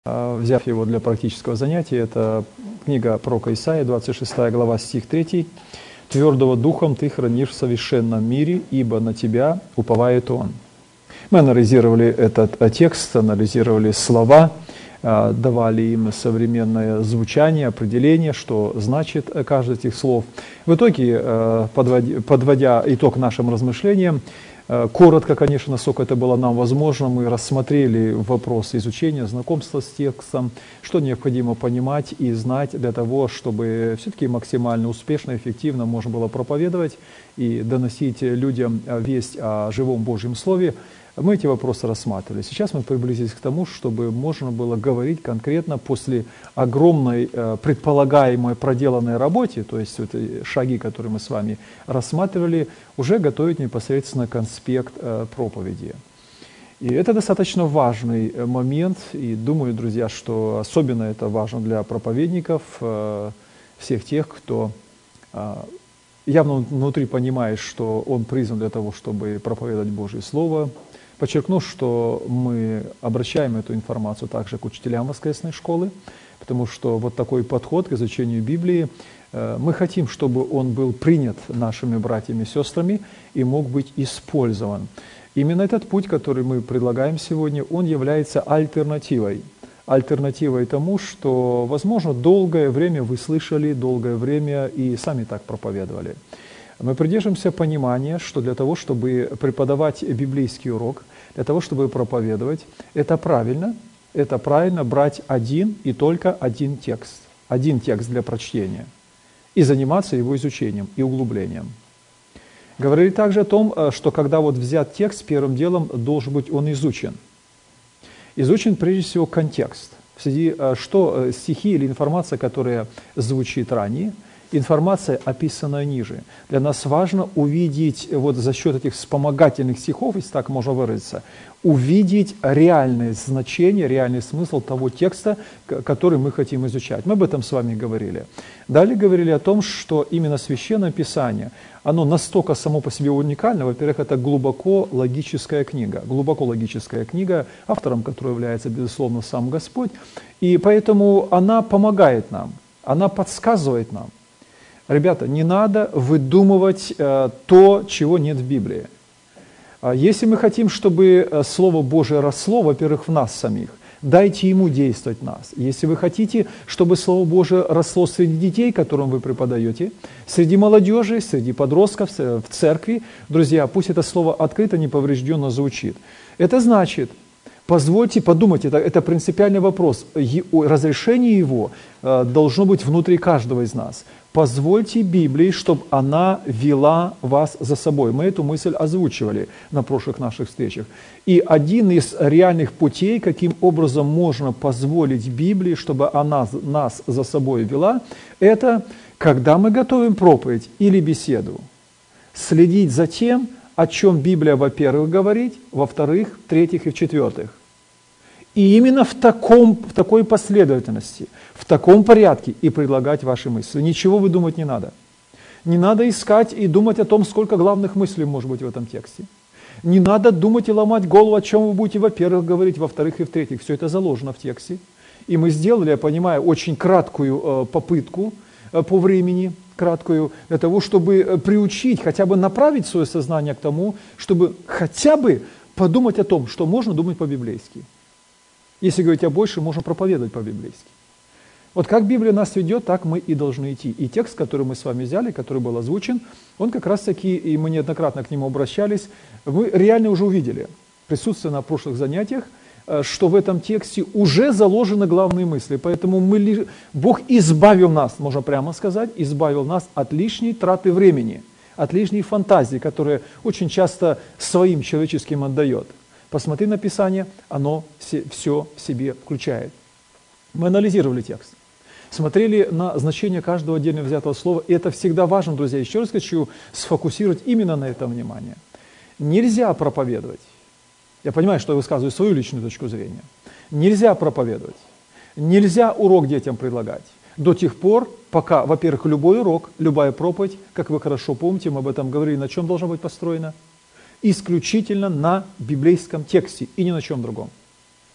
взяв его для практического занятия, это книга пророка Исаии, 26 глава, стих 3. «Твердого духом ты хранишь в совершенном мире, ибо на тебя уповает он». Мы анализировали этот текст, анализировали слова, давали им современное звучание, определение, что значит каждый из этих слов. В итоге, подводя итог нашим размышлениям, коротко, конечно, насколько это было нам возможно, мы рассмотрели вопросы изучения, знакомства с текстом, что необходимо понимать и знать для того, чтобы все-таки максимально успешно, эффективно можно было проповедовать и доносить людям весть о живом Божьем Слове. Мы эти вопросы рассматривали. Сейчас мы приблизились к тому, чтобы можно было говорить конкретно после огромной предполагаемой проделанной работе, то есть эти шаги, которые мы с вами рассматривали, уже готовить непосредственно конспект проповеди. И это достаточно важный момент, и думаю, друзья, что особенно это важно для проповедников, всех тех, кто явно внутри понимает, что он призван для того, чтобы проповедовать Божье Слово. Подчеркну, что мы обращаем эту информацию также к учителям воскресной школы, потому что вот такой подход к изучению Библии, мы хотим, чтобы он был принят нашими братьями и сестрами и мог быть использован. Именно этот путь, который мы предлагаем сегодня, он является альтернативой. Альтернативой тому, что, возможно, долгое время вы слышали, долгое время и сами так проповедовали. Мы придерживаемся понимания, что для того, чтобы преподавать библейский урок, для того, чтобы проповедовать, это правильно брать один и только один текст для прочтения, и заниматься его изучением и углублением. Говорили также о том, что когда вот взят текст, первым делом должен быть он изучен. Изучен прежде всего контекст, что стихи или информация, которая звучит ранее, информация, описанная ниже. Для нас важно увидеть, вот за счет этих вспомогательных стихов, если так можно выразиться, увидеть реальное значение, реальный смысл того текста, который мы хотим изучать. Мы об этом с вами говорили. Далее говорили о том, что именно Священное Писание, оно настолько само по себе уникально. Во-первых, это глубоко логическая книга, автором которой является, безусловно, сам Господь. И поэтому она помогает нам, она подсказывает нам. Ребята, не надо выдумывать то, чего нет в Библии. Если мы хотим, чтобы Слово Божие росло, во-первых, в нас самих, дайте ему действовать в нас. Если вы хотите, чтобы Слово Божие росло среди детей, которым вы преподаете, среди молодежи, среди подростков, в церкви, друзья, пусть это Слово открыто, неповрежденно звучит. Это значит, позвольте подумать, это принципиальный вопрос. Разрешение его должно быть внутри каждого из нас. Позвольте Библии, чтобы она вела вас за собой. Мы эту мысль озвучивали на прошлых наших встречах. И один из реальных путей, каким образом можно позволить Библии, чтобы она нас за собой вела, это когда мы готовим проповедь или беседу. Следить за тем, о чем Библия, во-первых, говорит, во-вторых, в-третьих и в-четвертых. И именно в такой последовательности, в таком порядке и предлагать ваши мысли. Ничего выдумать не надо. Не надо искать и думать о том, сколько главных мыслей может быть в этом тексте. Не надо думать и ломать голову, о чем вы будете, во-первых, говорить, во-вторых и в-третьих. Все это заложено в тексте. И мы сделали, я понимаю, очень краткую попытку по времени, для того, чтобы приучить, хотя бы направить свое сознание к тому, чтобы хотя бы подумать о том, что можно думать по-библейски. Если говорить о большем, можно проповедовать по-библейски. Вот как Библия нас ведет, так мы и должны идти. И текст, который мы с вами взяли, который был озвучен, он как раз таки, и мы неоднократно к нему обращались, вы реально уже увидели, присутствуя на прошлых занятиях, что в этом тексте уже заложены главные мысли. Поэтому Бог избавил нас, можно прямо сказать, избавил нас от лишней траты времени, от лишней фантазии, которая очень часто своим человеческим отдает. Посмотри на Писание, оно все в себе включает. Мы анализировали текст, смотрели на значение каждого отдельно взятого слова, и это всегда важно, друзья. Еще раз хочу сфокусировать именно на этом внимание. Нельзя проповедовать. Я понимаю, что я высказываю свою личную точку зрения. Нельзя проповедовать, нельзя урок детям предлагать до тех пор, пока, во-первых, любой урок, любая проповедь, как вы хорошо помните, мы об этом говорили, на чем должна быть построена? Исключительно на библейском тексте и ни на чем другом.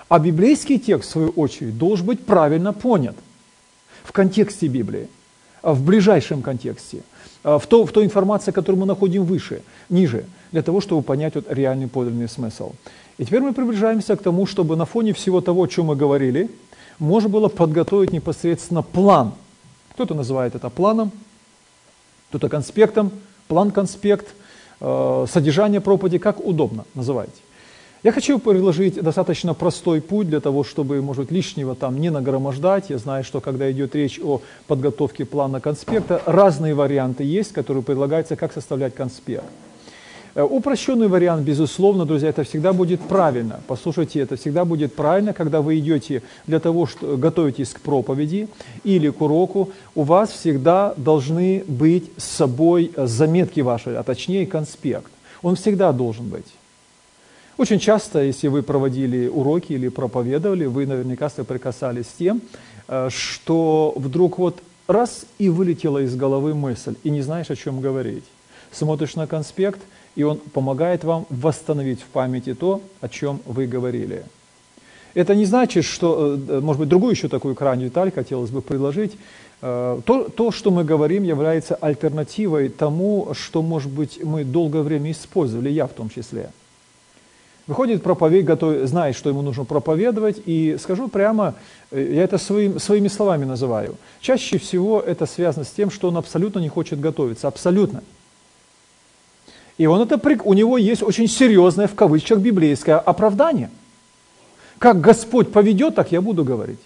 А библейский текст, в свою очередь, должен быть правильно понят в контексте Библии, в ближайшем контексте, в той информации, которую мы находим выше, ниже, для того, чтобы понять вот реальный подлинный смысл. И теперь мы приближаемся к тому, чтобы на фоне всего того, о чем мы говорили, можно было подготовить непосредственно план. Кто-то называет это планом, кто-то конспектом, план-конспект, содержание проповеди, как удобно называйте. Я хочу предложить достаточно простой путь для того, чтобы, может быть, лишнего там не нагромождать. Я знаю, что когда идет речь о подготовке плана конспекта, разные варианты есть, которые предлагаются, как составлять конспект. Упрощенный вариант, безусловно, друзья, это всегда будет правильно. Послушайте, это всегда будет правильно, когда вы идете для того, что готовитесь к проповеди или к уроку, у вас всегда должны быть с собой заметки ваши, а точнее конспект. Он всегда должен быть. Очень часто, если вы проводили уроки или проповедовали, вы наверняка соприкасались с тем, что вдруг вот раз и вылетела из головы мысль, и не знаешь, о чем говорить. Смотришь на конспект, и он помогает вам восстановить в памяти то, о чем вы говорили. Это не значит, что, может быть, другую еще такую крайнюю деталь хотелось бы предложить. То, что мы говорим, является альтернативой тому, что, может быть, мы долгое время использовали, я в том числе. Выходит проповедь, знает, что ему нужно проповедовать, и скажу прямо, я это своими словами называю. Чаще всего это связано с тем, что он абсолютно не хочет готовиться, абсолютно. И у него есть очень серьезное, в кавычках, библейское оправдание. Как Господь поведет, так я буду говорить.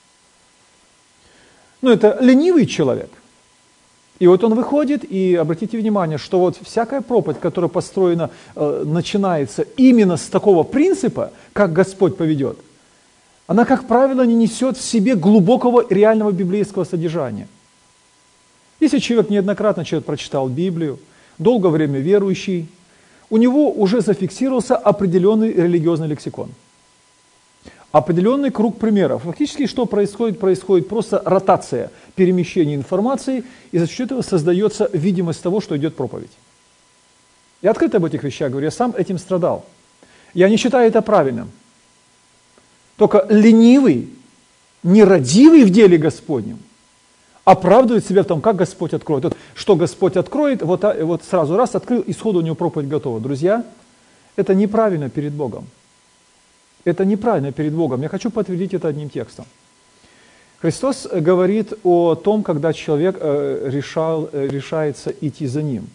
Это ленивый человек. И вот он выходит, и обратите внимание, что вот всякая проповедь, которая построена, начинается именно с такого принципа, как Господь поведет, она, как правило, не несет в себе глубокого реального библейского содержания. Если человек неоднократно прочитал Библию, долгое время верующий, у него уже зафиксировался определенный религиозный лексикон. Определенный круг примеров. Фактически что происходит? Происходит просто ротация, перемещение информации, и за счет этого создается видимость того, что идет проповедь. Я открыто об этих вещах говорю, я сам этим страдал. Я не считаю это правильным. Только ленивый, нерадивый в деле Господнем оправдывает себя в том, как Господь откроет. Вот, что Господь откроет, вот сразу раз открыл, и сходу у него проповедь готова. Друзья, это неправильно перед Богом. Это неправильно перед Богом. Я хочу подтвердить это одним текстом. Христос говорит о том, когда человек решается идти за Ним.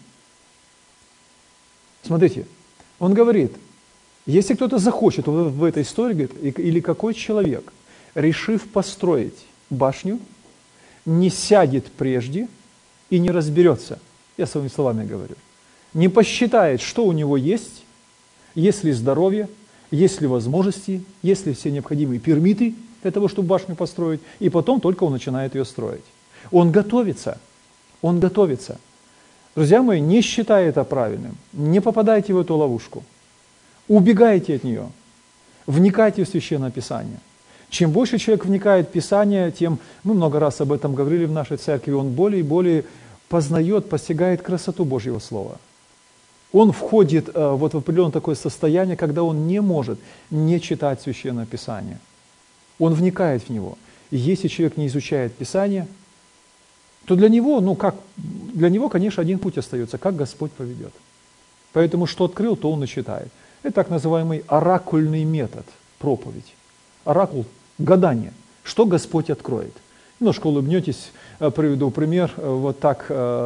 Смотрите, Он говорит, если кто-то захочет в этой истории, говорит, или какой человек, решив построить башню, не сядет прежде и не разберется, я своими словами говорю, не посчитает, что у него есть ли здоровье, есть ли возможности, есть ли все необходимые пермиты для того, чтобы башню построить, и потом только он начинает ее строить. Он готовится. Он готовится. Друзья мои, не считайте это правильным, не попадайте в эту ловушку. Убегайте от нее. Вникайте в Священное Писание. Чем больше человек вникает в Писание, тем, мы много раз об этом говорили в нашей церкви, он более и более познает, постигает красоту Божьего Слова. Он входит в определенное такое состояние, когда он не может не читать Священное Писание. Он вникает в него. И если человек не изучает Писание, то для него, конечно, один путь остается, как Господь поведет. Поэтому что открыл, то он и читает. Это так называемый оракульный метод, проповедь. Оракул – гадание, что Господь откроет. Немножко улыбнетесь, приведу пример, вот так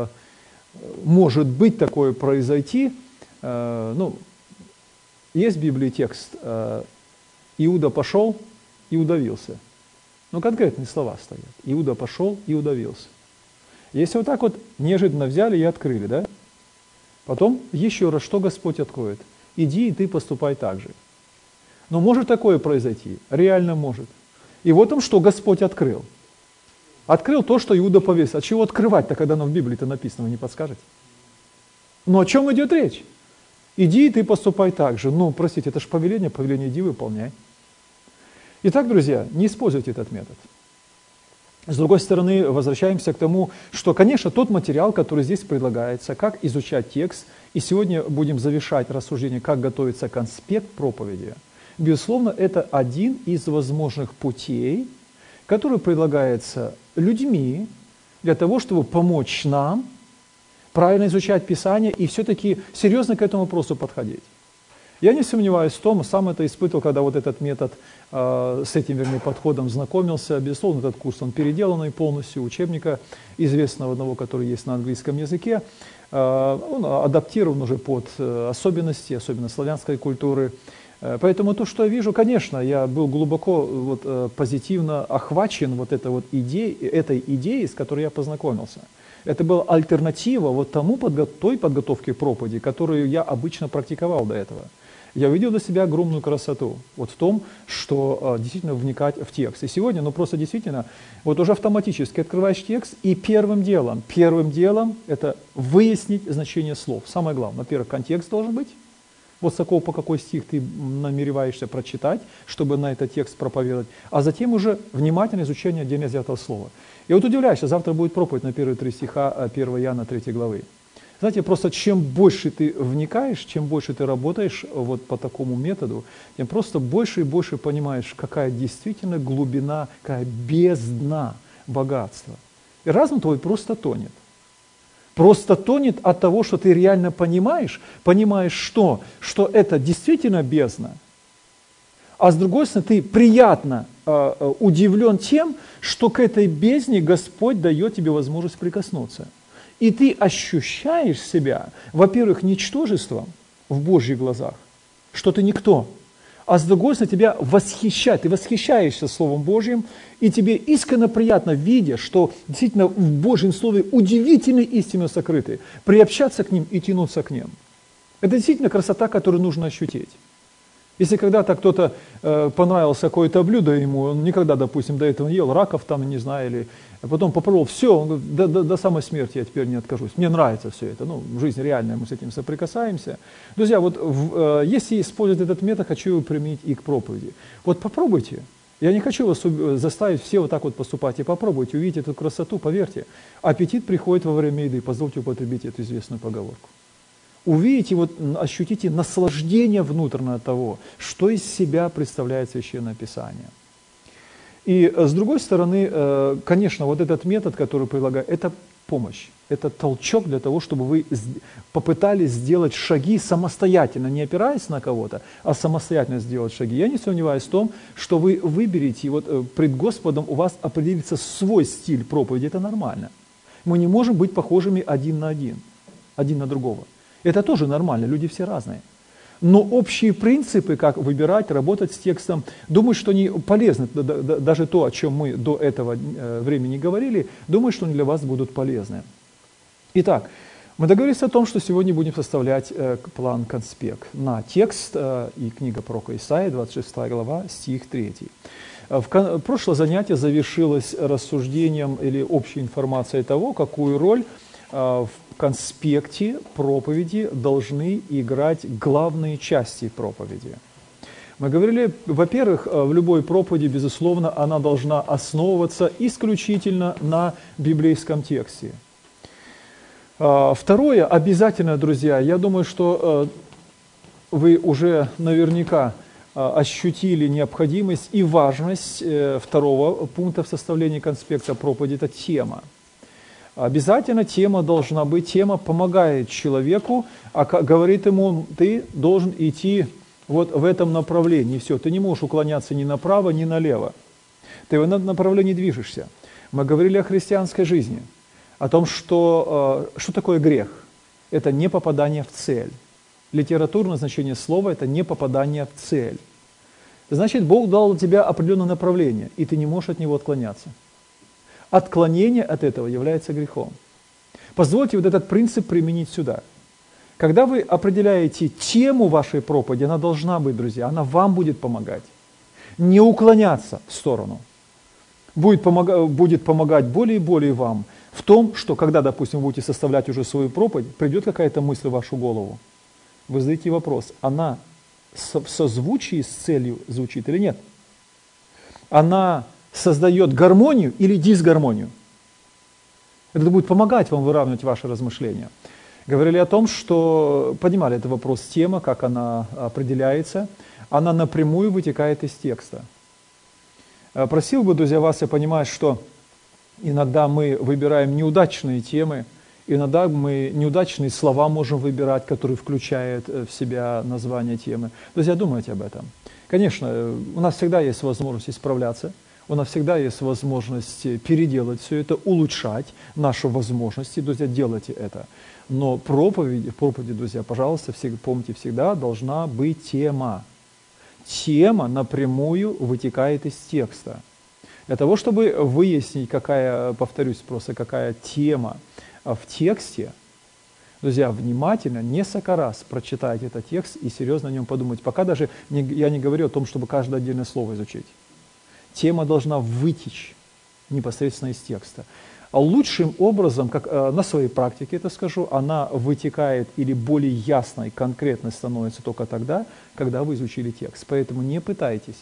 может быть такое произойти. Есть в Библии текст «Иуда пошел и удавился». Конкретные слова стоят. Иуда пошел и удавился. Если вот так вот неожиданно взяли и открыли, да? Потом еще раз, что Господь откроет? Иди, и ты поступай так же. Но может такое произойти? Реально может. И вот там что Господь открыл. Открыл то, что Иуда повесил. А чего открывать-то, когда оно в Библии-то написано, вы не подскажете? Но о чем идет речь? Иди, и ты поступай так же. Простите, это же повеление иди, выполняй. Итак, друзья, не используйте этот метод. С другой стороны, возвращаемся к тому, что, конечно, тот материал, который здесь предлагается, как изучать текст, и сегодня будем завершать рассуждение, как готовится конспект проповеди, Безусловно, это один из возможных путей, который предлагается людьми для того, чтобы помочь нам правильно изучать Писание и все-таки серьезно к этому вопросу подходить. Я не сомневаюсь в том, сам это испытывал, когда вот этот метод, с этим, вернее, подходом знакомился. Безусловно, этот курс, он переделанный полностью, учебника известного одного, который есть на английском языке. Он адаптирован уже под особенности, особенно славянской культуры. Поэтому то, что я вижу, конечно, я был глубоко позитивно охвачен этой идеей, с которой я познакомился. Это была альтернатива той подготовке к проповеди, которую я обычно практиковал до этого. Я увидел для себя огромную красоту в том, что действительно вникать в текст. И сегодня, просто действительно, уже автоматически открываешь текст, и первым делом это выяснить значение слов. Самое главное, во-первых, контекст должен быть. С какого по какой стих ты намереваешься прочитать, чтобы на этот текст проповедовать, а затем уже внимательное изучение отдельно взятого слова. И удивляешься, завтра будет проповедь на первые 3 стиха 1 Иоанна 3 главы. Знаете, просто чем больше ты вникаешь, чем больше ты работаешь по такому методу, тем просто больше и больше понимаешь, какая действительно глубина, какая бездна богатства. И разум твой просто тонет. Просто тонет от того, что ты реально понимаешь, что это действительно бездна. А с другой стороны, ты приятно удивлен тем, что к этой бездне Господь дает тебе возможность прикоснуться. И ты ощущаешь себя, во-первых, ничтожеством в Божьих глазах, что ты никто. А с другой стороны, тебя восхищает, ты восхищаешься Словом Божьим, и тебе искренне приятно, видя, что действительно в Божьем Слове удивительные истины сокрыты, приобщаться к ним и тянуться к ним. Это действительно красота, которую нужно ощутить. Если когда-то кто-то понравилось какое-то блюдо ему, он никогда, допустим, до этого не ел раков там, не знаю, или потом попробовал, все, он говорит, до самой смерти я теперь не откажусь. Мне нравится все это, в жизни реальной мы с этим соприкасаемся. Друзья, если использовать этот метод, хочу его применить и к проповеди. Попробуйте. Я не хочу вас заставить все так поступать, и попробуйте, увидеть эту красоту, поверьте. Аппетит приходит во время еды, позвольте употребить эту известную поговорку. Увидите, ощутите наслаждение внутреннее того, что из себя представляет Священное Писание. И с другой стороны, конечно, этот метод, который предлагаю, это помощь, это толчок для того, чтобы вы попытались сделать шаги самостоятельно, не опираясь на кого-то, а самостоятельно сделать шаги. Я не сомневаюсь в том, что вы выберете, пред Господом у вас определится свой стиль проповеди, это нормально. Мы не можем быть похожими один на другого. Это тоже нормально, люди все разные. Но общие принципы, как выбирать, работать с текстом, думаю, что они полезны. Даже то, о чем мы до этого времени говорили, думаю, что они для вас будут полезны. Итак, мы договорились о том, что сегодня будем составлять план-конспект на текст и книга пророка Исаии, 26 глава, стих 3. Прошлое занятие завершилось рассуждением или общей информацией того, какую роль в конспекте проповеди должны играть главные части проповеди. Мы говорили, во-первых, в любой проповеди, безусловно, она должна основываться исключительно на библейском тексте. Второе, обязательно, друзья, я думаю, что вы уже наверняка ощутили необходимость и важность второго пункта в составлении конспекта проповеди – это тема. Обязательно тема должна быть, тема помогает человеку, говорит ему, ты должен идти в этом направлении. Все, ты не можешь уклоняться ни направо, ни налево. Ты в этом направлении движешься. Мы говорили о христианской жизни, о том, что такое грех. Это не попадание в цель. Литературное значение слова – это не попадание в цель. Значит, Бог дал тебе определенное направление, и ты не можешь от него отклоняться. Отклонение от этого является грехом. Позвольте этот принцип применить сюда. Когда вы определяете тему вашей проповеди, она должна быть, друзья, она вам будет помогать. Не уклоняться в сторону. Будет помогать более и более вам в том, что когда, допустим, вы будете составлять уже свою проповедь, придет какая-то мысль в вашу голову. Вы задаете вопрос, она в созвучии с целью звучит или нет? Она создает гармонию или дисгармонию. Это будет помогать вам выравнивать ваши размышления. Говорили о том, что поднимали этот вопрос, тема, как она определяется, она напрямую вытекает из текста. Просил бы, друзья, вас, я понимаю, что иногда мы выбираем неудачные темы, иногда мы неудачные слова можем выбирать, которые включают в себя название темы. Друзья, думайте об этом. Конечно, у нас всегда есть возможность исправляться, у нас всегда есть возможность переделать все это, улучшать наши возможности. Друзья, делайте это. Но в проповеди, друзья, пожалуйста, помните, всегда должна быть тема. Тема напрямую вытекает из текста. Для того, чтобы выяснить, повторюсь просто, какая тема в тексте, друзья, внимательно, несколько раз прочитайте этот текст и серьезно о нем подумать. Пока даже я не говорю о том, чтобы каждое отдельное слово изучить. Тема должна вытечь непосредственно из текста. А лучшим образом, как на своей практике это скажу, она вытекает или более ясной, конкретной становится только тогда, когда вы изучили текст. Поэтому не пытайтесь,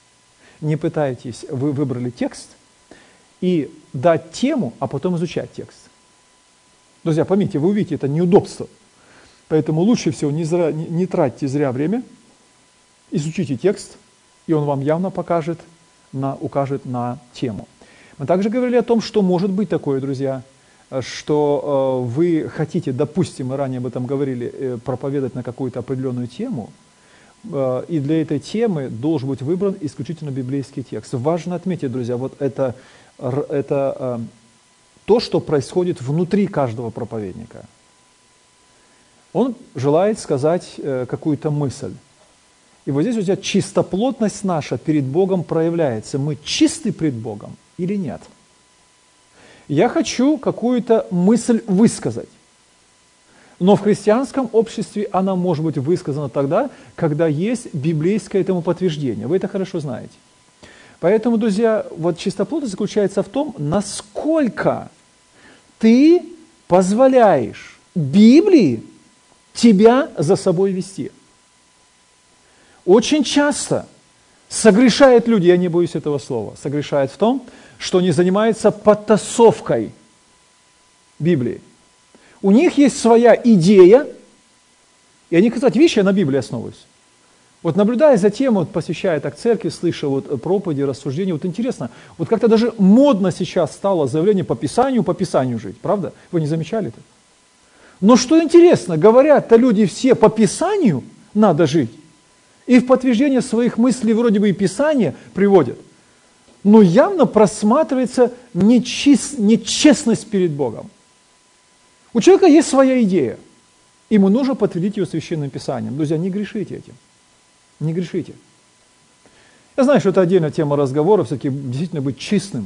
вы выбрали текст и дать тему, а потом изучать текст. Друзья, поймите, вы увидите это неудобство. Поэтому лучше всего не тратьте зря время, изучите текст, и он вам явно укажет на тему. Мы также говорили о том, что может быть такое, друзья, что вы хотите, допустим, мы ранее об этом говорили, проповедовать на какую-то определенную тему, и для этой темы должен быть выбран исключительно библейский текст. Важно отметить, друзья, вот это то, что происходит внутри каждого проповедника. Он желает сказать какую-то мысль. И вот здесь, друзья, чистоплотность наша перед Богом проявляется. Мы чисты пред Богом или нет? Я хочу какую-то мысль высказать. Но в христианском обществе она может быть высказана тогда, когда есть библейское этому подтверждение. Вы это хорошо знаете. Поэтому, друзья, вот чистоплотность заключается в том, насколько ты позволяешь Библии тебя за собой вести. Очень часто согрешают люди, я не боюсь этого слова, согрешают в том, что они занимаются подтасовкой Библии. У них есть своя идея, и они, кстати, видишь, я на Библии основываюсь. Вот наблюдая за тем, вот посещая так церкви, слыша вот проповеди, рассуждения, вот интересно, вот как-то даже модно сейчас стало заявление по Писанию жить, правда? Вы не замечали это? Но что интересно, говорят-то люди все по Писанию надо жить, и в подтверждение своих мыслей вроде бы и Писание приводят, но явно просматривается нечестность перед Богом. У человека есть своя идея, ему нужно подтвердить ее священным Писанием. Друзья, не грешите этим. Не грешите. Я знаю, что это отдельная тема разговора, все-таки действительно быть честным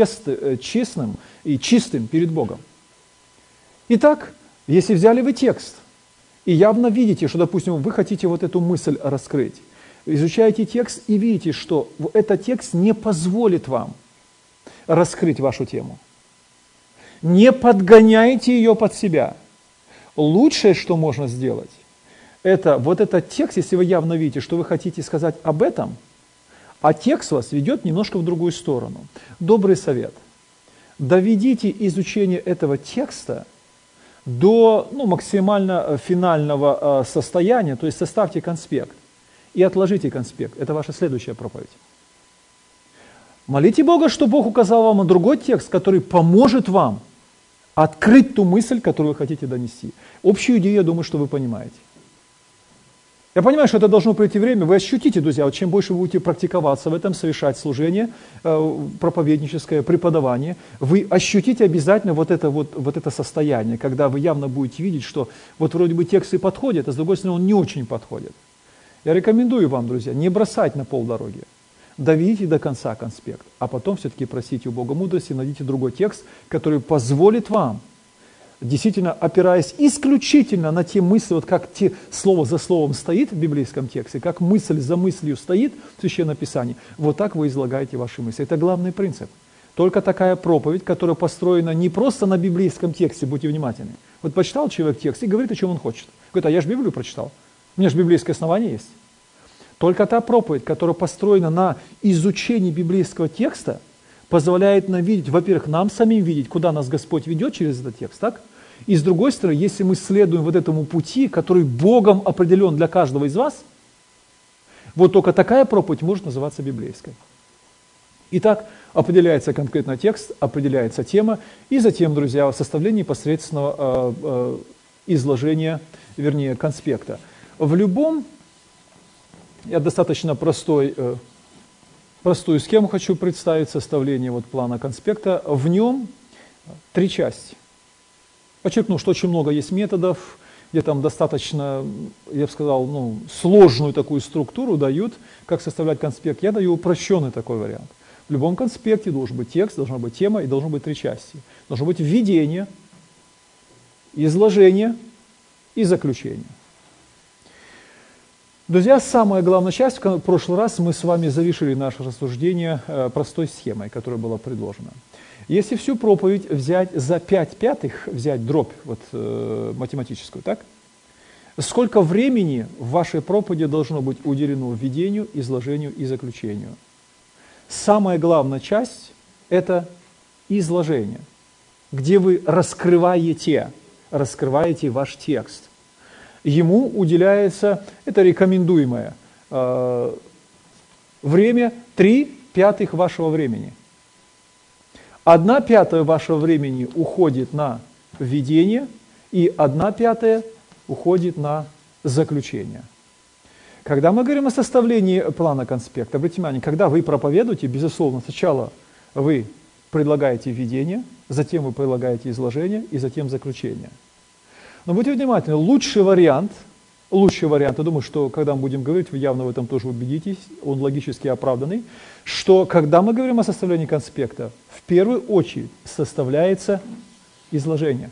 и чистым перед Богом. Итак, если взяли вы текст, и явно видите, что, допустим, вы хотите вот эту мысль раскрыть, изучаете текст и видите, что этот текст не позволит вам раскрыть вашу тему. Не подгоняйте ее под себя. Лучшее, что можно сделать, это вот этот текст, если вы явно видите, что вы хотите сказать об этом, а текст вас ведет немножко в другую сторону. Добрый совет. Доведите изучение этого текста до максимально финального состояния, то есть составьте конспект и отложите конспект. Это ваша следующая проповедь. Молите Бога, что Бог указал вам на другой текст, который поможет вам открыть ту мысль, которую вы хотите донести. Общую идею, я думаю, что вы понимаете. Я понимаю, что это должно пройти время. Вы ощутите, друзья, вот чем больше вы будете практиковаться в этом, совершать служение, проповедническое, преподавание, вы ощутите обязательно вот это состояние, когда вы явно будете видеть, что вот вроде бы текст и подходит, а с другой стороны он не очень подходит. Я рекомендую вам, друзья, не бросать на полдороги. Доведите до конца конспект, а потом все-таки просите у Бога мудрости, найдите другой текст, который позволит вам, действительно опираясь исключительно на те мысли, вот как слово за словом стоит в библейском тексте, как мысль за мыслью стоит в Священном Писании, вот так вы излагаете ваши мысли. Это главный принцип. Только такая проповедь, которая построена не просто на библейском тексте, будьте внимательны. Вот почитал человек текст и говорит, о чем он хочет. Говорит, а я же Библию прочитал, у меня же библейское основание есть. Только та проповедь, которая построена на изучении библейского текста, позволяет нам видеть, во-первых, нам самим видеть, куда нас Господь ведет через этот текст, так? И с другой стороны, если мы следуем вот этому пути, который Богом определен для каждого из вас, вот только такая проповедь может называться библейской. Итак, определяется конкретно текст, определяется тема, и затем, друзья, в составлении непосредственного изложения, вернее, конспекта. В любом, я достаточно простую схему хочу представить, составление вот плана конспекта, в нем 3 части. Подчеркну, что очень много есть методов, где там достаточно, я бы сказал, сложную такую структуру дают, как составлять конспект. Я даю упрощенный такой вариант. В любом конспекте должен быть текст, должна быть тема и должно быть 3 части. Должно быть введение, изложение и заключение. Друзья, самая главная часть, в прошлый раз мы с вами завершили наше рассуждение простой схемой, которая была предложена. Если всю проповедь взять за 5/5, взять дробь математическую, так? Сколько времени в вашей проповеди должно быть уделено введению, изложению и заключению? Самая главная часть – это изложение, где вы раскрываете ваш текст. Ему уделяется, это рекомендуемое время, 3/5 вашего времени. 1/5 вашего времени уходит на введение, и 1/5 уходит на заключение. Когда мы говорим о составлении плана конспекта, обратите внимание, когда вы проповедуете, безусловно, сначала вы предлагаете введение, затем вы предлагаете изложение и затем заключение. Но будьте внимательны, лучший вариант, я думаю, что когда мы будем говорить, вы явно в этом тоже убедитесь, он логически оправданный, что когда мы говорим о составлении конспекта, в первую очередь составляется изложение.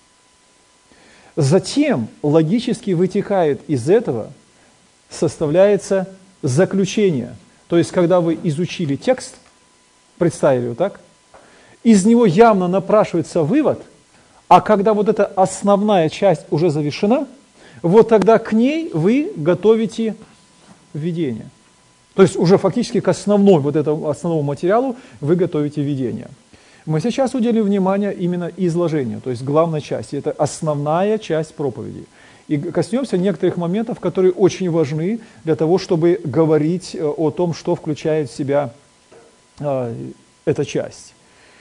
Затем логически вытекает из этого, составляется заключение. То есть, когда вы изучили текст, представили его так, из него явно напрашивается вывод, а когда вот эта основная часть уже завершена, вот тогда к ней вы готовите введение. То есть уже фактически к основному материалу вы готовите введение. Мы сейчас уделим внимание именно изложению, то есть главной части. Это основная часть проповеди. И коснемся некоторых моментов, которые очень важны для того, чтобы говорить о том, что включает в себя эта часть.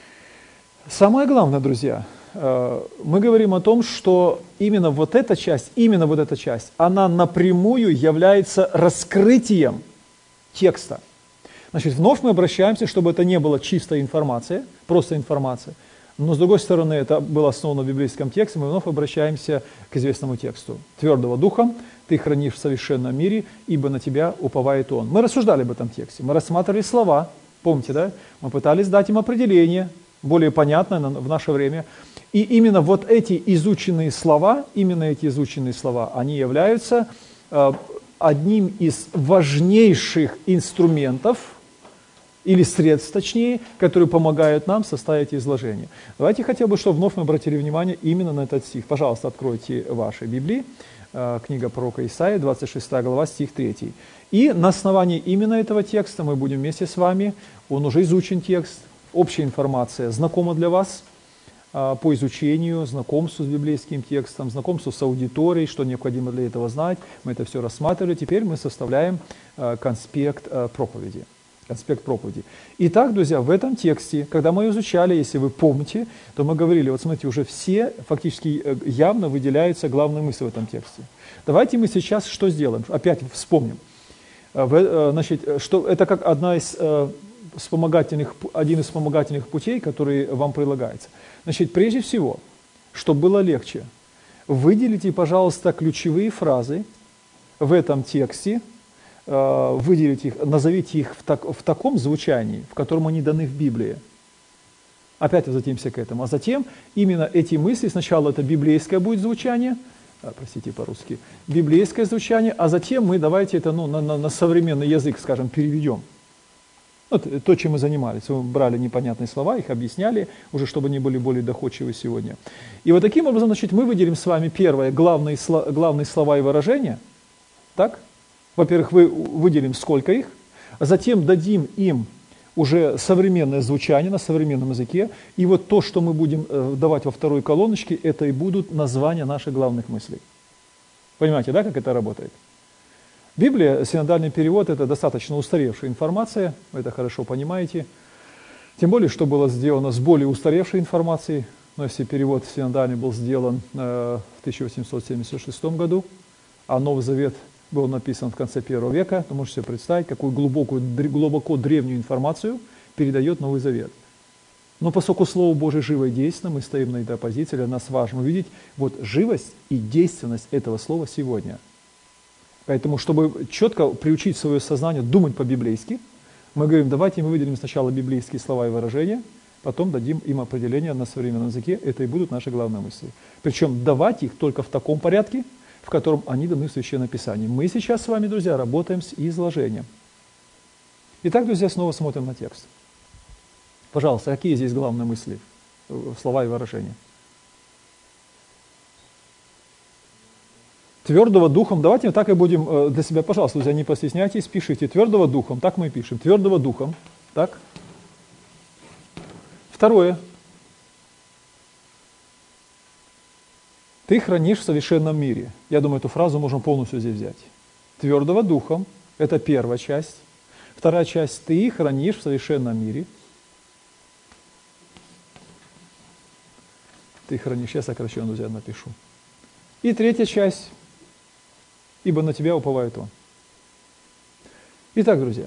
Самое главное, друзья, мы говорим о том, что именно вот эта часть, она напрямую является раскрытием текста. Значит, вновь мы обращаемся, чтобы это не была чистая информация, просто информация, но с другой стороны, это было основано в библейском тексте, мы вновь обращаемся к известному тексту. «Твердого духом ты хранишь в совершенном мире, ибо на тебя уповает он». Мы рассуждали об этом тексте, мы рассматривали слова, помните, да? Мы пытались дать им определение, более понятное в наше время. И именно вот эти изученные слова, они являются одним из важнейших инструментов, или средств, точнее, которые помогают нам составить изложение. Давайте хотел бы, чтобы вновь мы обратили внимание именно на этот стих. Пожалуйста, откройте ваши Библии, книга пророка Исаии, 26 глава, стих 3. И на основании именно этого текста мы будем вместе с вами, он уже изучен текст, общая информация знакома для вас по изучению, знакомству с библейским текстом, знакомству с аудиторией, что необходимо для этого знать. Мы это все рассматривали. Теперь мы составляем конспект проповеди. Итак, друзья, в этом тексте, когда мы изучали, если вы помните, то мы говорили, вот смотрите, уже все фактически явно выделяются главные мысли в этом тексте. Давайте мы сейчас что сделаем? Опять вспомним. Значит, что это как один из вспомогательных путей, который вам предлагается. Значит, прежде всего, чтобы было легче, выделите, пожалуйста, ключевые фразы в этом тексте, выделите их, назовите их в таком звучании, в котором они даны в Библии. Опять возвратимся к этому. А затем именно эти мысли, сначала это библейское будет звучание, библейское звучание, а затем мы давайте это на современный язык, скажем, переведем. Вот то, чем мы занимались. Мы брали непонятные слова, их объясняли, уже чтобы они были более доходчивы сегодня. И вот таким образом, значит, мы выделим с вами первое, главные слова и выражения. Так? Во-первых, выделим сколько их, а затем дадим им уже современное звучание на современном языке. И вот то, что мы будем давать во второй колоночке, это и будут названия наших главных мыслей. Понимаете, да, как это работает? Библия, синодальный перевод, это достаточно устаревшая информация, вы это хорошо понимаете. Тем более, что было сделано с более устаревшей информацией. Но если перевод синодальный был сделан в 1876 году, а Новый Завет был написан в конце первого века, то можете себе представить, какую глубоко древнюю информацию передает Новый Завет. Но поскольку Слово Божие живо и действенно, мы стоим на этой позиции, для нас важно увидеть вот живость и действенность этого слова сегодня. Поэтому, чтобы четко приучить свое сознание думать по-библейски, мы говорим, давайте мы выделим сначала библейские слова и выражения, потом дадим им определение на современном языке, это и будут наши главные мысли. Причем давать их только в таком порядке, в котором они даны в Священном Писании. Мы сейчас с вами, друзья, работаем с изложением. Итак, друзья, снова смотрим на текст. Пожалуйста, какие здесь главные мысли, слова и выражения? Твердого духом, давайте так и будем для себя, пожалуйста, друзья, не постесняйтесь, пишите. Твердого духом, так мы и пишем. Твердого духом, так. Второе. Ты хранишь в совершенном мире. Я думаю, эту фразу можем полностью здесь взять. Твердого духом, это первая часть. Вторая часть, ты хранишь в совершенном мире. Ты хранишь, я сокращенно, друзья, напишу. И третья часть, ибо на тебя уповает Он. Итак, друзья.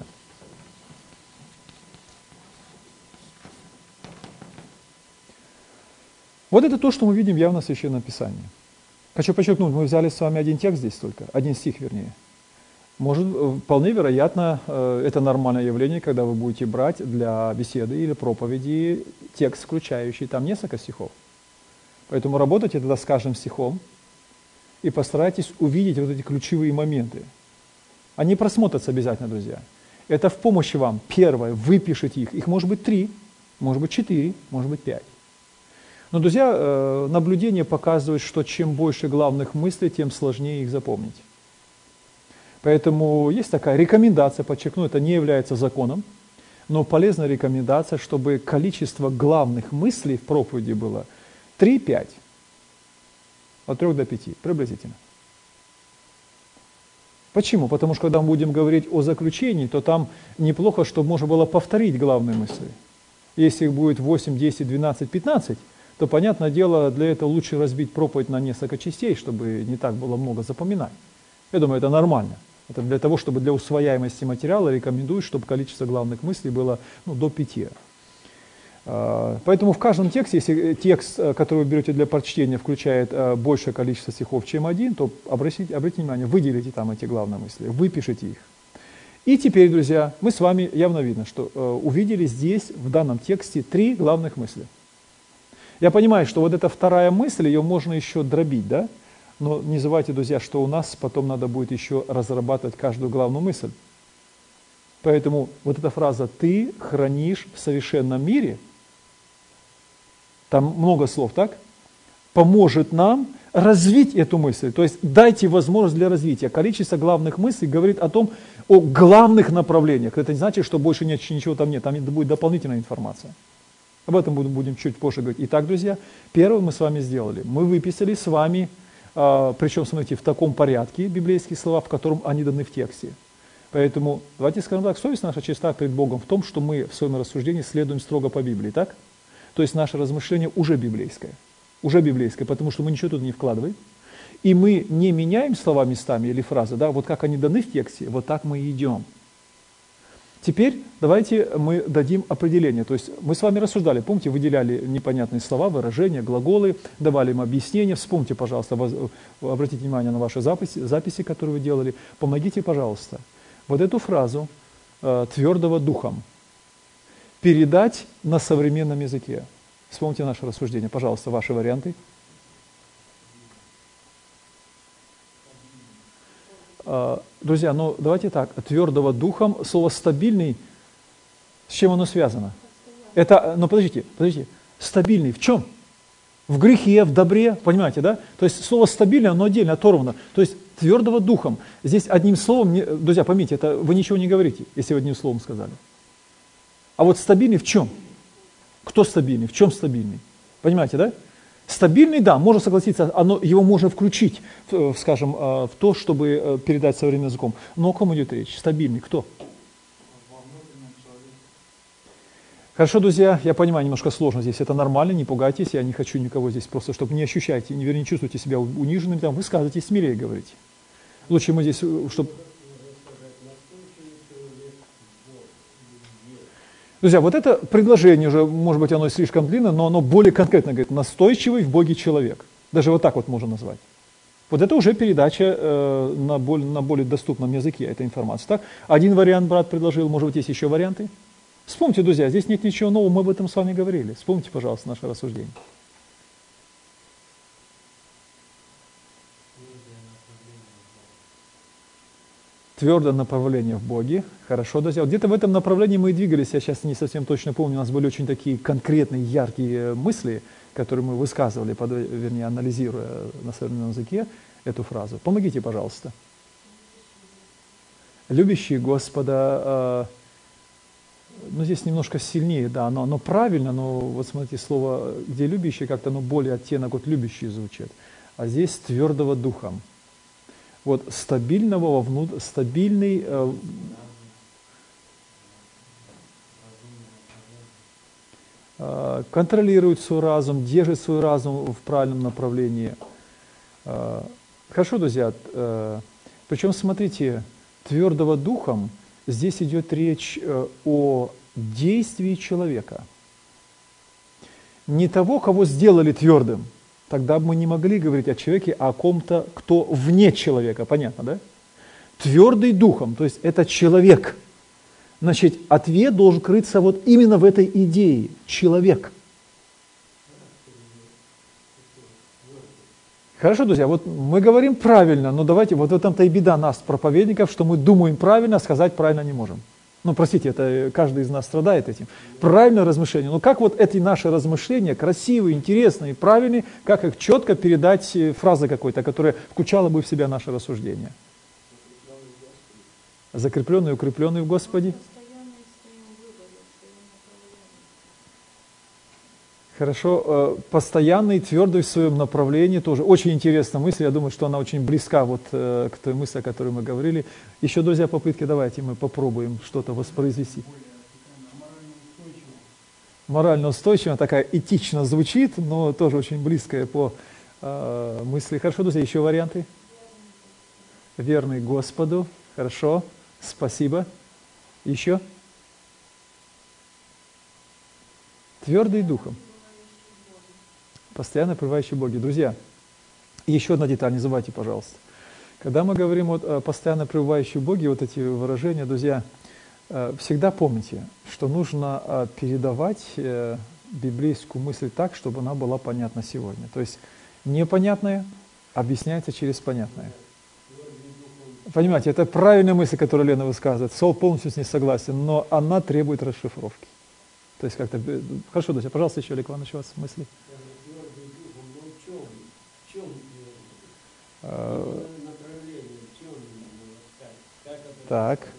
Вот это то, что мы видим явно в Священном Писании. Хочу подчеркнуть, мы взяли с вами один текст здесь только, один стих вернее. Может, вполне вероятно, это нормальное явление, когда вы будете брать для беседы или проповеди текст, включающий там несколько стихов. Поэтому работайте тогда с каждым стихом и постарайтесь увидеть вот эти ключевые моменты. Они просмотрятся обязательно, друзья. Это в помощь вам. Первое, выпишите их. Их может быть 3, может быть 4, может быть 5. Но, друзья, наблюдение показывает, что чем больше главных мыслей, тем сложнее их запомнить. Поэтому есть такая рекомендация, подчеркну, это не является законом, но полезная рекомендация, чтобы количество главных мыслей в проповеди было 3-5. От 3 до 5, приблизительно. Почему? Потому что когда мы будем говорить о заключении, то там неплохо, чтобы можно было повторить главные мысли. Если их будет 8, 10, 12, 15, то, понятное дело, для этого лучше разбить проповедь на несколько частей, чтобы не так было много запоминать. Я думаю, это нормально. Это для того, чтобы для усвояемости материала рекомендую, чтобы количество главных мыслей было до 5. Поэтому в каждом тексте, если текст, который вы берете для прочтения, включает большее количество стихов, чем один, то обратите внимание, выделите там эти главные мысли, выпишите их. И теперь, друзья, мы с вами, явно видно, что увидели здесь, в данном тексте, 3 главных мысли. Я понимаю, что вот эта вторая мысль, ее можно еще дробить, да? Но не забывайте, друзья, что у нас потом надо будет еще разрабатывать каждую главную мысль. Поэтому вот эта фраза «ты хранишь в совершенном мире», там много слов, так? Поможет нам развить эту мысль. То есть дайте возможность для развития. Количество главных мыслей говорит о том, о главных направлениях. Это не значит, что больше ничего там нет, там будет дополнительная информация. Об этом будем чуть позже говорить. Итак, друзья, первое мы с вами сделали. Мы выписали с вами, причем, смотрите, в таком порядке библейские слова, в котором они даны в тексте. Поэтому, давайте скажем так, совесть наша чиста перед Богом в том, что мы в своем рассуждении следуем строго по Библии, так? То есть наше размышление уже библейское, потому что мы ничего тут не вкладываем. И мы не меняем слова местами или фразы, да, вот как они даны в тексте, вот так мы и идем. Теперь давайте мы дадим определение. То есть мы с вами рассуждали, помните, выделяли непонятные слова, выражения, глаголы, давали им объяснения. Вспомните, пожалуйста, обратите внимание на ваши записи, которые вы делали. Помогите, пожалуйста, вот эту фразу «твердого духом» передать на современном языке. Вспомните наше рассуждение. Пожалуйста, ваши варианты. Друзья, ну давайте так, твердого духом, слово стабильный, с чем оно связано? Это, но подождите, стабильный в чем? В грехе, в добре, понимаете, да? То есть слово стабильное, оно отдельно, оторвано. То есть твердого духом. Здесь одним словом, друзья, поймите, это вы ничего не говорите, если вы одним словом сказали. А вот стабильный в чем? Кто стабильный? В чем стабильный? Понимаете, да? Стабильный, да, можно согласиться, его можно включить, скажем, в то, чтобы передать современным языком. Но о ком идет речь? Стабильный кто? Хорошо, друзья, я понимаю, немножко сложно здесь, это нормально, не пугайтесь, я не хочу никого здесь просто, чтобы не ощущайте, не чувствуйте себя униженным, там, высказывайтесь, смелее говорите. Лучше мы здесь, чтобы... Друзья, вот это предложение уже, может быть, оно слишком длинное, но оно более конкретно говорит, настойчивый в Боге человек. Даже вот так вот можно назвать. Вот это уже передача на более доступном языке, эта информация. Так? Один вариант брат предложил, может быть, есть еще варианты? Вспомните, друзья, здесь нет ничего нового, мы об этом с вами говорили. Вспомните, пожалуйста, наше рассуждение. Твердое направление в Боге. Хорошо, друзья. Вот где-то в этом направлении мы и двигались, я сейчас не совсем точно помню, у нас были очень такие конкретные, яркие мысли, которые мы высказывали, вернее, анализируя на современном языке эту фразу. Помогите, пожалуйста. Любящий Господа... Ну, здесь немножко сильнее, да, оно правильно, но вот смотрите, слово, где любящий, как-то оно более оттенок вот любящий звучит. А здесь твердого духом. Вот стабильного стабильный, контролирует свой разум, держит свой разум в правильном направлении. Хорошо, друзья, причем смотрите, твердого духом, здесь идет речь о действии человека. Не того, кого сделали твердым. Тогда бы мы не могли говорить о человеке, а о ком-то, кто вне человека. Понятно, да? Твердый духом, то есть это человек. Значит, ответ должен крыться вот именно в этой идее. Человек. Хорошо, друзья, вот мы говорим правильно, но давайте, вот в этом-то и беда нас, проповедников, что мы думаем правильно, а сказать правильно не можем. Ну, простите, это каждый из нас страдает этим. Правильное размышление. Но как вот эти наши размышления, красивые, интересные, правильные, как их четко передать фразой какой-то, которая включала бы в себя наше рассуждение? Закрепленный, укрепленный в Господе. Хорошо, постоянный, твердый в своем направлении, тоже очень интересная мысль, я думаю, что она очень близка вот к той мысли, о которой мы говорили. Еще, друзья, попытки, давайте мы попробуем что-то воспроизвести. Морально устойчиво, такая этично звучит, но тоже очень близкая по мысли. Хорошо, друзья, еще варианты? Верный Господу, хорошо, спасибо. Еще? Твердый духом. Постоянно пребывающий в Боге. Друзья, еще одна деталь, не забывайте, пожалуйста. Когда мы говорим о постоянно пребывающем в Боге, вот эти выражения, друзья, всегда помните, что нужно передавать библейскую мысль так, чтобы она была понятна сегодня. То есть непонятное объясняется через понятное. Понимаете, это правильная мысль, которую Лена высказывает. Сол полностью с ней согласен, но она требует расшифровки. То есть как-то... Хорошо, друзья, пожалуйста, еще, Олег Иванович, у вас мысли? Так.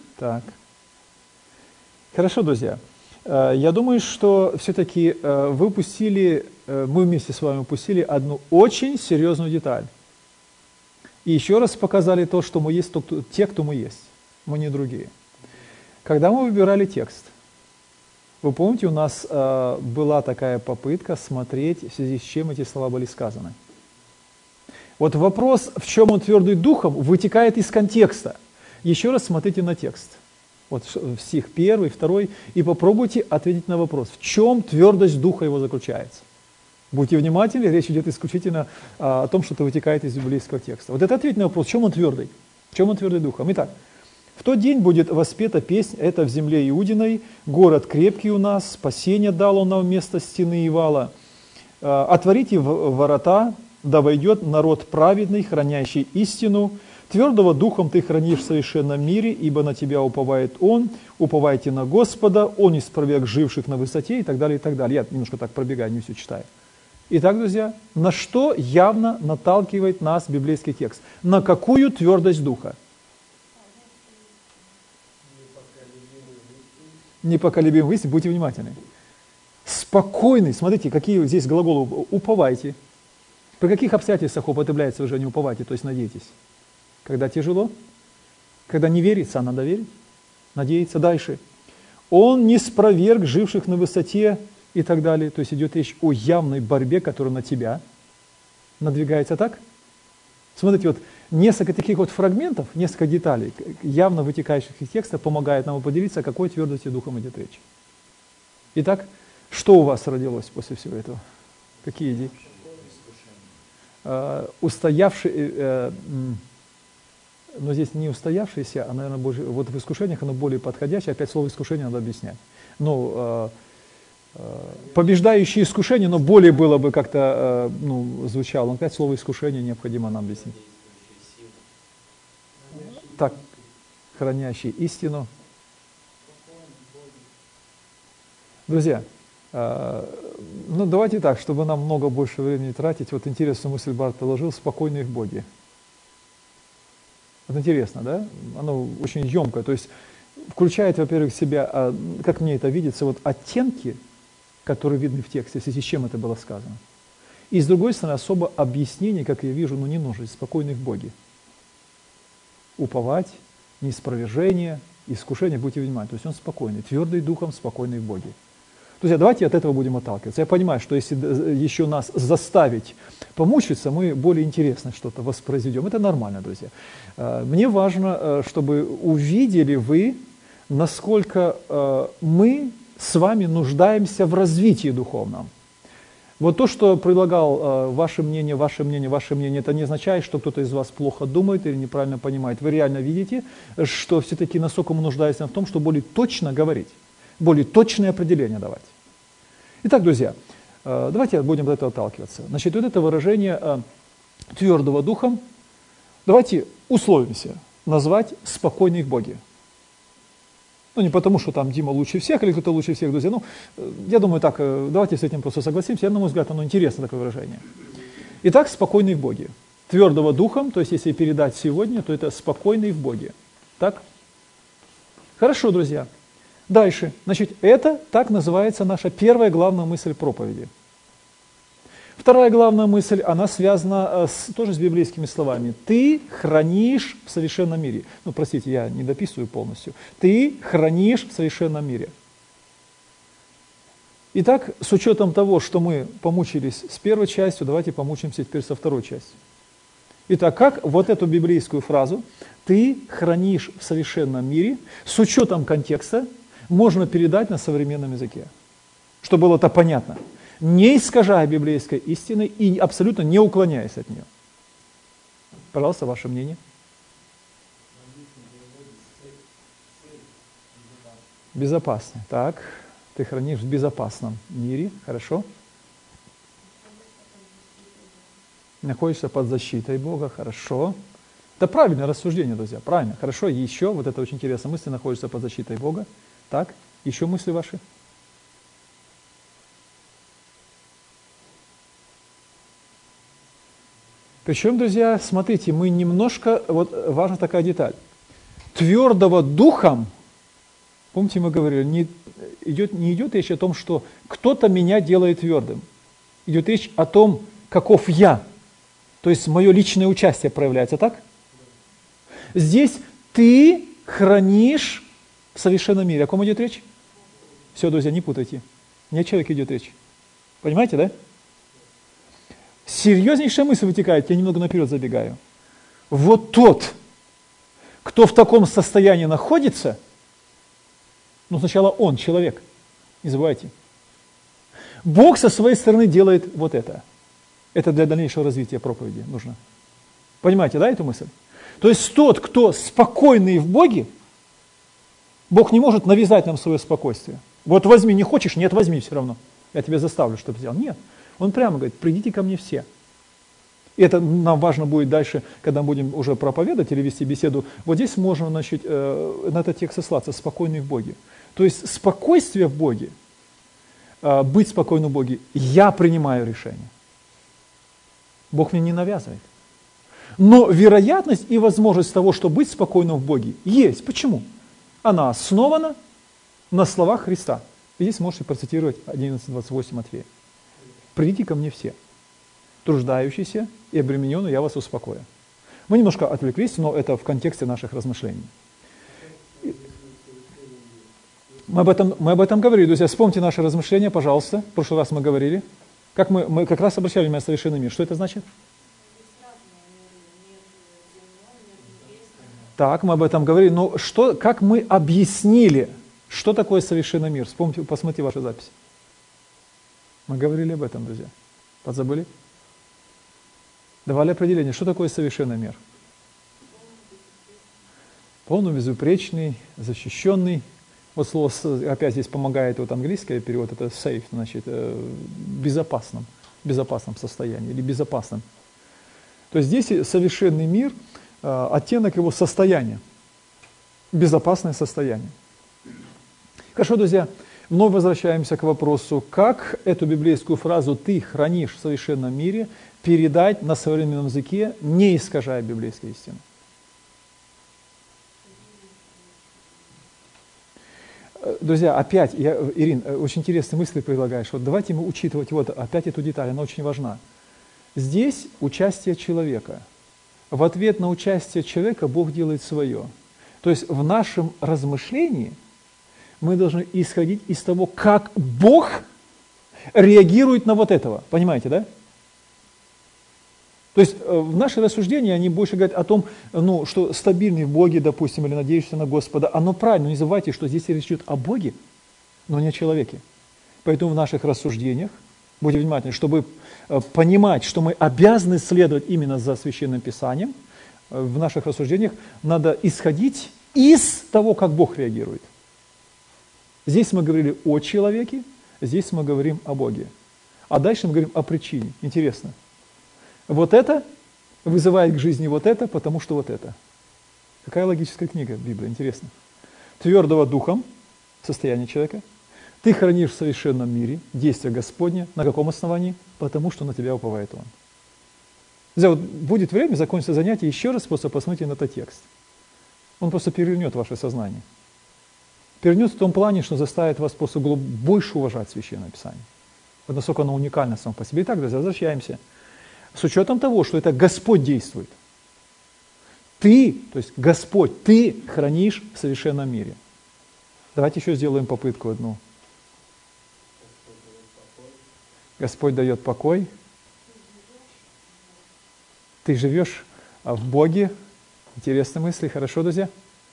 Хорошо, друзья. Я думаю, что все-таки мы вместе с вами упустили одну очень серьезную деталь. И еще раз показали то, что мы есть те, кто мы есть. Мы не другие. Когда мы выбирали текст, вы помните, у нас была такая попытка смотреть, в связи с чем эти слова были сказаны. Вот вопрос, в чем он твердый духом, вытекает из контекста. Еще раз смотрите на текст. Вот стих 1, 2, и попробуйте ответить на вопрос, в чем твердость духа его заключается. Будьте внимательны, речь идет исключительно о том, что это вытекает из библейского текста. Вот это ответь на вопрос, в чем он твердый? В чем он твердый духом? Итак, в тот день будет воспета песнь, это в земле Иудиной, город крепкий у нас, спасение дал он нам вместо стены и вала. Отворите ворота, да войдет народ праведный, хранящий истину. Твердого духом ты хранишь в совершенном мире, ибо на тебя уповает Он. Уповайте на Господа, Он исправек живших на высоте, и так далее, и так далее. Я немножко так пробегаю, не все читаю. Итак, друзья, на что явно наталкивает нас библейский текст? На какую твердость духа? непоколебим в истине, будьте внимательны. Спокойный, смотрите, какие здесь глаголы, уповайте. При каких обстоятельствах употребляется выражение уповайте, то есть надейтесь? Когда тяжело, когда не верится, а надо верить, надеяться. Дальше. Он не спроверг живших на высоте и так далее. То есть идет речь о явной борьбе, которая на тебя надвигается, так? Смотрите, вот несколько таких вот фрагментов, несколько деталей, явно вытекающих из текста, помогает нам поделиться, о какой твердости духом идет речь. Итак, что у вас родилось после всего этого? Какие идеи? Устоявший, но здесь не устоявшийся, а, наверное, больше, вот в искушениях оно более подходящее, опять слово искушение надо объяснять. Но побеждающее искушение, но более было бы как-то, звучало. Опять слово искушение необходимо нам объяснить. Так, хранящий истину. Друзья, давайте так, чтобы нам много больше времени тратить. Вот интересную мысль Барт положил: спокойные в Боге. Вот интересно, да? Оно очень емкое. То есть включает, во-первых, в себя, как мне это видится, вот оттенки, которые видны в тексте, в связи с чем это было сказано. И с другой стороны, особо объяснений, как я вижу, не нужно. Спокойны в Боге. Уповать, неспровержение, искушение, будьте внимательны. То есть он спокойный, твердый духом, спокойный в Боге. Друзья, давайте от этого будем отталкиваться. Я понимаю, что если еще нас заставить помучиться, мы более интересно что-то воспроизведем. Это нормально, друзья. Мне важно, чтобы увидели вы, насколько мы с вами нуждаемся в развитии духовном. Вот то, что предлагал ваше мнение, это не означает, что кто-то из вас плохо думает или неправильно понимает. Вы реально видите, что все-таки насколько мы нуждаемся в том, чтобы более точно говорить, более точные определения давать. Итак, друзья, давайте будем от этого отталкиваться. Значит, вот это выражение твердого духом, давайте условимся назвать спокойный в Боге. Не потому, что там Дима лучше всех или кто-то лучше всех, друзья. Я думаю, так, давайте с этим просто согласимся. На мой взгляд, оно интересно, такое выражение. Итак, спокойный в Боге. Твердого духом, то есть если передать сегодня, то это спокойный в Боге. Так? Хорошо, друзья. Дальше. Значит, это так называется наша первая главная мысль проповеди. Вторая главная мысль, она связана тоже с библейскими словами. Ты хранишь в совершенном мире. Простите, я не дописываю полностью. Ты хранишь в совершенном мире. Итак, с учетом того, что мы помучились с первой частью, давайте помучимся теперь со второй частью. Итак, как вот эту библейскую фразу «ты хранишь в совершенном мире» с учетом контекста можно передать на современном языке, чтобы было это понятно, не искажая библейской истины и абсолютно не уклоняясь от нее. Пожалуйста, ваше мнение. Безопасный. Так, ты хранишь в безопасном мире, хорошо. Находишься под защитой Бога, хорошо. Это правильное рассуждение, друзья, правильно, хорошо. Еще, вот это очень интересная мысль, находишься под защитой Бога. Так, еще мысли ваши? Причем, друзья, смотрите, мы немножко, вот важна такая деталь. Твердого духом, помните, мы говорили, не идет речь о том, что кто-то меня делает твердым. Идет речь о том, каков я. То есть мое личное участие проявляется, так? Здесь ты хранишь в совершенном мире. О ком идет речь? Все, друзья, не путайте. Не о человеке идет речь. Понимаете, да? Серьезнейшая мысль вытекает, я немного наперед забегаю. Вот тот, кто в таком состоянии находится, сначала он, человек, не забывайте. Бог со своей стороны делает вот это. Это для дальнейшего развития проповеди нужно. Понимаете, да, эту мысль? То есть тот, кто спокойный в Боге, Бог не может навязать нам свое спокойствие. Вот возьми, не хочешь, нет, возьми все равно. Я тебя заставлю, чтобы сделал. Нет. Он прямо говорит, придите ко мне все. И это нам важно будет дальше, когда будем уже проповедовать или вести беседу. Вот здесь можно на этот текст сослаться, спокойный в Боге. То есть спокойствие в Боге, быть спокойным в Боге, я принимаю решение. Бог мне не навязывает. Но вероятность и возможность того, что быть спокойным в Боге, есть. Почему? Она основана на словах Христа. И здесь можете процитировать 11:28 Матфея. «Придите ко мне все, труждающиеся и обремененные, я вас успокою». Мы немножко отвлеклись, но это в контексте наших размышлений. Мы об этом говорили, друзья. Вспомните наши размышления, пожалуйста. В прошлый раз мы говорили. Как мы как раз обращали внимание на совершенный мир. Что это значит? Так, мы об этом говорили. Но как мы объяснили, что такое совершенный мир? Вспомните, посмотрите ваши записи. Мы говорили об этом, друзья. Подзабыли? Давали определение, что такое совершенный мир. Полный, безупречный, защищенный. Вот слово опять здесь помогает вот английский перевод, это safe, значит, в безопасном состоянии или безопасном. То есть здесь совершенный мир, оттенок его состояния, безопасное состояние. Хорошо, друзья, вновь возвращаемся к вопросу, как эту библейскую фразу «ты хранишь в совершенном мире» передать на современном языке, не искажая библейской истины. Друзья, опять, Ирин, очень интересные мысли предлагаешь. Вот давайте мы учитывать вот опять эту деталь, она очень важна. Здесь участие человека. В ответ на участие человека Бог делает свое. То есть в нашем размышлении мы должны исходить из того, как Бог реагирует на вот этого. Понимаете, да? То есть в наши рассуждения, они больше говорят о том, что стабильный в Боге, допустим, или надеешься на Господа. Оно правильно, но не забывайте, что здесь речь идет о Боге, но не о человеке. Поэтому в наших рассуждениях, будьте внимательны, чтобы понимать, что мы обязаны следовать именно за Священным Писанием, в наших рассуждениях надо исходить из того, как Бог реагирует. Здесь мы говорили о человеке, здесь мы говорим о Боге. А дальше мы говорим о причине. Интересно. Вот это вызывает к жизни вот это, потому что вот это. Какая логическая книга Библия, интересно. Твердого духом, состояние человека. Ты хранишь в совершенном мире действие Господне. На каком основании? Потому что на тебя уповает Он. Друзья, вот будет время, закончится занятие, еще раз просто посмотрите на этот текст. Он просто перевернет ваше сознание. Перевернет в том плане, что заставит вас просто больше уважать Священное Писание. Вот насколько оно уникально само по себе. Итак, друзья, возвращаемся. С учетом того, что это Господь действует. Ты, то есть Господь, ты хранишь в совершенном мире. Давайте еще сделаем попытку одну. Господь дает покой. Ты живешь в Боге. Интересные мысли. Хорошо, друзья?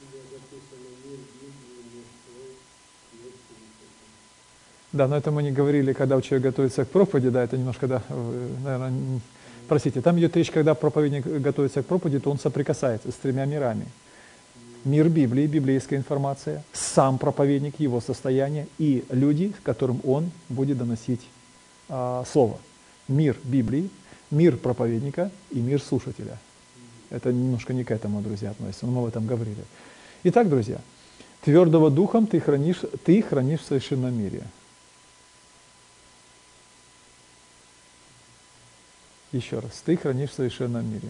Да, но это мы не говорили, когда человек готовится к проповеди, да, это немножко, да, наверное, простите, там идет речь, когда проповедник готовится к проповеди, то он соприкасается с тремя мирами. Мир Библии, библейская информация, сам проповедник, его состояние и люди, которым он будет доносить слово. Мир Библии, мир проповедника и мир слушателя. Это немножко не к этому, друзья, относится, но мы об этом говорили. Итак, друзья, твердого духом ты хранишь в совершенном мире. Еще раз, ты хранишь в совершенном мире.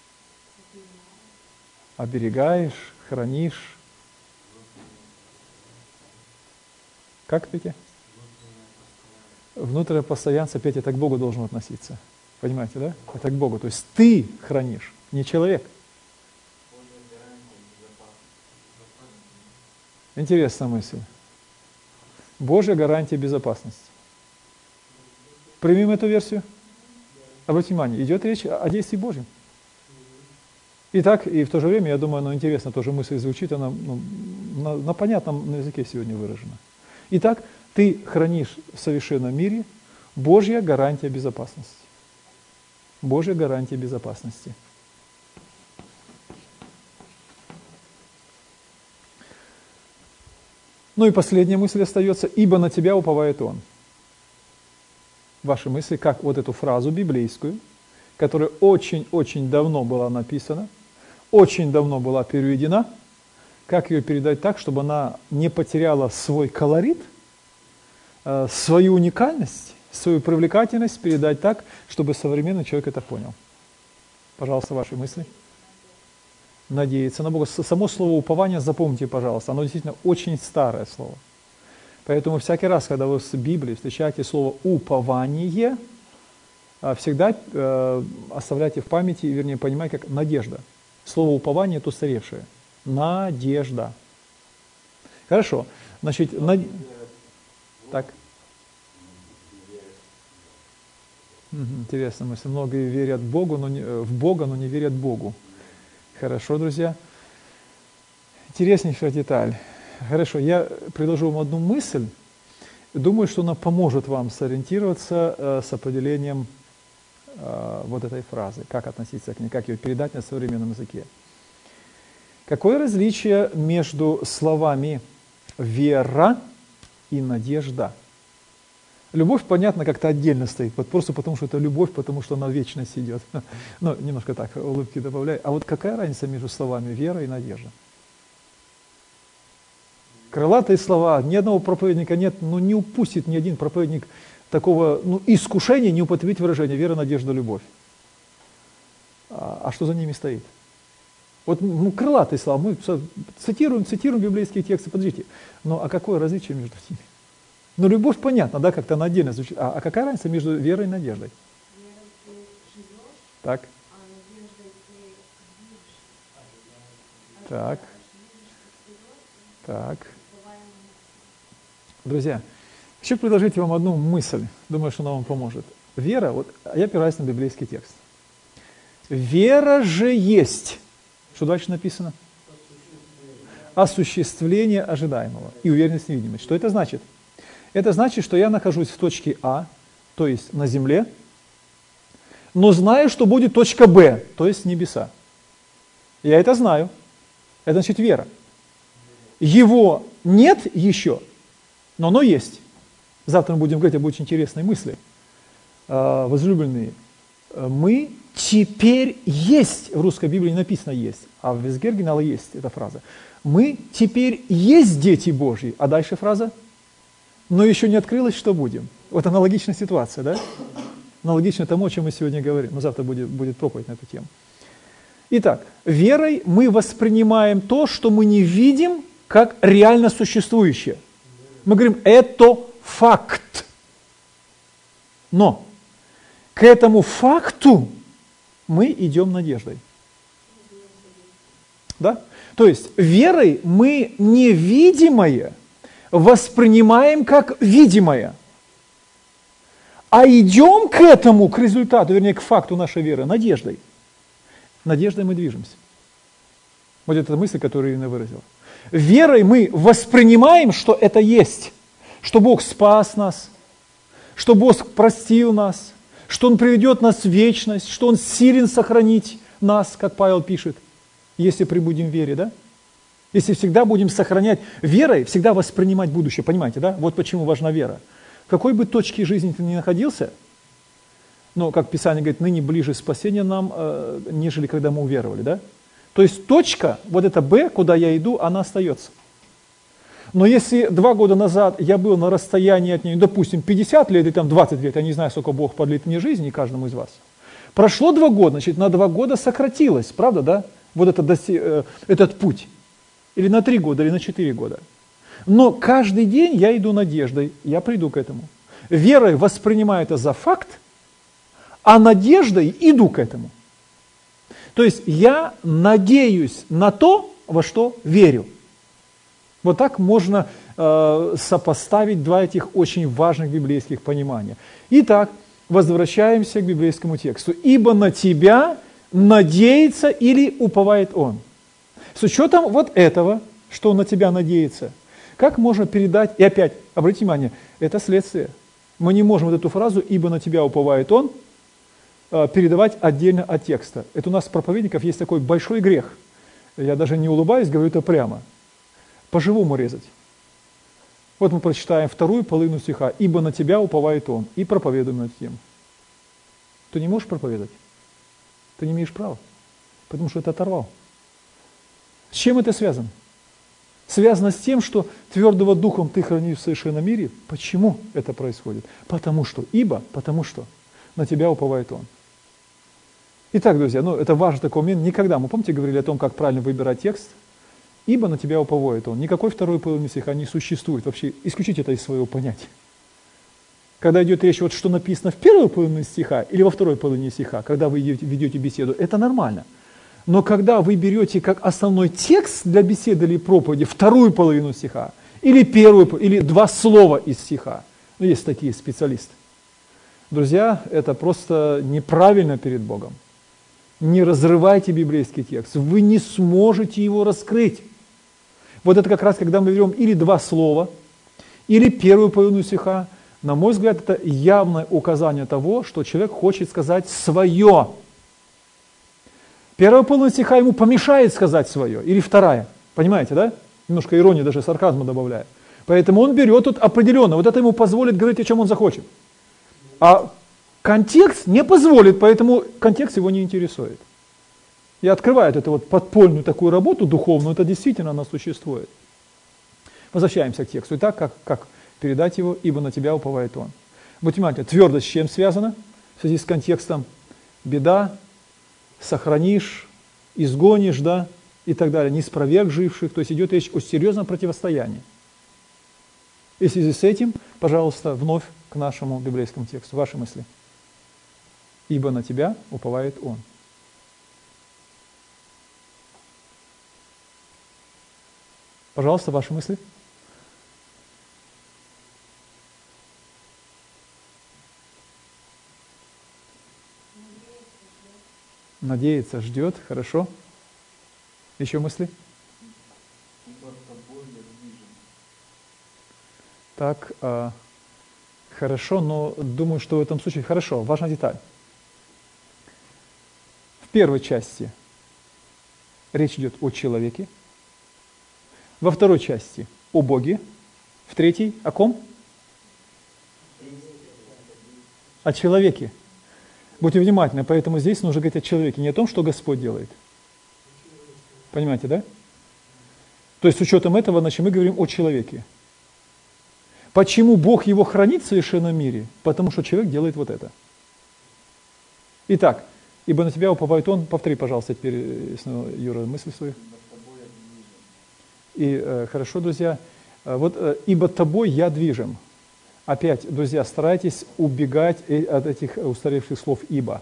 Оберегаешь, хранишь. Как, Петя? Внутреннее постоянство, Петя, это к Богу должен относиться. Понимаете, да? Это к Богу. То есть ты хранишь, не человек. Интересная мысль. Божья гарантия безопасности. Примем эту версию? Обратите внимание, идет речь о действии Божьем. Итак, и в то же время, я думаю, интересно тоже мысль звучит, она на понятном языке сегодня выражена. Итак, ты хранишь в совершенном мире Божья гарантия безопасности. Божья гарантия безопасности. Ну и последняя мысль остается, ибо на тебя уповает Он. Ваши мысли, как вот эту фразу библейскую, которая очень-очень давно была написана, очень давно была переведена, как ее передать так, чтобы она не потеряла свой колорит, свою уникальность, свою привлекательность, передать так, чтобы современный человек это понял. Пожалуйста, ваши мысли. Надеяться на Бога. Само слово упование запомните, пожалуйста, оно действительно очень старое слово. Поэтому всякий раз, когда вы в Библии встречаете слово «упование», всегда оставляйте в памяти, вернее, понимайте, как надежда. Слово «упование» – это устаревшее. Надежда. Хорошо. Значит, так. Интересно, мысль. Многие верят в Бога, но не верят Богу. Хорошо, друзья. Интереснейшая деталь. Хорошо, я предложу вам одну мысль. Думаю, что она поможет вам сориентироваться с определением вот этой фразы, как относиться к ней, как ее передать на современном языке. Какое различие между словами «вера» и «надежда»? Любовь, понятно, как-то отдельно стоит, вот просто потому, что это любовь, потому что она в вечность идет. Ну, немножко так, улыбки добавляю. А вот какая разница между словами «вера» и «надежда»? Крылатые слова, ни одного проповедника нет, не упустит ни один проповедник такого искушения не употребить выражение «вера, надежда, любовь». А что за ними стоит? Вот крылатые слова, мы цитируем библейские тексты, подождите, а какое различие между ними? Любовь понятно, да, как-то она отдельно звучит. А какая разница между верой и надеждой? Верой ты живешь, так. А надеждой ты видишь. Так. Так. Друзья, хочу предложить вам одну мысль, думаю, что она вам поможет. Вера, вот я опираюсь на библейский текст. Вера же есть. Что дальше написано? Осуществление ожидаемого и уверенность в невидимости. Что это значит? Это значит, что я нахожусь в точке А, то есть на земле, но знаю, что будет точка Б, то есть небеса. Я это знаю. Это значит вера. Его нет еще, но оно есть. Завтра мы будем говорить об очень интересной мысли. Возлюбленные, мы теперь есть, в русской Библии не написано «есть», а в языке оригинала есть эта фраза. Мы теперь есть дети Божьи. А дальше фраза? Но еще не открылось, что будем. Вот аналогичная ситуация, да? Аналогично тому, о чем мы сегодня говорим. Но завтра будет проповедь на эту тему. Итак, верой мы воспринимаем то, что мы не видим, как реально существующее. Мы говорим, это факт. Но к этому факту мы идем надеждой. Да? То есть верой мы невидимое воспринимаем как видимое. А идем к этому, к результату, вернее, к факту нашей веры, надеждой. Надеждой мы движемся. Вот это мысль, которую Ирина выразила. Верой мы воспринимаем, что это есть, что Бог спас нас, что Бог простил нас, что Он приведет нас в вечность, что Он силен сохранить нас, как Павел пишет, если пребудем в вере, да? Если всегда будем сохранять верой, всегда воспринимать будущее, понимаете, да? Вот почему важна вера. В какой бы точке жизни ты ни находился, но, как Писание говорит, ныне ближе спасение нам, нежели когда мы уверовали, да? То есть точка, вот эта Б, куда я иду, она остается. Но если 2 года назад я был на расстоянии от нее, допустим, 50 лет или там 20 лет, я не знаю, сколько Бог продлит мне жизни, каждому из вас. Прошло 2 года, значит, на 2 года сократилось, правда, да? Вот этот путь. Или на 3 года, или на 4 года. Но каждый день я иду надеждой, я приду к этому. Верой воспринимаю это за факт, а надеждой иду к этому. То есть я надеюсь на то, во что верю. Вот так можно сопоставить 2 этих очень важных библейских понимания. Итак, возвращаемся к библейскому тексту. «Ибо на тебя надеется или уповает он». С учетом вот этого, что он на тебя надеется, как можно передать, и опять, обратите внимание, это следствие. Мы не можем вот эту фразу «ибо на тебя уповает он» передавать отдельно от текста. Это у нас, проповедников, есть такой большой грех. Я даже не улыбаюсь, говорю это прямо. По-живому резать. Вот мы прочитаем 2 половину стиха «ибо на тебя уповает он» и проповедуем эту тему. Ты не можешь проповедовать? Ты не имеешь права, потому что это оторвал. С чем это связано? Связано с тем, что твердого духом ты хранишь в совершенном мире. Почему это происходит? Потому что на тебя уповает он. Итак, друзья, это важный такой момент. Никогда, мы помните, говорили о том, как правильно выбирать текст. ибо на тебя уповает он. Никакой второй половины стиха не существует. Вообще исключите это из своего понятия. Когда идет речь, вот что написано в первой половине стиха или во второй половине стиха, когда вы ведете беседу, это нормально. Но когда вы берете как основной текст для беседы или проповеди вторую половину стиха, или первую, или два слова из стиха, ну, есть такие специалисты. Друзья, это просто неправильно перед Богом. Не разрывайте библейский текст, вы не сможете его раскрыть. Вот это как раз, когда мы берем или два слова, или первую половину стиха, на мой взгляд, это явное указание того, что человек хочет сказать свое. Первая половина стиха ему помешает сказать свое, или вторая. Понимаете, да? Немножко иронии, даже сарказма добавляю. Поэтому он берет тут определенно, вот это ему позволит говорить, о чем он захочет. А контекст не позволит, поэтому контекст его не интересует. И открывает эту вот подпольную такую работу духовную, это действительно она существует. Возвращаемся к тексту. Итак, как передать его, ибо на тебя уповает он. Будьте внимательны, твердость с чем связана в связи с контекстом? Беда, сохранишь, изгонишь, да, и так далее, не спроверг живших, то есть идет речь о серьезном противостоянии. И в связи с этим, пожалуйста, вновь к нашему библейскому тексту. Ваши мысли. Ибо на тебя уповает он. Пожалуйста, ваши мысли. Надеется, ждет, хорошо. Еще мысли? Так, хорошо, но думаю, что в этом случае хорошо, важная деталь. В первой части речь идет о человеке, во второй части о Боге, в третьей о ком? О человеке. Будьте внимательны, поэтому здесь нужно говорить о человеке, не о том, что Господь делает. Понимаете, да? То есть с учетом этого, значит, мы говорим о человеке. Почему Бог его хранит в совершенном мире? Потому что человек делает вот это. Итак, ибо на тебя уповает он. Повтори, пожалуйста, теперь, Юра, мысли свои. И хорошо, друзья. Вот ибо тобой я движим. Опять, друзья, старайтесь убегать от этих устаревших слов «ибо».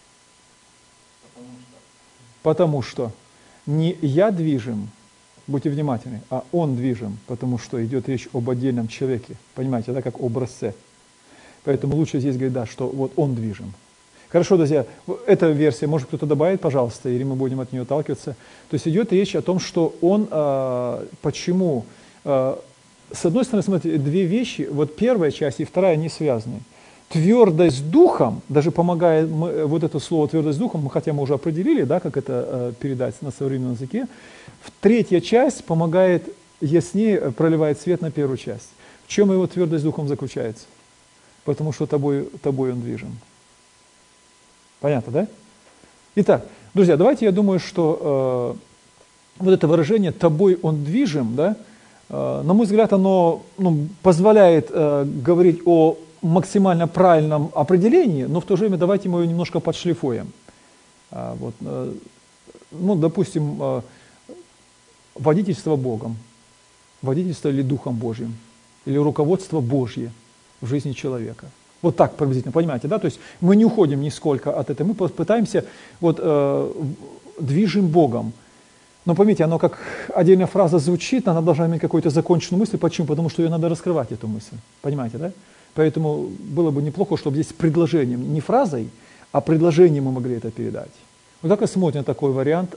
Потому что не я движим, будьте внимательны, а он движим, потому что идет речь об отдельном человеке. Понимаете, да, как образце. Поэтому лучше здесь говорить, да, что вот он движим. Хорошо, друзья, эта версия, может кто-то добавит, пожалуйста, или мы будем от нее отталкиваться. То есть идет речь о том, что он, почему... С одной стороны, смотрите, две вещи, вот первая часть и вторая не связаны. Твердость духом, даже помогает, вот это слово твердость духом, хотя мы уже определили, да, как это передать на современном языке, третья часть помогает яснее, проливает свет на первую часть. В чем его твердость духом заключается? Потому что тобой он движим. Понятно, да? Итак, друзья, давайте, я думаю, что вот это выражение «тобой он движим», да, на мой взгляд, оно позволяет говорить о максимально правильном определении, но в то же время давайте мы его немножко подшлифуем. Вот, допустим, водительство Богом, водительство или Духом Божьим, или руководство Божье в жизни человека. Вот так приблизительно, понимаете, да? То есть мы не уходим нисколько от этого, мы пытаемся, вот, движим Богом. Но поймите, оно как отдельная фраза звучит, она должна иметь какую-то законченную мысль. Почему? Потому что ее надо раскрывать, эту мысль. Понимаете, да? Поэтому было бы неплохо, чтобы здесь предложением, не фразой, а предложением мы могли это передать. Вот так и смотрим на такой вариант,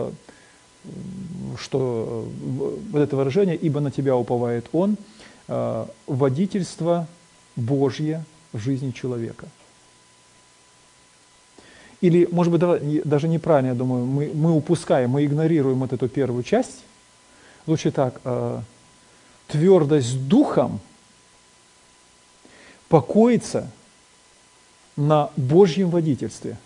что вот это выражение «ибо на тебя уповает он», водительство Божье в жизни человека. Или, может быть, даже неправильно, я думаю, мы упускаем, мы игнорируем вот эту первую часть. Лучше так, твердость духом покоится на Божьем водительстве.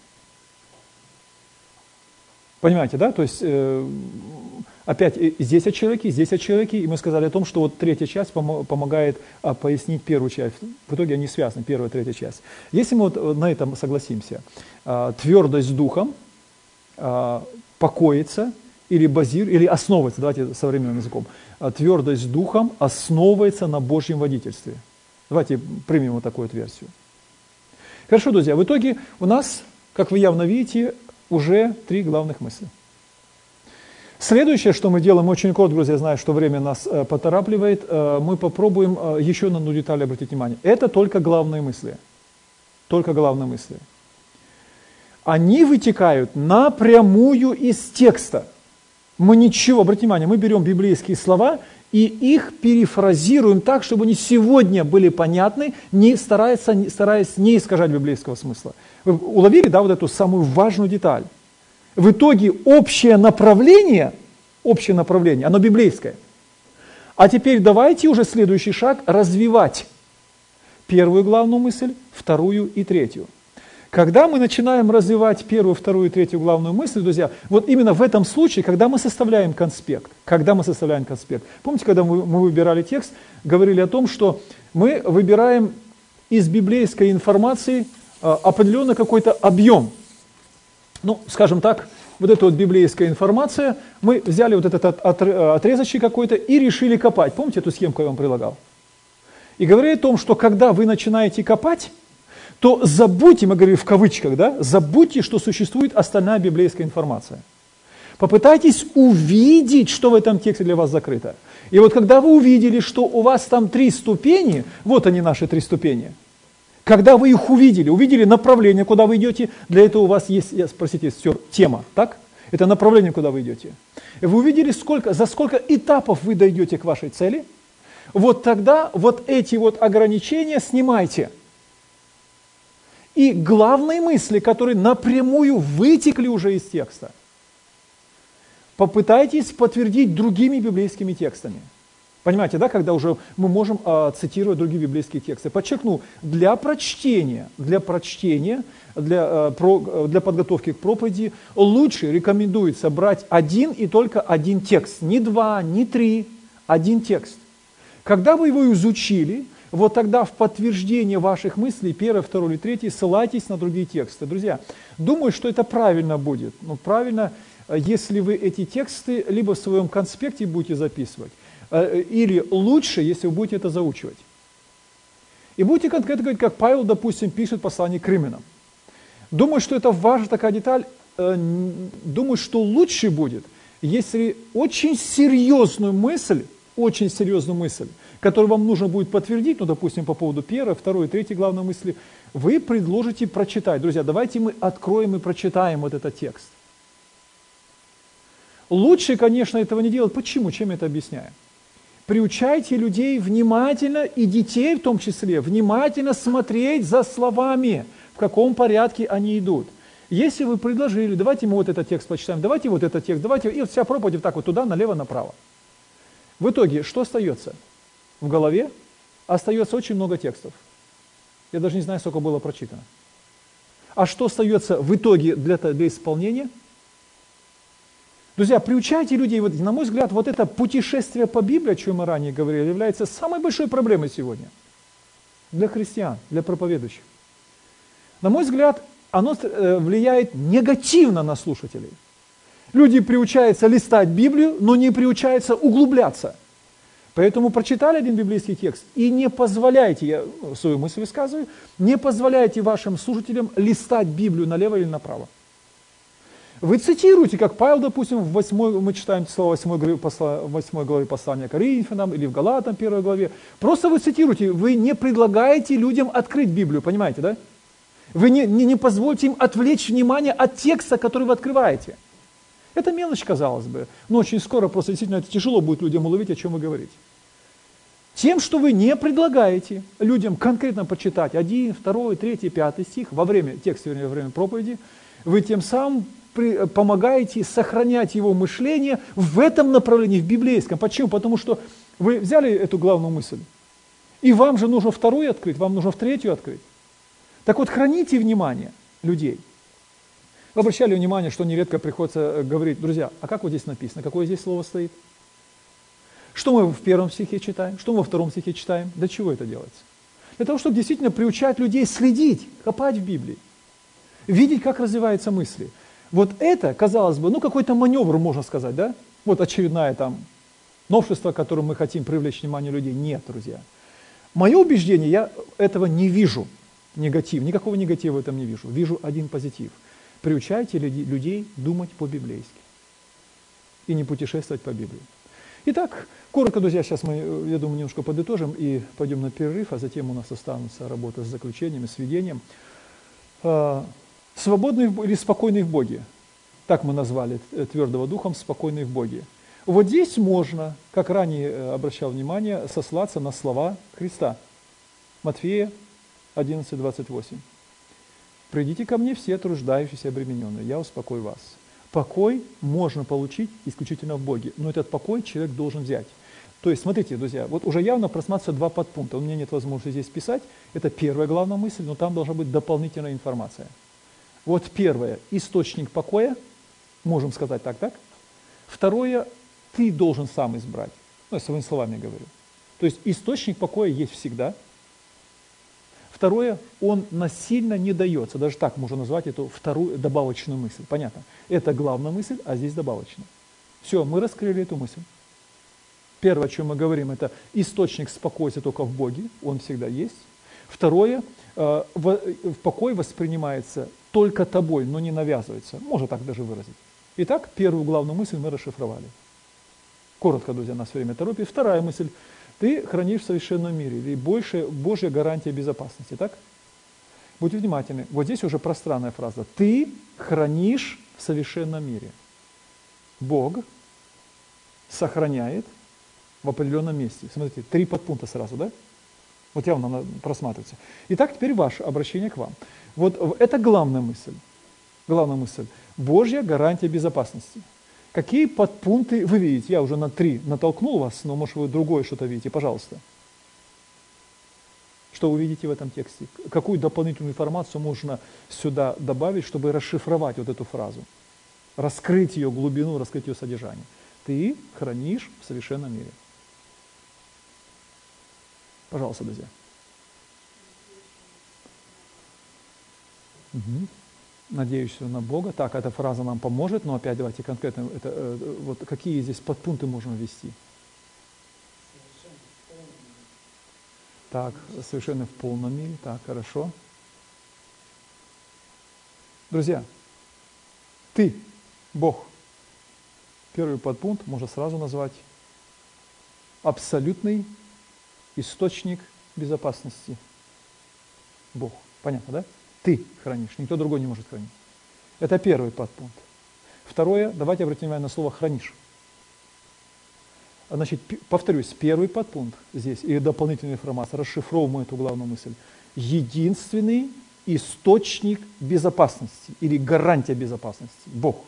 Понимаете, да? То есть, опять, здесь о человеке, и мы сказали о том, что вот третья часть помогает пояснить первую часть. В итоге они связаны, первая и третья часть. Если мы вот на этом согласимся, твердость духом покоится или основывается, давайте современным языком, твердость духом основывается на Божьем водительстве. Давайте примем вот такую вот версию. Хорошо, друзья, в итоге у нас, как вы явно видите, уже 3 главных мысли. Следующее, что мы делаем, очень коротко, друзья, я знаю, что время нас поторапливает, мы попробуем еще на одну деталь обратить внимание. Это только главные мысли. Только главные мысли. Они вытекают напрямую из текста. Мы ничего, обратите внимание, мы берем библейские слова и их перефразируем так, чтобы они сегодня были понятны, стараясь не искажать библейского смысла. Вы уловили, да, вот эту самую важную деталь? В итоге общее направление, оно библейское. А теперь давайте уже следующий шаг развивать. Первую главную мысль, вторую и третью. Когда мы начинаем развивать первую, вторую и третью главную мысль, друзья, вот именно в этом случае, когда мы составляем конспект, помните, когда мы выбирали текст, говорили о том, что мы выбираем из библейской информации определенный какой-то объем. Ну, скажем так, вот эта вот библейская информация, мы взяли вот этот отрезочек какой-то и решили копать. Помните эту схемку я вам прилагал? И говорили о том, что когда вы начинаете копать, то забудьте, мы говорили в кавычках, да, забудьте, что существует остальная библейская информация. Попытайтесь увидеть, что в этом тексте для вас закрыто. И вот когда вы увидели, что у вас там 3 ступени, вот они наши 3 ступени, когда вы их увидели направление, куда вы идете, для этого у вас есть, простите, тема, так? Это направление, куда вы идете. Вы увидели, за сколько этапов вы дойдете к вашей цели, вот тогда вот эти вот ограничения снимайте. И главные мысли, которые напрямую вытекли уже из текста, попытайтесь подтвердить другими библейскими текстами. Понимаете, да, когда уже мы можем цитировать другие библейские тексты. Подчеркну, для прочтения, для подготовки к проповеди лучше рекомендуется брать один и только один текст. Не 2, не 3, один текст. Когда вы его изучили, вот тогда в подтверждение ваших мыслей, 1, 2 или 3, ссылайтесь на другие тексты. Друзья, думаю, что это правильно будет. Правильно, если вы эти тексты либо в своем конспекте будете записывать, или лучше, если вы будете это заучивать. И будете конкретно говорить, как Павел, допустим, пишет послание к римлянам. Думаю, что это важная такая деталь. Думаю, что лучше будет, если очень серьезную мысль, которую вам нужно будет подтвердить, допустим, по поводу 1, 2 и 3 главной мысли, вы предложите прочитать. Друзья, давайте мы откроем и прочитаем вот этот текст. Лучше, конечно, этого не делать. Почему? Чем я это объясняю? Приучайте людей внимательно, и детей в том числе, внимательно смотреть за словами, в каком порядке они идут. Если вы предложили, давайте мы вот этот текст почитаем, давайте вот этот текст, давайте, и вот вся проповедь вот так вот туда, налево, направо. В итоге, что остается? В голове остается очень много текстов. Я даже не знаю, сколько было прочитано. А что остается в итоге для исполнения? Друзья, приучайте людей. Вот, на мой взгляд, вот это путешествие по Библии, о чем мы ранее говорили, является самой большой проблемой сегодня для христиан, для проповедующих. На мой взгляд, оно влияет негативно на слушателей. Люди приучаются листать Библию, но не приучаются углубляться. Поэтому прочитали один библейский текст и не позволяйте, я свою мысль высказываю, не позволяйте вашим слушателям листать Библию налево или направо. Вы цитируете, как Павел, допустим, мы читаем слова 8 главе послания Коринфянам или в Галатам 1 главе. Просто вы цитируете, вы не предлагаете людям открыть Библию, понимаете, да? Вы не позвольте им отвлечь внимание от текста, который вы открываете. Это мелочь, казалось бы, но очень скоро просто действительно это тяжело будет людям уловить, о чем вы говорите. Тем, что вы не предлагаете людям конкретно почитать 1, 2, 3, 5 стих во время проповеди, вы тем самым помогаете сохранять его мышление в этом направлении, в библейском. Почему? Потому что вы взяли эту главную мысль, и вам же нужно вторую открыть, вам нужно в третью открыть. Так вот, храните внимание людей. Вы обращали внимание, что нередко приходится говорить, друзья, а как вот здесь написано, какое здесь слово стоит? Что мы в 1 стихе читаем, что мы во 2 стихе читаем? Для чего это делается? Для того, чтобы действительно приучать людей следить, копать в Библии, видеть, как развиваются мысли. Вот это, казалось бы, ну какой-то маневр, можно сказать, да? Вот очередное там новшество, которым мы хотим привлечь внимание людей. Нет, друзья. Мое убеждение, я этого не вижу. Никакого негатива в этом не вижу. Вижу один позитив. Приучайте людей думать по-библейски и не путешествовать по Библии. Итак, коротко, друзья, сейчас мы, я думаю, немножко подытожим и пойдем на перерыв, а затем у нас останутся работа с заключением и сведением. Свободный или спокойный в Боге. Так мы назвали твердого духом, спокойный в Боге. Вот здесь можно, как ранее обращал внимание, сослаться на слова Христа. Матфея 11:28. «Придите ко мне все труждающиеся и обремененные, я успокою вас». Покой можно получить исключительно в Боге, но этот покой человек должен взять. То есть, смотрите, друзья, вот уже явно просматриваются два подпункта. У меня нет возможности здесь писать. Это первая главная мысль, но там должна быть дополнительная информация. Вот первое, источник покоя, можем сказать так? Второе, ты должен сам избрать. Ну, я своими словами говорю. То есть источник покоя есть всегда. Второе, он насильно не дается. Даже так можно назвать эту вторую добавочную мысль. Понятно? Это главная мысль, а здесь добавочная. Все, мы раскрыли эту мысль. Первое, о чем мы говорим, это источник спокойствия только в Боге, он всегда есть. Второе, покой воспринимается только тобой, но не навязывается. Можно так даже выразить. Итак, первую главную мысль мы расшифровали. Коротко, друзья, нас время торопит. Вторая мысль. Ты хранишь в совершенном мире, или Божья гарантия безопасности, так? Будьте внимательны. Вот здесь уже пространная фраза. Ты хранишь в совершенном мире. Бог сохраняет в определенном месте. Смотрите, 3 подпункта сразу, да? Вот явно просматривается. Итак, теперь ваше обращение к вам. Вот это главная мысль. Главная мысль. Божья гарантия безопасности. Какие подпункты вы видите? Я уже на 3 натолкнул вас, но может вы другое что-то видите. Пожалуйста. Что вы видите в этом тексте? Какую дополнительную информацию можно сюда добавить, чтобы расшифровать вот эту фразу? Раскрыть ее глубину, раскрыть ее содержание. Ты хранишь в совершенном мире. Пожалуйста, друзья. Угу. Надеюсь на Бога. Так, эта фраза нам поможет, но опять давайте конкретно, вот какие здесь подпункты можем ввести? Так, совершенно в полном мире. Так, хорошо. Друзья, ты, Бог. Первый подпункт можно сразу назвать абсолютный источник безопасности. Бог. Понятно, да? Ты хранишь, никто другой не может хранить. Это первый подпункт. Второе, давайте обратим внимание на слово «хранишь». Значит, повторюсь, первый подпункт здесь, и дополнительная информация, расшифровываем эту главную мысль. Единственный источник безопасности или гарантия безопасности – Бог.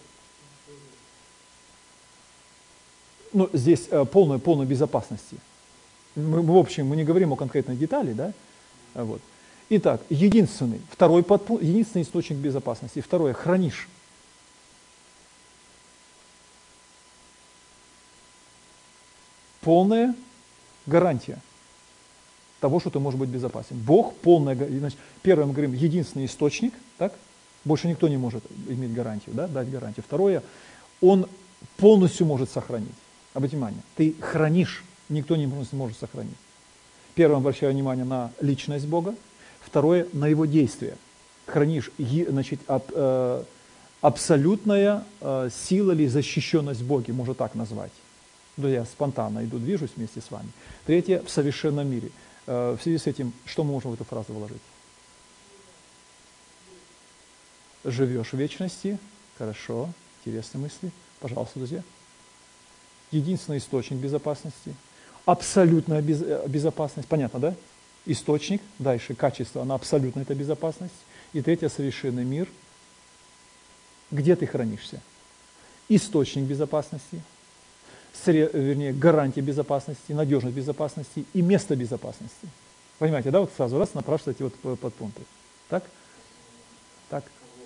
Ну, здесь полной безопасности. В общем, мы не говорим о конкретной детали, да? Вот. Итак, второй подпункт, единственный источник безопасности. Второе, хранишь. Полная гарантия того, что ты можешь быть безопасен. Бог полная гарантия. Значит, первое мы говорим, единственный источник, так? Больше никто не может иметь гарантию, да? Дать гарантию. Второе, он полностью может сохранить. Обратите внимание, ты хранишь, никто не может сохранить. Первое, обращаю внимание на личность Бога. Второе, на его действие. Хранишь, значит, абсолютная сила или защищенность Бога, можно так назвать. Да, я спонтанно движусь вместе с вами. Третье, в совершенном мире. В связи с этим, что мы можем в эту фразу вложить? Живешь в вечности. Хорошо, интересные мысли. Пожалуйста, друзья. Единственный источник безопасности. Абсолютная безопасность. Понятно, да? Источник, дальше качество, она абсолютно это безопасность. И третье, совершенный мир. Где ты хранишься? Источник безопасности, вернее, гарантия безопасности, надежность безопасности и место безопасности. Понимаете, да? Вот сразу раз напрашиваются эти вот подпункты. Так? Так.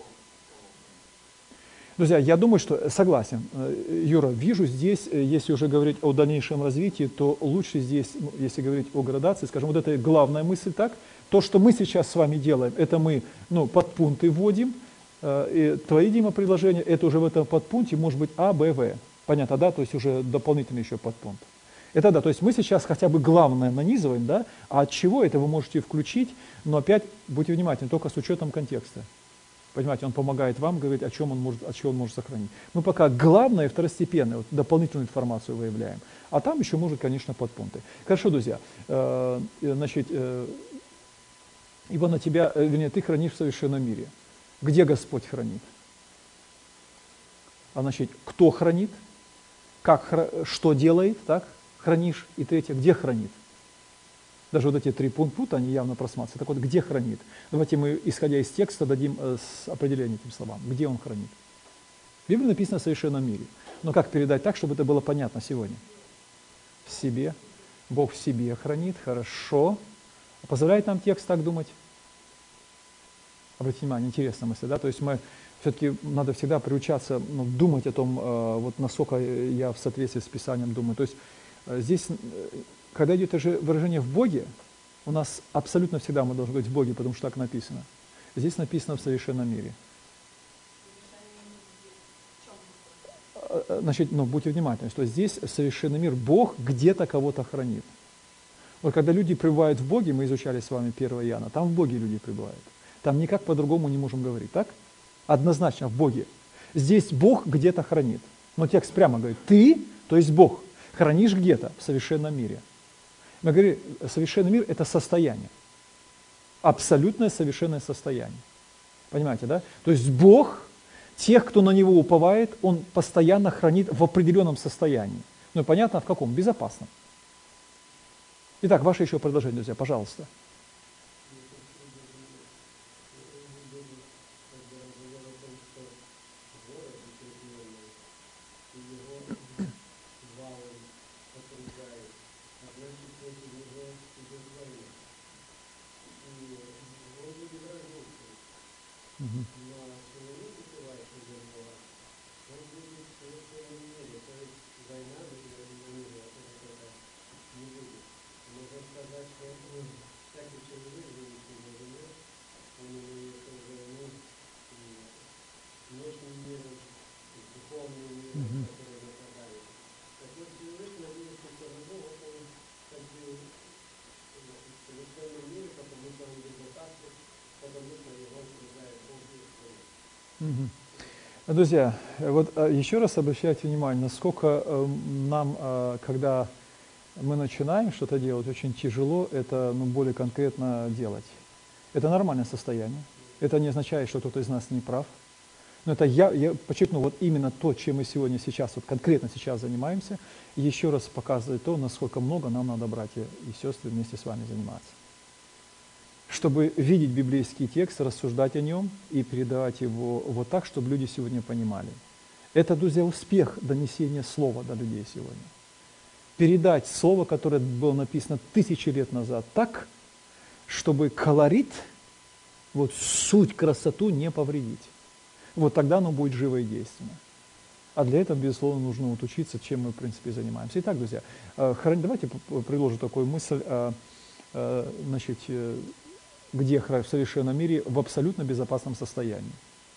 Друзья, я думаю, что согласен. Юра, вижу здесь, если уже говорить о дальнейшем развитии, то лучше здесь, если говорить о градации, скажем, вот это главная мысль, так? То, что мы сейчас с вами делаем, это мы подпункты вводим, И твои, Дима, предложения, это уже в этом подпункте может быть А, Б, В. Понятно, да? То есть уже дополнительный еще подпункт. Это да, то есть мы сейчас хотя бы главное нанизываем, да, а от чего это вы можете включить, но опять будьте внимательны, только с учетом контекста. Понимаете, он помогает вам говорить, о чем он может сохранить. Мы пока главное и второстепенное, вот, дополнительную информацию выявляем. А там еще может, конечно, подпункты. Хорошо, друзья. Значит, ибо на тебя, вернее, ты хранишь в совершенном мире. Где Господь хранит? А значит, кто хранит? Что делает, так? Хранишь. И третье, где хранит? Даже вот эти 3 пункта, они явно просматриваются. Так вот, где хранит? Давайте мы, исходя из текста, дадим определение этим словам. Где он хранит? В Библии написано в совершенном мире. Но как передать так, чтобы это было понятно сегодня? В себе. Бог в себе хранит. Хорошо. Позволяет нам текст так думать? Обратите внимание, интересная мысль, да? То есть мы все-таки надо всегда приучаться думать о том, вот насколько я в соответствии с Писанием думаю. То есть здесь, когда идет выражение «в Боге», у нас абсолютно всегда мы должны говорить «в Боге», потому что так написано. Здесь написано «в совершенном мире». Значит, будьте внимательны, что здесь совершенный мир, Бог где-то кого-то хранит. Вот когда люди пребывают в Боге, мы изучали с вами 1 Иоанна, там в Боге люди пребывают. Там никак по-другому не можем говорить, так? Однозначно в Боге. Здесь Бог где-то хранит. Но текст прямо говорит, ты, то есть Бог, хранишь где-то в совершенном мире. Мы говорим, совершенный мир – это состояние. Абсолютное совершенное состояние. Понимаете, да? То есть Бог, тех, кто на Него уповает, Он постоянно хранит в определенном состоянии. Ну и понятно, в каком? Безопасном. Итак, ваше еще предложение, друзья, пожалуйста. Друзья, вот еще раз обращайте внимание, насколько нам, когда мы начинаем что-то делать, очень тяжело это более конкретно делать. Это нормальное состояние. Это не означает, что кто-то из нас не прав. Но это я подчеркну, вот именно то, чем мы сегодня сейчас, вот конкретно сейчас занимаемся, еще раз показывает то, насколько много нам надо, братья и сестры, вместе с вами заниматься. Чтобы видеть библейский текст, рассуждать о нем и передавать его вот так, чтобы люди сегодня понимали. Это, друзья, успех донесения слова до людей сегодня. Передать слово, которое было написано 1000 лет назад, так, чтобы колорит, вот суть, красоту не повредить. Вот тогда оно будет живо и действенно. А для этого, безусловно, нужно вот учиться, чем мы, в принципе, занимаемся. Итак, друзья, давайте предложу такую мысль, значит, где в совершенном мире в абсолютно безопасном состоянии.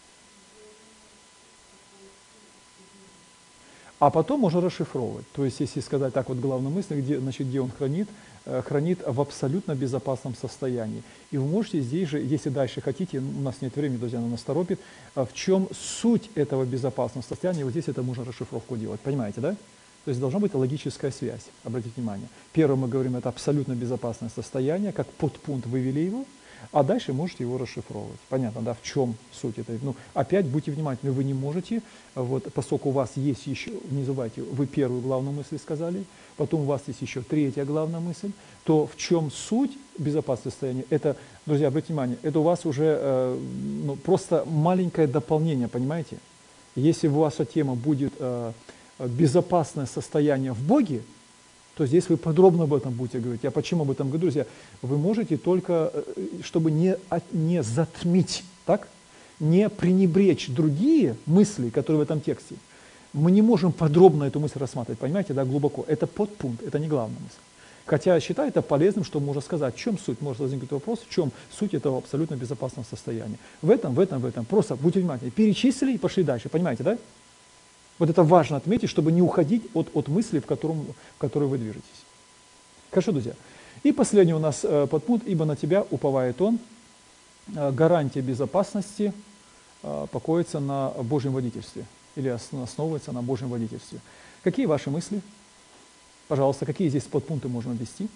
А потом можно расшифровывать. То есть, если сказать так вот главную мысль, где он хранит в абсолютно безопасном состоянии. И вы можете здесь же, если дальше хотите, у нас нет времени, друзья, но нас торопит, в чем суть этого безопасного состояния, вот здесь это можно расшифровку делать. Понимаете, да? То есть должна быть логическая связь, обратите внимание. Первое мы говорим, это абсолютно безопасное состояние, как подпункт вывели его, а дальше можете его расшифровывать. Понятно, да, в чем суть этой. Опять будьте внимательны, вы не можете, вот, поскольку у вас есть еще, не забывайте, вы первую главную мысль сказали, потом у вас есть еще третья главная мысль, то в чем суть безопасного состояния, это, друзья, обратите внимание, это у вас уже просто маленькое дополнение, понимаете? Если ваша тема будет безопасное состояние в Боге, то здесь вы подробно об этом будете говорить. Я почему об этом говорю, друзья? Вы можете только, чтобы не затмить, так? Не пренебречь другие мысли, которые в этом тексте. Мы не можем подробно эту мысль рассматривать, понимаете, да, глубоко. Это подпункт, это не главная мысль. Хотя я считаю это полезным, что можно сказать, в чем суть. Может возникнуть вопрос, в чем суть этого абсолютно безопасного состояния. В этом. Просто будьте внимательны. Перечислили и пошли дальше. Понимаете, да? Вот это важно отметить, чтобы не уходить от мысли, в которой вы движетесь. Хорошо, друзья. И последний у нас подпункт, ибо на тебя уповает он. Гарантия безопасности покоится на Божьем водительстве или основывается на Божьем водительстве. Какие ваши мысли? Пожалуйста, какие здесь подпункты можно ввести?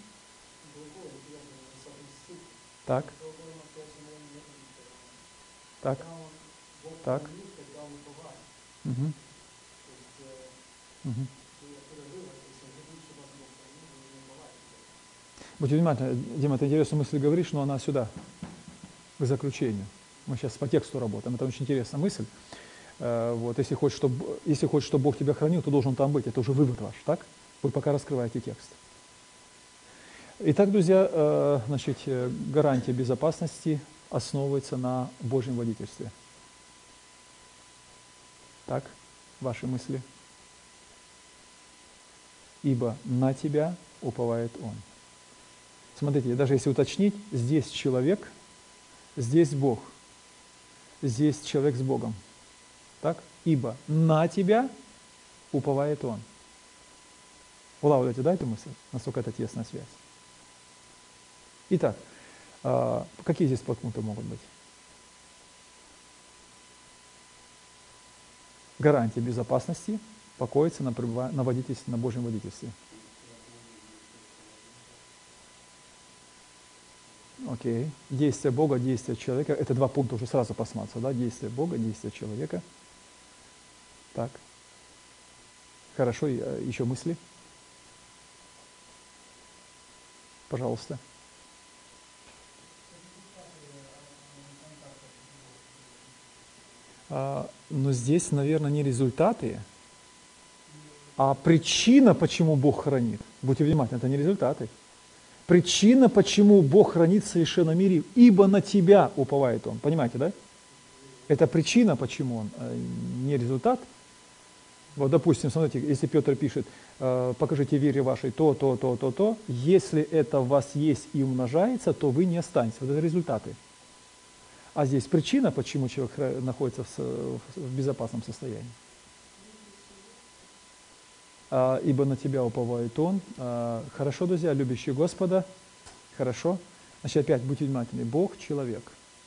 Так. Так. Так. Угу. Угу. Будьте внимательны, Дима, ты интересную мысль говоришь, но она сюда, к заключению. Мы сейчас по тексту работаем, это очень интересная мысль. Вот, если хочешь, чтобы Бог тебя хранил, то должен там быть. Это уже вывод ваш, так? Вы пока раскрываете текст. Итак, друзья, значит, гарантия безопасности основывается на Божьем водительстве. Так, ваши мысли? Ибо на тебя уповает Он. Смотрите, даже если уточнить, здесь человек, здесь Бог, здесь человек с Богом. Так? Ибо на тебя уповает Он. Улавливаете, да, эту мысль? Насколько это тесная связь. Итак, какие здесь подпункты могут быть? Гарантия безопасности покоится на водительстве, на Божьем водительстве. Окей. Действие Бога, действие человека. Это два пункта уже сразу посмотрятся, да? Действие Бога, действие человека. Так. Хорошо, еще мысли? Пожалуйста. Но здесь, наверное, не результаты, а причина, почему Бог хранит. Будьте внимательны, это не результаты. Причина, почему Бог хранит в совершенном мире, ибо на тебя уповает Он. Понимаете, да? Это причина, почему Он, не результат. Вот, допустим, смотрите, если Петр пишет, покажите вере вашей то. Если это в вас есть и умножается, то вы не останетесь. Вот это результаты. А здесь причина, почему человек находится в безопасном состоянии. Ибо на тебя уповает Он. Хорошо, друзья, любящие Господа. Хорошо. Значит, опять будьте внимательны. Бог, человек.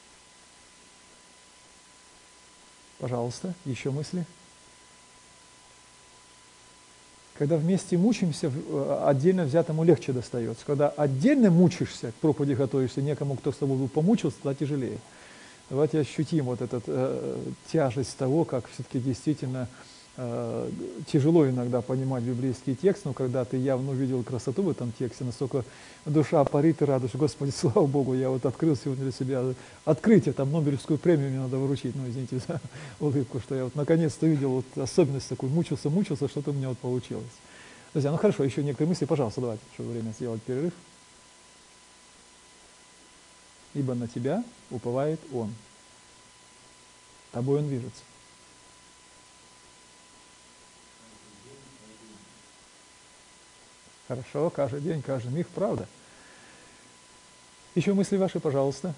Пожалуйста, еще мысли? Когда вместе мучаемся, отдельно взятому легче достается. Когда отдельно мучишься, к проповеди готовишься, некому, кто с тобой помучился, тогда тяжелее. Давайте ощутим вот эту тяжесть того, как все-таки действительно тяжело иногда понимать библейский текст, но когда ты явно увидел красоту в этом тексте, настолько душа парит и радуешься. Господи, слава Богу, я вот открыл сегодня для себя открытие, там Нобелевскую премию мне надо вручить, ну извините за улыбку, что я вот наконец-то увидел вот особенность такую, мучился, что-то у меня вот получилось. Друзья, ну хорошо, еще некоторые мысли, пожалуйста, давайте, чтобы время сделать перерыв. Ибо на тебя уповает Он. Тобой Он движется. Хорошо, каждый день, каждый миг, правда. Еще мысли ваши, пожалуйста.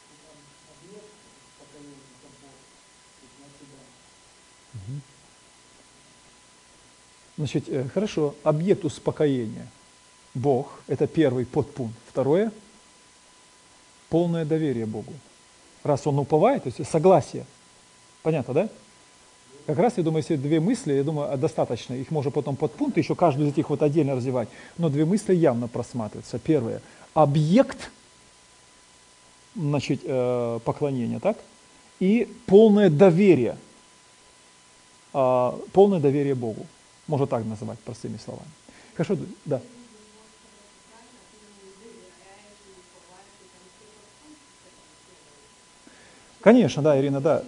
Значит, хорошо, объект успокоения. Бог, это первый подпункт. Второе, полное доверие Богу. Раз Он уповает, то есть согласие. Понятно, да? Как раз, я думаю, если две мысли, я думаю, достаточно. Их можно потом подпункты, еще каждую из этих вот отдельно развивать. Но две мысли явно просматриваются. Первое. Объект, значит, поклонения, так? И полное доверие. Полное доверие Богу. Можно так называть, простыми словами. Хорошо, да. Конечно, да, Ирина, да.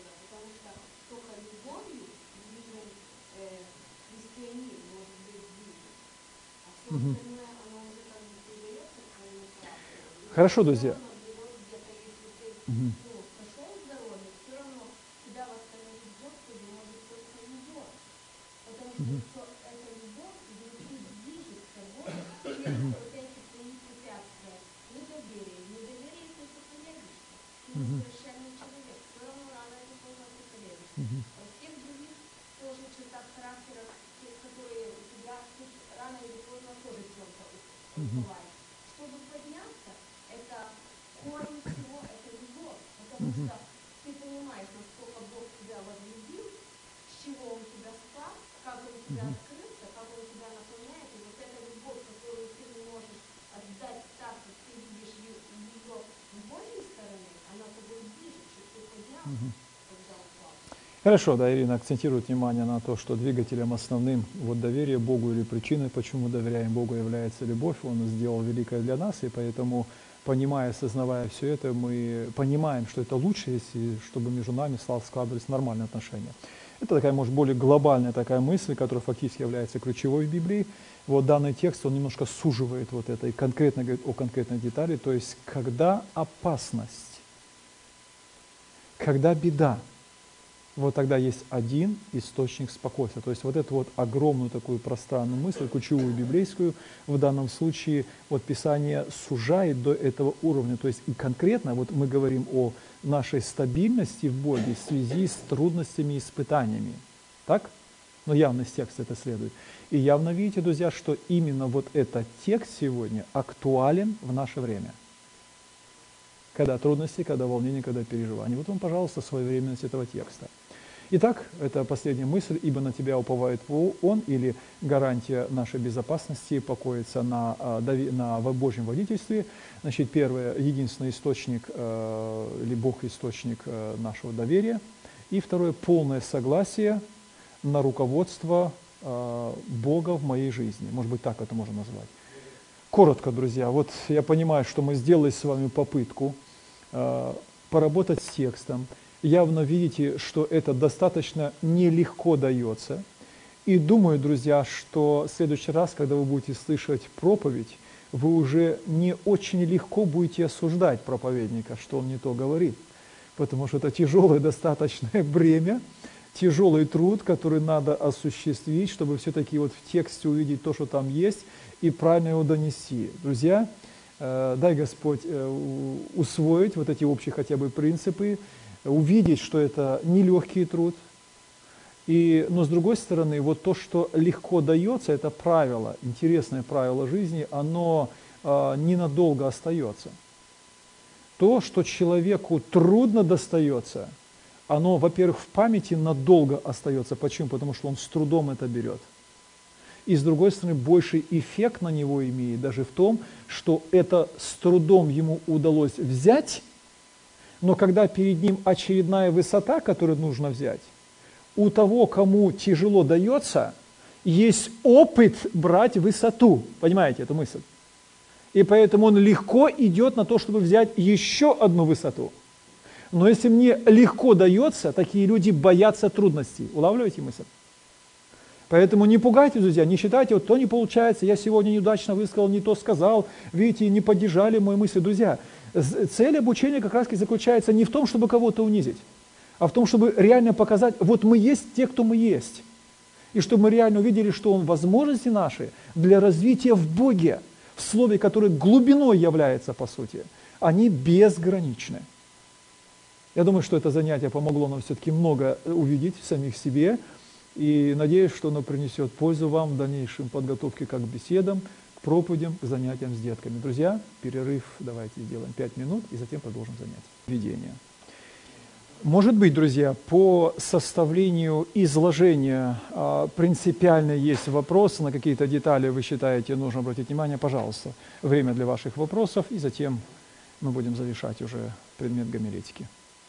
Угу. Хорошо, друзья. Угу. несовершенный человек. Все равно рано или поздно постареешь. А у всех других тоже чертах характера, те, которые у тебя тут рано или поздно тоже темка бывает. Чтобы подняться, это корень всего, это любовь. Потому что ты понимаешь, насколько Бог тебя возлюбил, с чего Он тебя спас, как Он тебя открылся, как Он тебя наполняет. И вот эта любовь, которую ты не можешь отдать так, как ты видишь ее с Божьей стороны, она тобой движет, чтобы ты поднялся, когда упал. Хорошо, да, Ирина акцентирует внимание на то, что двигателем основным вот доверия Богу или причиной, почему доверяем Богу, является любовь. Он сделал великое для нас, и поэтому, понимая, осознавая все это, мы понимаем, что это лучше, если, чтобы между нами складывались нормальные отношения. Это такая, может, более глобальная такая мысль, которая фактически является ключевой в Библии. Вот данный текст, он немножко суживает вот это и конкретно говорит о конкретной детали, то есть когда опасность, когда беда, вот тогда есть один источник спокойствия. То есть вот эту вот огромную такую пространную мысль, ключевую библейскую, в данном случае вот Писание сужает до этого уровня. То есть и конкретно вот мы говорим о нашей стабильности в Боге в связи с трудностями и испытаниями. Так? Но явно из текста это следует. И явно видите, друзья, что именно вот этот текст сегодня актуален в наше время. Когда трудности, когда волнения, когда переживания. Вот вам, пожалуйста, своевременность этого текста. Итак, это последняя мысль, ибо на тебя уповает Он, или гарантия нашей безопасности покоится на Божьем водительстве. Значит, первое, единственный источник, или Бог источник нашего доверия. И второе, полное согласие на руководство Бога в моей жизни. Может быть, так это можно назвать. Коротко, друзья, вот я понимаю, что мы сделали с вами попытку поработать с текстом. Явно видите, что это достаточно нелегко дается. И думаю, друзья, что в следующий раз, когда вы будете слышать проповедь, вы уже не очень легко будете осуждать проповедника, что он не то говорит. Потому что это тяжелое достаточное бремя, тяжелый труд, который надо осуществить, чтобы все-таки вот в тексте увидеть то, что там есть, и правильно его донести. Друзья, дай Господь усвоить вот эти общие хотя бы принципы, увидеть, что это нелегкий труд. Но с другой стороны, вот то, что легко дается, это правило, интересное правило жизни, оно ненадолго остается. То, что человеку трудно достается, оно, во-первых, в памяти надолго остается. Почему? Потому что он с трудом это берет. И с другой стороны, больший эффект на него имеет даже в том, что это с трудом ему удалось взять, но когда перед ним очередная высота, которую нужно взять, у того, кому тяжело дается, есть опыт брать высоту. Понимаете эту мысль? И поэтому он легко идет на то, чтобы взять еще одну высоту. Но если мне легко дается, такие люди боятся трудностей. Улавливаете мысль? Поэтому не пугайтесь, друзья, не считайте, вот то не получается, я сегодня неудачно высказал, не то сказал, видите, не поддержали мои мысли. Друзья, цель обучения как раз заключается не в том, чтобы кого-то унизить, а в том, чтобы реально показать, вот мы есть те, кто мы есть. И чтобы мы реально увидели, что возможности наши для развития в Боге, в Слове, которое глубиной является, по сути, они безграничны. Я думаю, что это занятие помогло нам все-таки много увидеть в самих себе, и надеюсь, что оно принесет пользу вам в дальнейшем подготовке как к беседам, к проповедям, к занятиям с детками. Друзья, перерыв давайте сделаем 5 минут, и затем продолжим занятие. Введение. Может быть, друзья, по составлению изложения принципиально есть вопросы, на какие-то детали вы считаете нужно обратить внимание, пожалуйста, время для ваших вопросов, и затем мы будем завершать уже предмет гомилетики.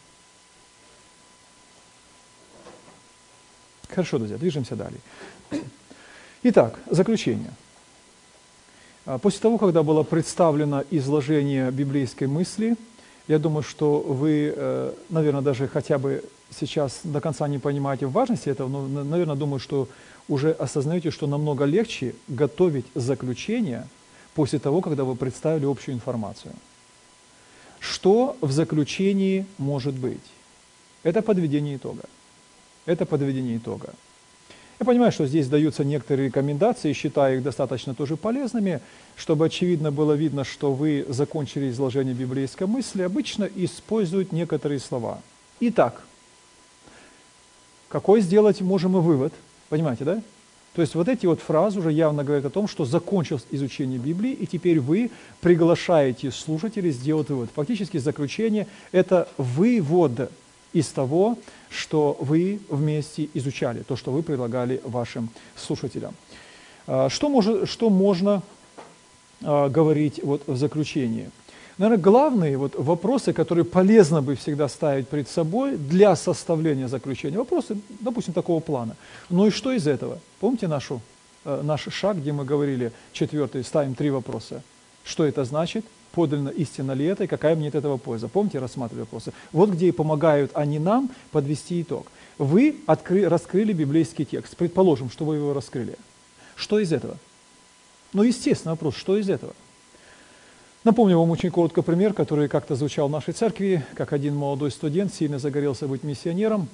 Хорошо, друзья, движемся далее. Итак, заключение. После того, когда было представлено изложение библейской мысли, я думаю, что вы, наверное, даже хотя бы сейчас до конца не понимаете важности этого, но, наверное, думаю, что уже осознаете, что намного легче готовить заключение после того, когда вы представили общую информацию. Что в заключении может быть? Это подведение итога. Это подведение итога. Я понимаю, что здесь даются некоторые рекомендации, считаю их достаточно тоже полезными, чтобы очевидно было видно, что вы закончили изложение библейской мысли, обычно используют некоторые слова. Итак, какой сделать можем мы вывод? Понимаете, да? То есть вот эти вот фразы уже явно говорят о том, что закончилось изучение Библии, и теперь вы приглашаете слушателей сделать вывод. Фактически заключение – это вывод из того, что вы вместе изучали, то, что вы предлагали вашим слушателям. Что можно говорить вот в заключении? Наверное, главные вот вопросы, которые полезно бы всегда ставить перед собой для составления заключения. Вопросы, допустим, такого плана. Ну и что из этого? Помните наш шаг, где мы говорили, 4, ставим 3 вопроса. Что это значит? Подлинно истина ли это? И какая мне от этого польза? Помните, рассматривали вопросы? Вот где и помогают они нам подвести итог. Вы раскрыли библейский текст. Предположим, что вы его раскрыли. Что из этого? Ну, естественно, вопрос, что из этого? Напомню вам очень коротко пример, который как-то звучал в нашей церкви, как один молодой студент сильно загорелся быть миссионером.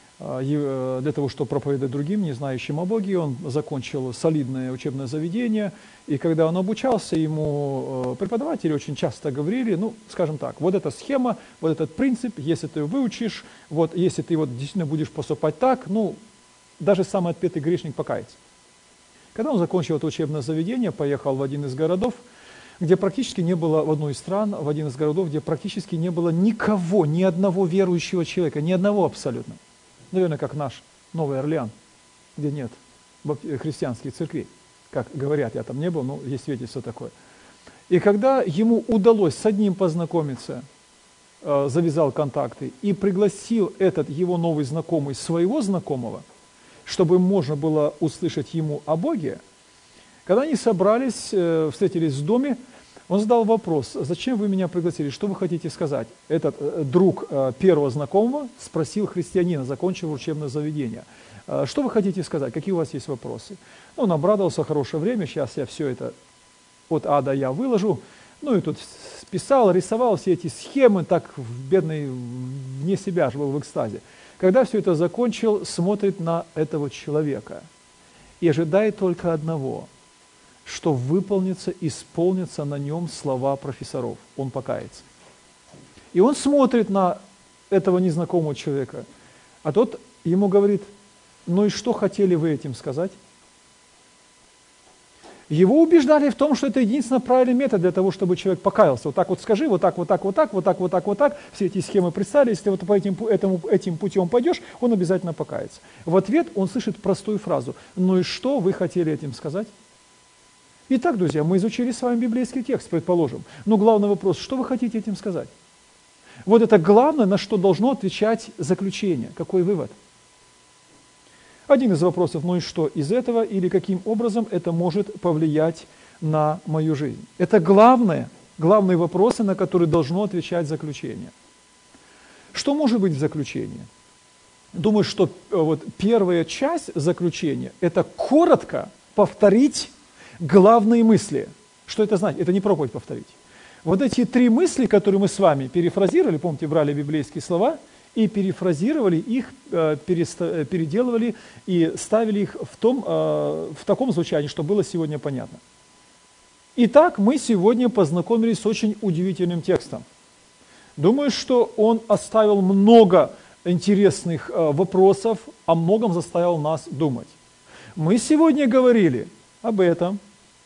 Для того, чтобы проповедовать другим, не знающим о Боге, он закончил солидное учебное заведение, и когда он обучался, ему преподаватели очень часто говорили, ну, скажем так, вот эта схема, вот этот принцип, если ты выучишь, вот если ты вот действительно будешь поступать так, ну, даже самый отпетый грешник покается. Когда он закончил это учебное заведение, поехал в один из городов, где практически не было, в одну из стран, в один из городов, где практически не было никого, ни одного верующего человека, ни одного абсолютно. Наверное, как наш Новый Орлеан, где нет христианских церквей. Как говорят, я там не был, но есть свидетельство такое. И когда ему удалось с одним познакомиться, завязал контакты и пригласил этот его новый знакомый своего знакомого, чтобы можно было услышать ему о Боге, когда они собрались, встретились в доме, он задал вопрос: зачем вы меня пригласили, что вы хотите сказать? Этот друг первого знакомого спросил христианина, закончив учебное заведение: что вы хотите сказать, какие у вас есть вопросы? Он обрадовался, хорошее время, сейчас я все это от А до Я выложу. Ну и тут писал, рисовал все эти схемы, так бедный вне себя же был в экстазе. Когда все это закончил, смотрит на этого человека и ожидает только одного, что выполнится, исполнятся на нем слова профессоров. Он покается. И он смотрит на этого незнакомого человека, а тот ему говорит: ну и что хотели вы этим сказать? Его убеждали в том, что это единственно правильный метод для того, чтобы человек покаялся. Вот так вот скажи, вот так, вот так, вот так, вот так, вот так, вот так. Все эти схемы представили, если вот по этим путем пойдешь, он обязательно покается. В ответ он слышит простую фразу: ну и что вы хотели этим сказать? Итак, друзья, мы изучили с вами библейский текст, предположим. Но главный вопрос: что вы хотите этим сказать? Вот это главное, на что должно отвечать заключение. Какой вывод? Один из вопросов: ну и что из этого, или каким образом это может повлиять на мою жизнь? Это главные вопросы, на которые должно отвечать заключение. Что может быть в заключении? Думаю, что вот первая часть заключения – это коротко повторить главные мысли. Что это значит? Это не проповедь повторить. Вот эти 3 мысли, которые мы с вами перефразировали, помните, брали библейские слова и перефразировали их, переделывали и ставили их в таком звучании, что было сегодня понятно. Итак, мы сегодня познакомились с очень удивительным текстом. Думаю, что он оставил много интересных вопросов, о многом заставил нас думать. Мы сегодня говорили об этом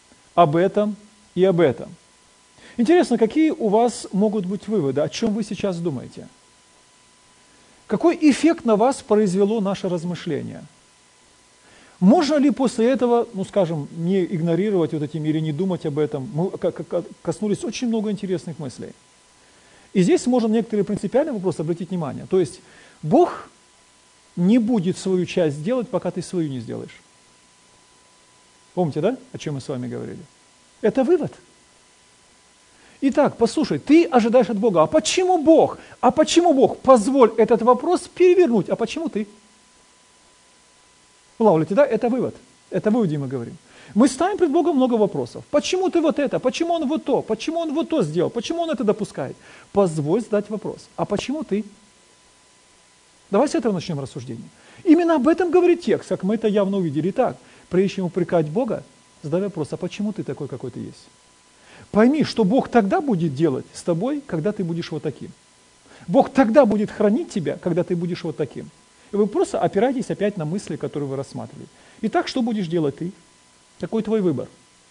и об этом. Интересно, какие у вас могут быть выводы, о чем вы сейчас думаете? Какой эффект на вас произвело наше размышление? Можно ли после этого, ну скажем, не игнорировать вот этим или не думать об этом? Мы коснулись очень много интересных мыслей. И здесь можно некоторые принципиальные вопросы обратить внимание. То есть Бог не будет свою часть делать, пока ты свою не сделаешь. Помните, да, о чем мы с вами говорили? Это вывод. Итак, послушай, ты ожидаешь от Бога. А почему Бог? А почему Бог? Позволь этот вопрос перевернуть. А почему ты? Улавливаете, да? Это вывод. Это выводе мы говорим. Мы ставим пред Богом много вопросов. Почему ты вот это? Почему Он вот то? Почему Он вот то сделал? Почему Он это допускает? Позволь задать вопрос. А почему ты? Давай с этого начнем рассуждение. Именно об этом говорит текст, как мы это явно увидели. Итак, прежде чем упрекать Бога, задай вопрос, а почему ты такой, какой ты есть? Пойми, что Бог тогда будет делать с тобой, когда ты будешь вот таким. Бог тогда будет хранить тебя, когда ты будешь вот таким. И вы просто опираетесь опять на мысли, которые вы рассматривали. Итак, что будешь делать ты? Какой твой выбор?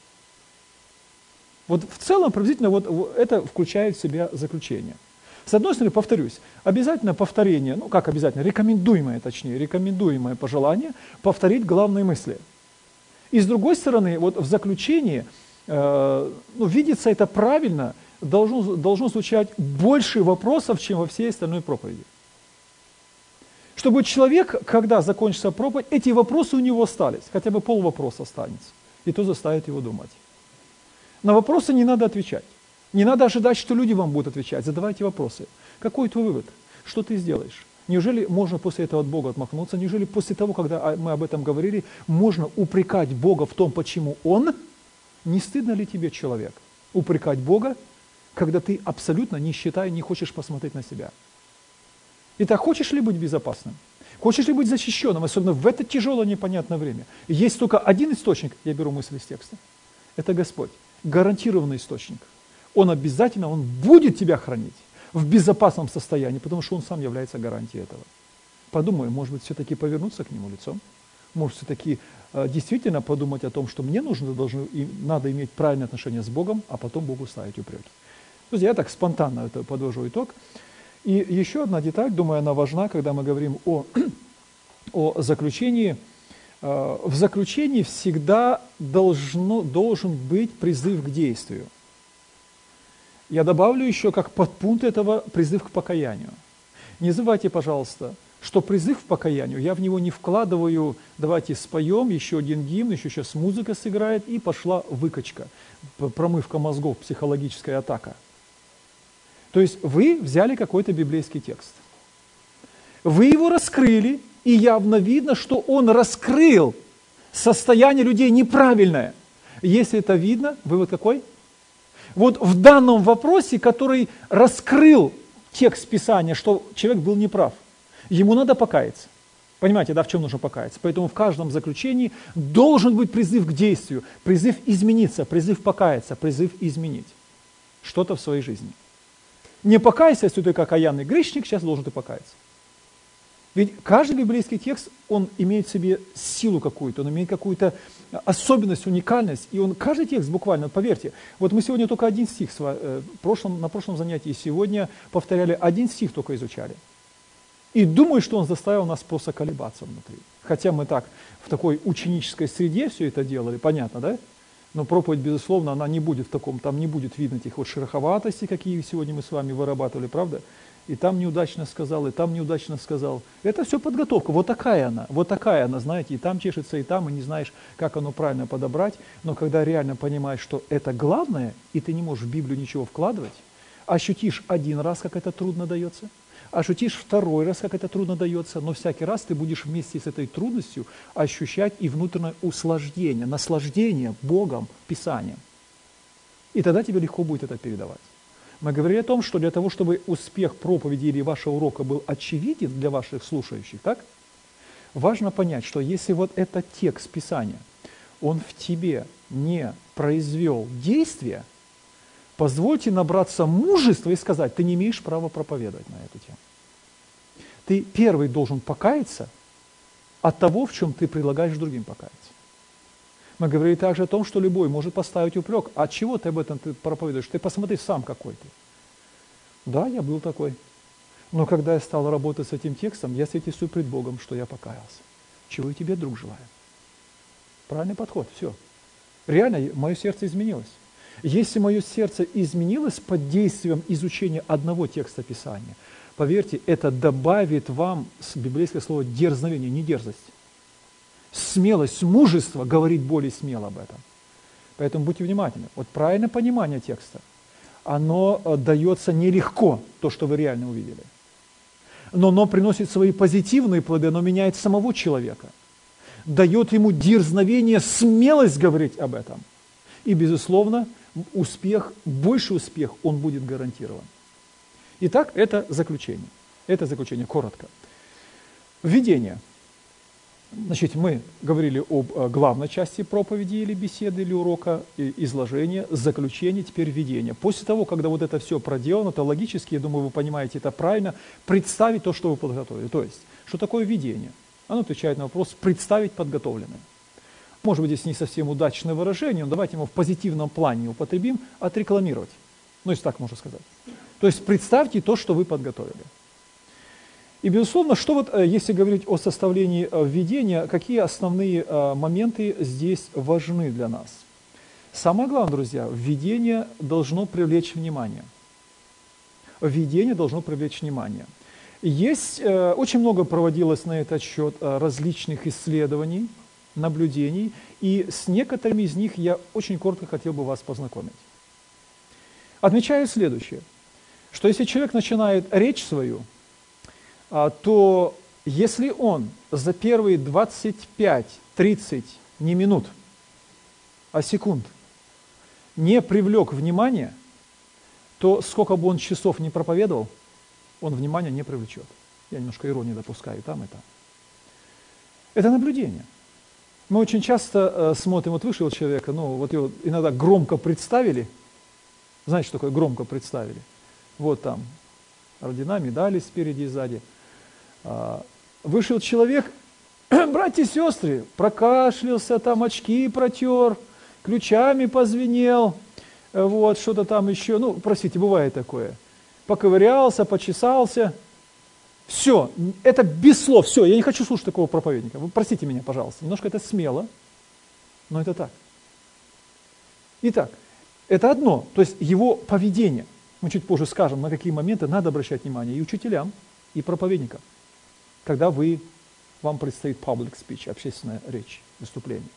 Вот в целом, приблизительно, вот это включает в себя заключение. С одной стороны, повторюсь, обязательно повторение, ну как обязательно, рекомендуемое пожелание повторить главные мысли. И с другой стороны, вот в заключении, видится это правильно, должно звучать больше вопросов, чем во всей остальной проповеди. Чтобы человек, когда закончится проповедь, эти вопросы у него остались, хотя бы полвопроса останется, и то заставит его думать. На вопросы не надо отвечать. Не надо ожидать, что люди вам будут отвечать. Задавайте вопросы. Какой твой вывод? Что ты сделаешь? Неужели можно после этого от Бога отмахнуться? Неужели после того, когда мы об этом говорили, можно упрекать Бога в том, почему Он? Не стыдно ли тебе, человек, упрекать Бога, когда ты абсолютно не хочешь посмотреть на себя? Итак, хочешь ли быть безопасным? Хочешь ли быть защищенным, особенно в это тяжелое непонятное время? Есть только один источник, я беру мысль из текста. Это Господь. Гарантированный источник. Он обязательно, Он будет тебя хранить в безопасном состоянии, потому что Он сам является гарантией этого. Подумай, может быть, все-таки повернуться к Нему лицом? Может, все-таки действительно подумать о том, что мне надо иметь правильное отношение с Богом, а потом Богу ставить упреки. Друзья, я так спонтанно это подвожу итог. И еще одна деталь, думаю, она важна, когда мы говорим о заключении. В заключении всегда должен быть призыв к действию. Я добавлю еще как подпункт этого призыв к покаянию. Не забывайте, пожалуйста, что призыв к покаянию, я в него не вкладываю, давайте споем, еще один гимн, еще сейчас музыка сыграет, и пошла выкачка, промывка мозгов, психологическая атака. То есть вы взяли какой-то библейский текст, вы его раскрыли, и явно видно, что он раскрыл состояние людей неправильное. Если это видно, вывод какой? Вот в данном вопросе, который раскрыл текст Писания, что человек был неправ, ему надо покаяться. Понимаете, да, в чем нужно покаяться? Поэтому в каждом заключении должен быть призыв к действию, призыв измениться, призыв покаяться, призыв изменить что-то в своей жизни. Не покайся, если ты как окаянный грешник, сейчас должен ты покаяться. Ведь каждый библейский текст, он имеет в себе силу какую-то, он имеет какую-то особенность, уникальность, и каждый текст буквально, поверьте, вот мы сегодня только один стих, на прошлом занятии сегодня повторяли, один стих только изучали. И думаю, что он заставил нас просто колебаться внутри. Хотя мы так, в такой ученической среде все это делали, понятно, да? Но проповедь, безусловно, она не будет в таком, там не будет видно этих вот шероховатостей, какие сегодня мы с вами вырабатывали, правда? И там неудачно сказал, и там неудачно сказал. Это все подготовка, вот такая она, знаете, и там чешется, и там, и не знаешь, как оно правильно подобрать. Но когда реально понимаешь, что это главное, и ты не можешь в Библию ничего вкладывать, ощутишь один раз, как это трудно дается, ощутишь второй раз, как это трудно дается, но всякий раз ты будешь вместе с этой трудностью ощущать и внутреннее услаждение, наслаждение Богом, Писанием. И тогда тебе легко будет это передавать. Мы говорили о том, что для того, чтобы успех проповеди или вашего урока был очевиден для ваших слушающих, так? Важно понять, что если вот этот текст Писания, он в тебе не произвел действия, позвольте набраться мужества и сказать, ты не имеешь права проповедовать на эту тему. Ты первый должен покаяться от того, в чем ты предлагаешь другим покаяться. Мы говорили также о том, что любой может поставить упрек. А чего ты об этом проповедуешь? Ты посмотри сам какой ты. Да, я был такой. Но когда я стал работать с этим текстом, я свидетельствую пред Богом, что я покаялся. Чего и тебе, друг, желаю. Правильный подход, все. Реально, мое сердце изменилось. Если мое сердце изменилось под действием изучения одного текста Писания, поверьте, это добавит вам библейское слово дерзновение, не дерзость. Смелость, мужество говорить более смело об этом. Поэтому будьте внимательны. Вот правильное понимание текста, оно дается нелегко, то, что вы реально увидели. Но оно приносит свои позитивные плоды, оно меняет самого человека. Дает ему дерзновение, смелость говорить об этом. И, безусловно, успех, больший успех, он будет гарантирован. Итак, это заключение. Это заключение, коротко. Введение. Значит, мы говорили об главной части проповеди или беседы, или урока, изложения, заключения, теперь введение. После того, когда вот это все проделано, то логически, я думаю, вы понимаете это правильно, представить то, что вы подготовили. То есть, что такое введение? Оно отвечает на вопрос «представить подготовленное». Может быть, здесь не совсем удачное выражение, но давайте его в позитивном плане употребим, отрекламировать. Ну, если так можно сказать. То есть, представьте то, что вы подготовили. И, безусловно, что вот, если говорить о составлении введения, какие основные моменты здесь важны для нас? Самое главное, друзья, введение должно привлечь внимание. Введение должно привлечь внимание. Есть, очень много проводилось на этот счет различных исследований, наблюдений, и с некоторыми из них я очень коротко хотел бы вас познакомить. Отмечаю следующее, что если человек начинает речь свою, то если он за первые 25-30, не минут, а секунд, не привлек внимание, то сколько бы он часов не проповедовал, он внимания не привлечет. Я немножко иронии допускаю там и там. Это наблюдение. Мы очень часто смотрим, вот вышел человека, ну вот его иногда громко представили. Знаете, что такое громко представили? Вот там ордена, медали спереди и сзади. Вышел человек, братья и сестры, прокашлялся, там очки протер, ключами позвенел, вот, что-то там еще, ну, простите, бывает такое. Поковырялся, почесался. Все, это без слов, все, я не хочу слушать такого проповедника. Вы простите меня, пожалуйста, немножко это смело, но это так. Итак, это одно, то есть его поведение. Мы чуть позже скажем, на какие моменты надо обращать внимание и учителям, и проповедникам, когда вам предстоит public speech, общественная речь, выступление.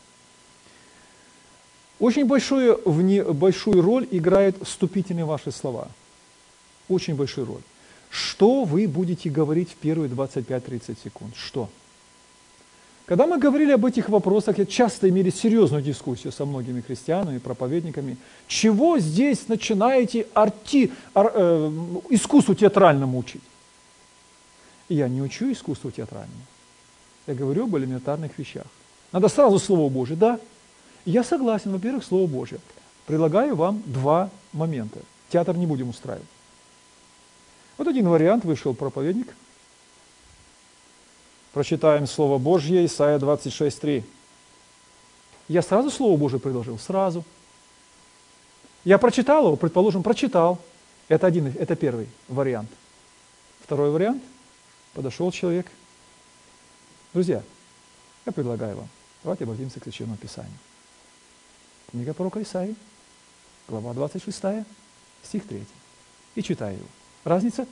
Очень большую роль играют вступительные ваши слова. Очень большую роль. Что вы будете говорить в первые 25-30 секунд? Что? Когда мы говорили об этих вопросах, я часто имели серьезную дискуссию со многими христианами, проповедниками. Чего здесь начинаете искусству театральному учить? Я не учу искусству театральному. Я говорю об элементарных вещах. Надо сразу Слово Божие. Да, я согласен, во-первых, Слово Божие. Предлагаю вам два момента. Театр не будем устраивать. Вот один вариант, вышел проповедник. Прочитаем Слово Божье, Исайя 26:3. Я сразу Слово Божие предложил? Сразу. Я прочитал его, предположим, прочитал. Это первый вариант. Второй вариант. Подошел человек. Друзья, я предлагаю вам, давайте обратимся к Священному Писанию. Книга пророка Исаии, глава 26, стих 3. И читаю его. Разница?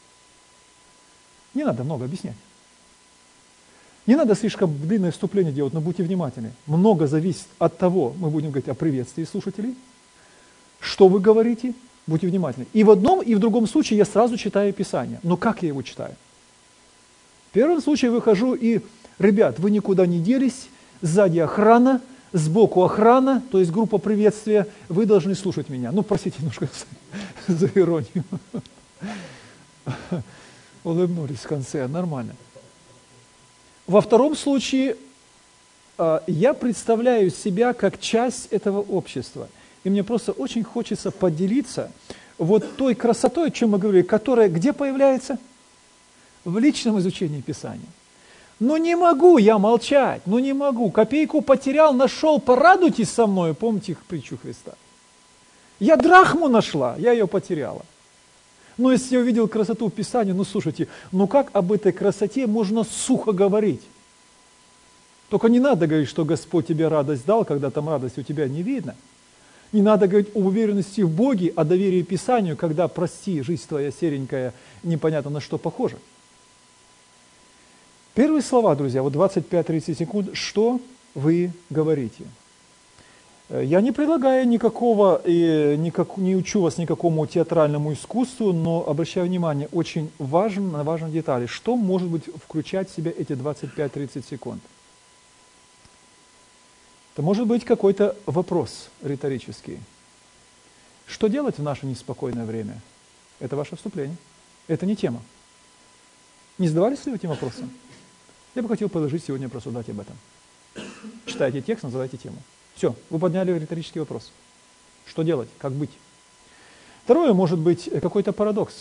Не надо много объяснять. Не надо слишком длинное вступление делать, но будьте внимательны. Много зависит от того, мы будем говорить о приветствии слушателей, что вы говорите, будьте внимательны. И в одном, и в другом случае я сразу читаю Писание. Но как я его читаю? В первом случае выхожу и, ребят, вы никуда не делись, сзади охрана, сбоку охрана, то есть группа приветствия, вы должны слушать меня. Ну, простите немножко за иронию. Улыбнулись в конце, нормально. Во втором случае я представляю себя как часть этого общества. И мне просто очень хочется поделиться вот той красотой, о чем мы говорили, которая где появляется? В личном изучении Писания. Ну не могу я молчать, ну не могу. Копейку потерял, нашел, порадуйтесь со мной. Помните их притчу Христа? Я драхму нашла, я ее потеряла. Но если я увидел красоту Писания, ну слушайте, ну как об этой красоте можно сухо говорить? Только не надо говорить, что Господь тебе радость дал, когда там радости у тебя не видно. Не надо говорить о уверенности в Боге, о доверии Писанию, когда, прости, жизнь твоя серенькая, непонятно на что похожа. Первые слова, друзья, вот 25-30 секунд, что вы говорите? Я не предлагаю не учу вас никакому театральному искусству, но обращаю внимание очень на важные детали. Что может быть включать в себя эти 25-30 секунд? Это может быть какой-то вопрос риторический. Что делать в наше неспокойное время? Это ваше вступление. Это не тема. Не задавались ли вы этим вопросом? Я бы хотел предложить сегодня просудать об этом. Читайте текст, задайте тему. Все, вы подняли риторический вопрос. Что делать? Как быть? Второе, может быть, какой-то парадокс.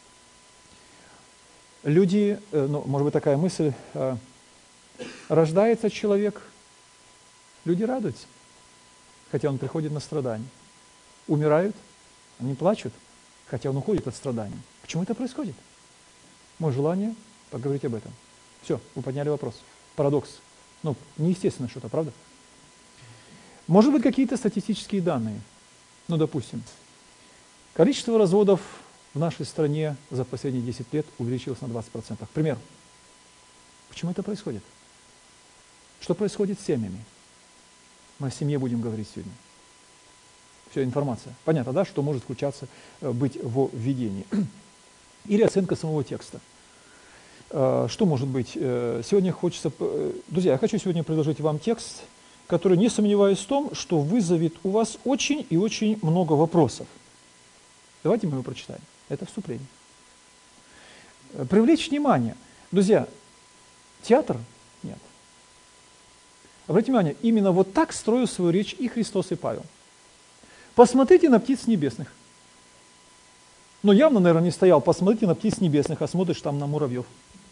Люди, может быть, такая мысль, рождается человек, люди радуются, хотя он приходит на страдания. Умирают, они плачут, хотя он уходит от страданий. Почему это происходит? Мое желание поговорить об этом. Все, вы подняли вопрос. Парадокс. Неестественно что-то, правда? Может быть, какие-то статистические данные. Допустим, количество разводов в нашей стране за последние 10 лет увеличилось на 20%. Пример. Почему это происходит? Что происходит с семьями? Мы о семье будем говорить сегодня. Все, информация. Понятно, да, что может включаться, быть во введении. Или оценка самого текста. Что может быть? Сегодня хочется... Друзья, я хочу сегодня предложить вам текст, который, не сомневаюсь в том, что вызовет у вас очень и очень много вопросов. Давайте мы его прочитаем. Это вступление. Привлечь внимание. Друзья, театр? Нет. Обратите внимание, именно вот так строил свою речь и Христос, и Павел. Посмотрите на птиц небесных. Явно, наверное, не стоял, посмотрите на птиц небесных, а смотришь там на муравьев.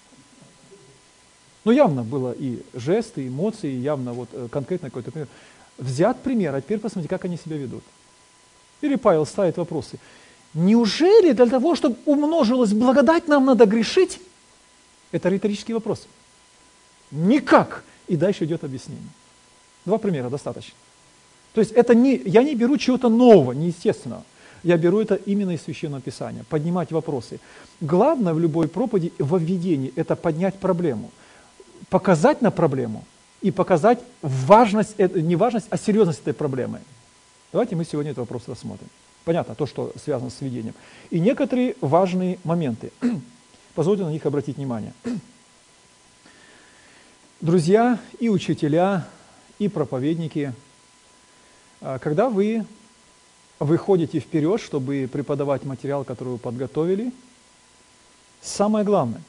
Явно было и жесты, и эмоции, и явно конкретно какой-то пример. Взят пример, а теперь посмотрите, как они себя ведут. Или Павел ставит вопросы. Неужели для того, чтобы умножилась благодать, нам надо грешить? Это риторический вопрос. Никак. И дальше идет объяснение. 2 примера достаточно. То есть я не беру чего-то нового, неестественного. Я беру это именно из Священного Писания. Поднимать вопросы. Главное в любой проповеди, во введении, это поднять проблему. Показать на проблему и показать важность, не важность, а серьезность этой проблемы. Давайте мы сегодня этот вопрос рассмотрим. Понятно, то, что связано с введением. И некоторые важные моменты. Позвольте на них обратить внимание. Друзья и учителя, и проповедники, когда вы выходите вперед, чтобы преподавать материал, который вы подготовили, самое главное,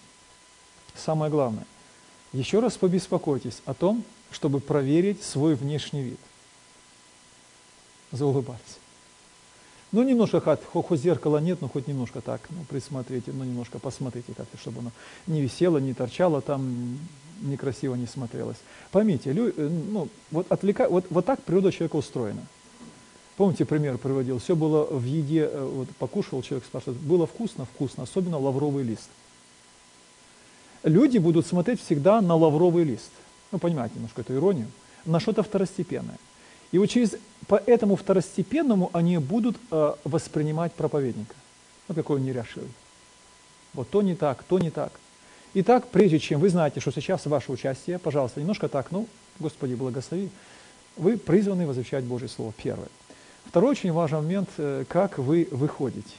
еще раз побеспокойтесь о том, чтобы проверить свой внешний вид. Заулыбались. Немножко, хоть зеркала нет, но хоть немножко так, присмотрите, немножко посмотрите как-то, чтобы оно не висело, не торчало, там некрасиво не смотрелось. Поймите, вот так природа человека устроена. Помните, пример приводил, все было в еде, покушал человек, спрашивает, было вкусно, особенно лавровый лист. Люди будут смотреть всегда на лавровый лист. Понимаете немножко эту иронию, на что-то второстепенное. И по этому второстепенному они будут воспринимать проповедника. Какой он неряшливый. То не так, то не так. Итак, прежде чем вы знаете, что сейчас ваше участие, пожалуйста, немножко так, Господи, благослови, вы призваны возвещать Божье Слово. Первое. Второй очень важный момент, как вы выходите.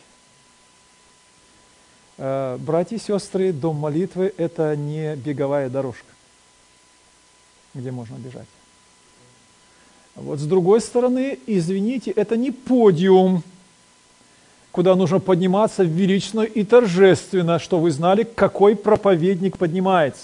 Братья и сестры, дом молитвы – это не беговая дорожка, где можно бежать. С другой стороны, извините, это не подиум, куда нужно подниматься величественно и торжественно, что вы знали, какой проповедник поднимается.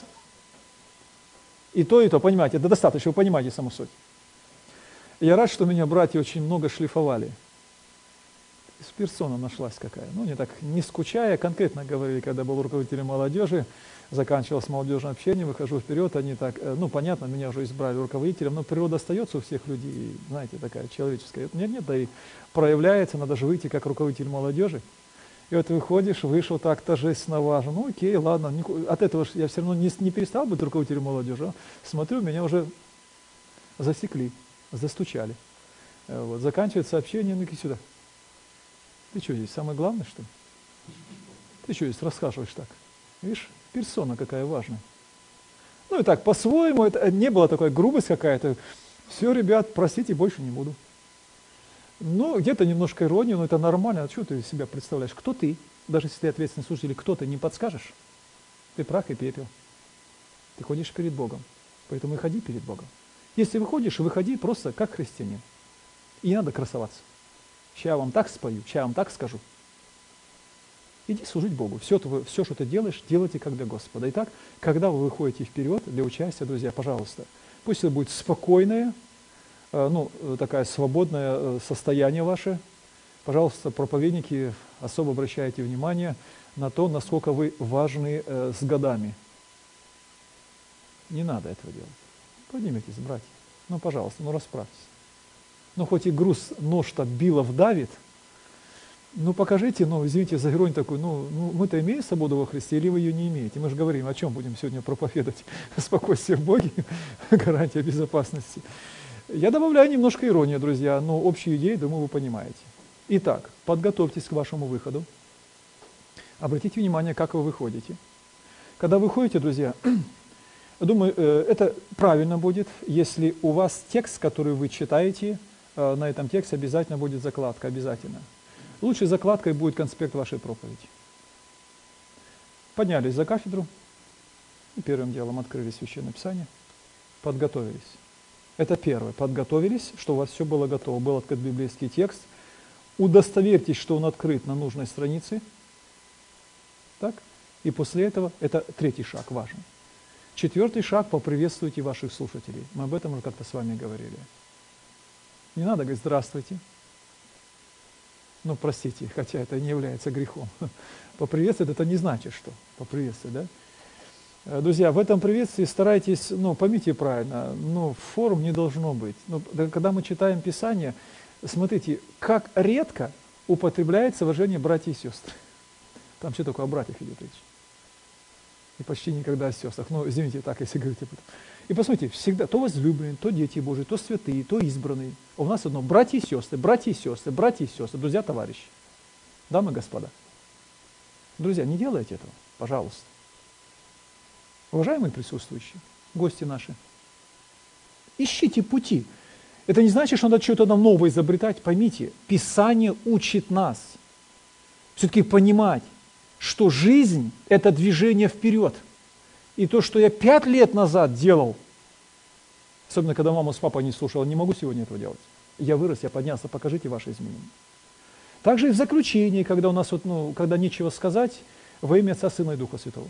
И то, понимаете, это достаточно, вы понимаете саму суть. Я рад, что меня братья очень много шлифовали. Персона нашлась какая. Они так, не скучая, конкретно говорили, когда был руководителем молодежи, заканчивал с молодежным общением, выхожу вперед, они так, понятно, меня уже избрали руководителем, но природа остается у всех людей, знаете, такая человеческая. Нет, да и проявляется, надо же выйти как руководитель молодежи. И выходишь, вышел так торжественно важно. Окей, ладно, от этого я все равно не перестал быть руководителем молодежи. Смотрю, меня уже засекли, застучали. Заканчивается общение, иди сюда. Ты что здесь, самое главное, что ли? Ты что здесь расхаживаешь так? Видишь, персона какая важная. И так, по-своему, это не была такая грубость какая-то. Все, ребят, простите, больше не буду. Где-то немножко ирония, но это нормально. А что ты из себя представляешь? Кто ты? Даже если ты ответственный служитель, кто ты, не подскажешь? Ты прах и пепел. Ты ходишь перед Богом. Поэтому и ходи перед Богом. Если выходишь, выходи просто как христианин. И не надо красоваться. Сейчас я вам так спою, сейчас я вам так скажу. Иди служить Богу. Все, что ты делаешь, делайте как для Господа. Итак, когда вы выходите вперед для участия, друзья, пожалуйста, пусть это будет спокойное, такое свободное состояние ваше. Пожалуйста, проповедники, особо обращайте внимание на то, насколько вы важны с годами. Не надо этого делать. Поднимитесь, братья. Пожалуйста, расправьтесь. Хоть и груз нож-то Билов давит, покажите, извините за иронию такую, мы-то имеем свободу во Христе, или вы ее не имеете? Мы же говорим, о чем будем сегодня проповедовать? Спокойствие в Боге, гарантия безопасности. Я добавляю немножко иронии, друзья, но общую идею, думаю, вы понимаете. Итак, подготовьтесь к вашему выходу. Обратите внимание, как вы выходите. Когда вы выходите, друзья, думаю, это правильно будет, если у вас текст, который вы читаете, на этом тексте обязательно будет закладка, обязательно. Лучшей закладкой будет конспект вашей проповеди. Поднялись за кафедру, и первым делом открыли Священное Писание, подготовились. Это первое, подготовились, что у вас все было готово, был открыт библейский текст, удостоверьтесь, что он открыт на нужной странице, так? И после этого, это третий шаг, важный. Четвертый шаг, поприветствуйте ваших слушателей. Мы об этом уже как-то с вами говорили. Не надо говорить «здравствуйте». Простите, хотя это не является грехом. Поприветствовать это не значит, что поприветствовать, да? Друзья, в этом приветствии старайтесь, поймите правильно, форм не должно быть. Когда мы читаем Писание, смотрите, как редко употребляется выражение «братья и сестры». Там что такое о братьях идет речь? И почти никогда о сестрах. Извините, так, если говорить об этом. И посмотрите, всегда то возлюбленные, то дети Божьи, то святые, то избранные. А у нас одно братья и сестры, братья и сестры, братья и сестры, друзья, товарищи. Дамы и господа. Друзья, не делайте этого, пожалуйста. Уважаемые присутствующие, гости наши, ищите пути. Это не значит, что надо что-то нам новое изобретать. Поймите, Писание учит нас все-таки понимать, что жизнь – это движение вперед. И то, что я 5 лет назад делал, особенно когда мама с папой не слушала, не могу сегодня этого делать. Я вырос, я поднялся, покажите ваши изменения. Также и в заключении, когда у нас когда нечего сказать, во имя Отца, Сына и Духа Святого.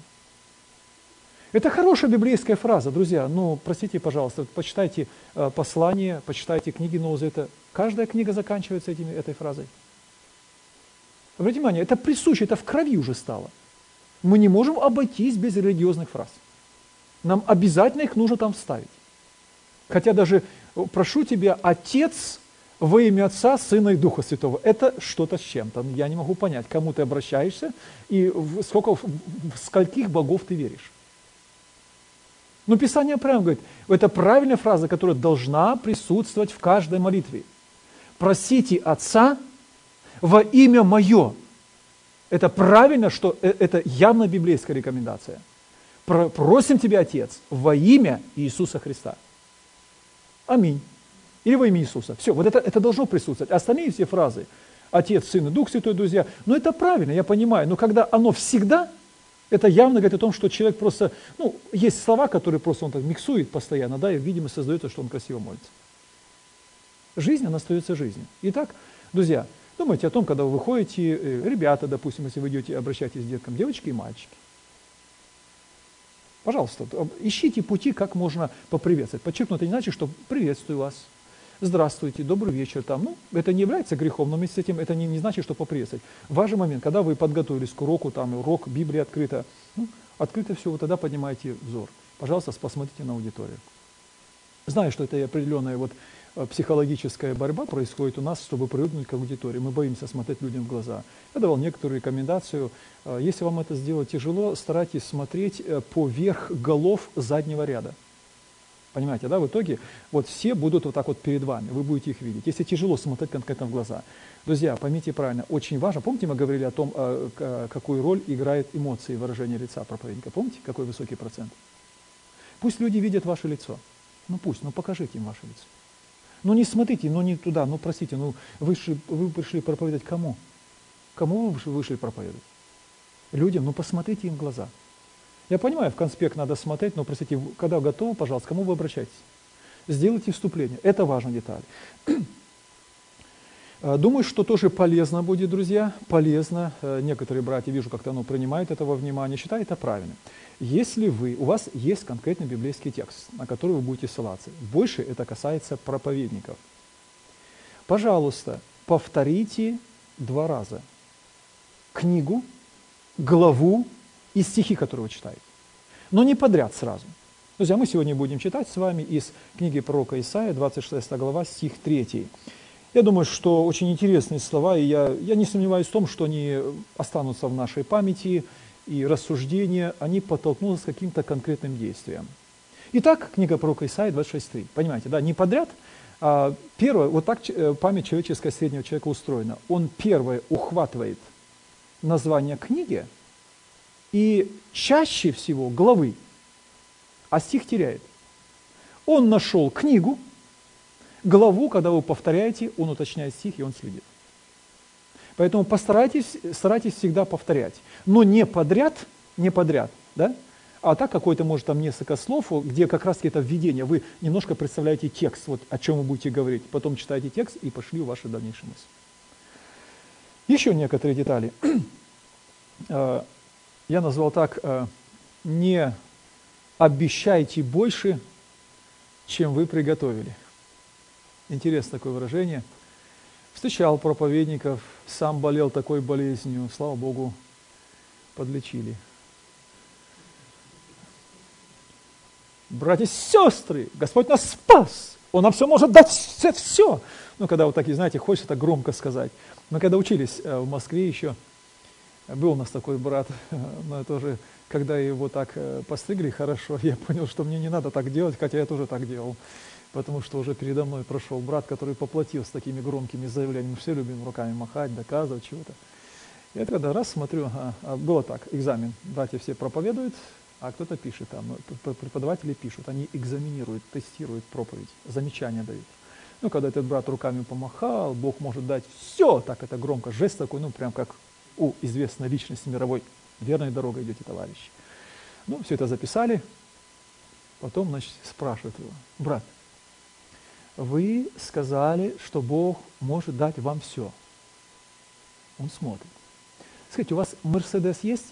Это хорошая библейская фраза, друзья. Простите, пожалуйста, почитайте послания, почитайте книги Нового Завета. Каждая книга заканчивается этой фразой. Обратите внимание, это присуще, это в крови уже стало. Мы не можем обойтись без религиозных фраз. Нам обязательно их нужно там вставить. Хотя даже прошу тебя, Отец, во имя Отца, Сына и Духа Святого. Это что-то с чем-то. Я не могу понять, к кому ты обращаешься и в скольких богов ты веришь. Писание прямо говорит, это правильная фраза, которая должна присутствовать в каждой молитве. Просите Отца во имя Мое. Это правильно, что это явно библейская рекомендация. Просим Тебя, Отец, во имя Иисуса Христа. Аминь. Или во имя Иисуса. Все, вот это должно присутствовать. Остальные все фразы, Отец, Сын и Дух Святой, друзья, это правильно, я понимаю, но когда оно всегда, это явно говорит о том, что человек просто, есть слова, которые просто он так миксует постоянно, и, видимо, создается, что он красиво молится. Жизнь, она остается жизнью. Итак, друзья, думайте о том, когда вы выходите, ребята, допустим, если вы идете, обращайтесь к деткам, девочки и мальчики. Пожалуйста, ищите пути, как можно поприветствовать. Подчеркну, это не значит, что приветствую вас, здравствуйте, добрый вечер. Это не является грехом, но вместе с этим это не значит, что поприветствовать. Важный момент, когда вы подготовились к уроку, урок Библии открыто, открыто все, вы тогда поднимаете взор. Пожалуйста, посмотрите на аудиторию. Знаю, что это определенная психологическая борьба происходит у нас, чтобы привыкнуть к аудитории. Мы боимся смотреть людям в глаза. Я давал некоторую рекомендацию. Если вам это сделать тяжело, старайтесь смотреть поверх голов заднего ряда. Понимаете, да? В итоге все будут вот так вот перед вами, вы будете их видеть. Если тяжело смотреть конкретно в глаза. Друзья, поймите правильно, очень важно. Помните, мы говорили о том, какую роль играют эмоции, выражение лица проповедника? Помните, какой высокий процент? Пусть люди видят ваше лицо. Пусть, покажите им ваше лицо. Не смотрите, не туда, простите, вы пришли проповедовать кому? Кому вы вышли проповедовать? Людям, посмотрите им в глаза. Я понимаю, в конспект надо смотреть, но, простите, когда готовы, пожалуйста, к кому вы обращаетесь? Сделайте вступление, это важная деталь. Думаю, что тоже полезно будет, друзья, полезно. Некоторые братья, вижу, как-то оно принимают это во внимание, считают это правильным. Если у вас есть конкретный библейский текст, на который вы будете ссылаться, больше это касается проповедников, пожалуйста, повторите 2 раза книгу, главу и стихи, которые вы читаете. Но не подряд сразу. Друзья, мы сегодня будем читать с вами из книги пророка Исаия, 26 глава, стих 3. Я думаю, что очень интересные слова, и я не сомневаюсь в том, что они останутся в нашей памяти, и рассуждения, они подтолкнутся к каким-то конкретным действиям. Итак, книга пророка Исаия, 26:3. Понимаете, да, не подряд. Первое, вот так память человеческая среднего человека устроена. Он первое ухватывает название книги и чаще всего главы, а стих теряет. Он нашел книгу, главу, когда вы повторяете, он уточняет стих, и он следит. Поэтому старайтесь всегда повторять. Но не подряд, да? А так какой-то, может, там несколько слов, где как раз это введение. Вы немножко представляете текст, вот о чем вы будете говорить. Потом читаете текст и пошли в ваши дальнейшие мысли. Еще некоторые детали. Я назвал так: не обещайте больше, чем вы приготовили. Интересное такое выражение. Встречал проповедников, сам болел такой болезнью, слава Богу, подлечили. Братья и сестры, Господь нас спас, Он нам все может дать, все. Ну, когда вот такие, знаете, хочется так громко сказать. Мы когда учились в Москве еще, был у нас такой брат, но тоже, когда его так постригли хорошо, я понял, что мне не надо так делать, хотя я тоже так делал. Потому что уже передо мной прошел брат, который поплатился такими громкими заявлениями. Мы все любим руками махать, доказывать чего-то. Я тогда раз смотрю, было так, экзамен. Братья все проповедуют, а кто-то пишет там. Преподаватели пишут, они экзаменируют, тестируют проповедь, замечания дают. Ну, когда этот брат руками помахал, Бог может дать все, так это громко, жест такой, ну, прям как у известной личности мировой. Верной дорогой идете, товарищи. Ну, все это записали. Потом, значит, спрашивают его: брат, вы сказали, что Бог может дать вам все. Он смотрит. Скажите, у вас Мерседес есть?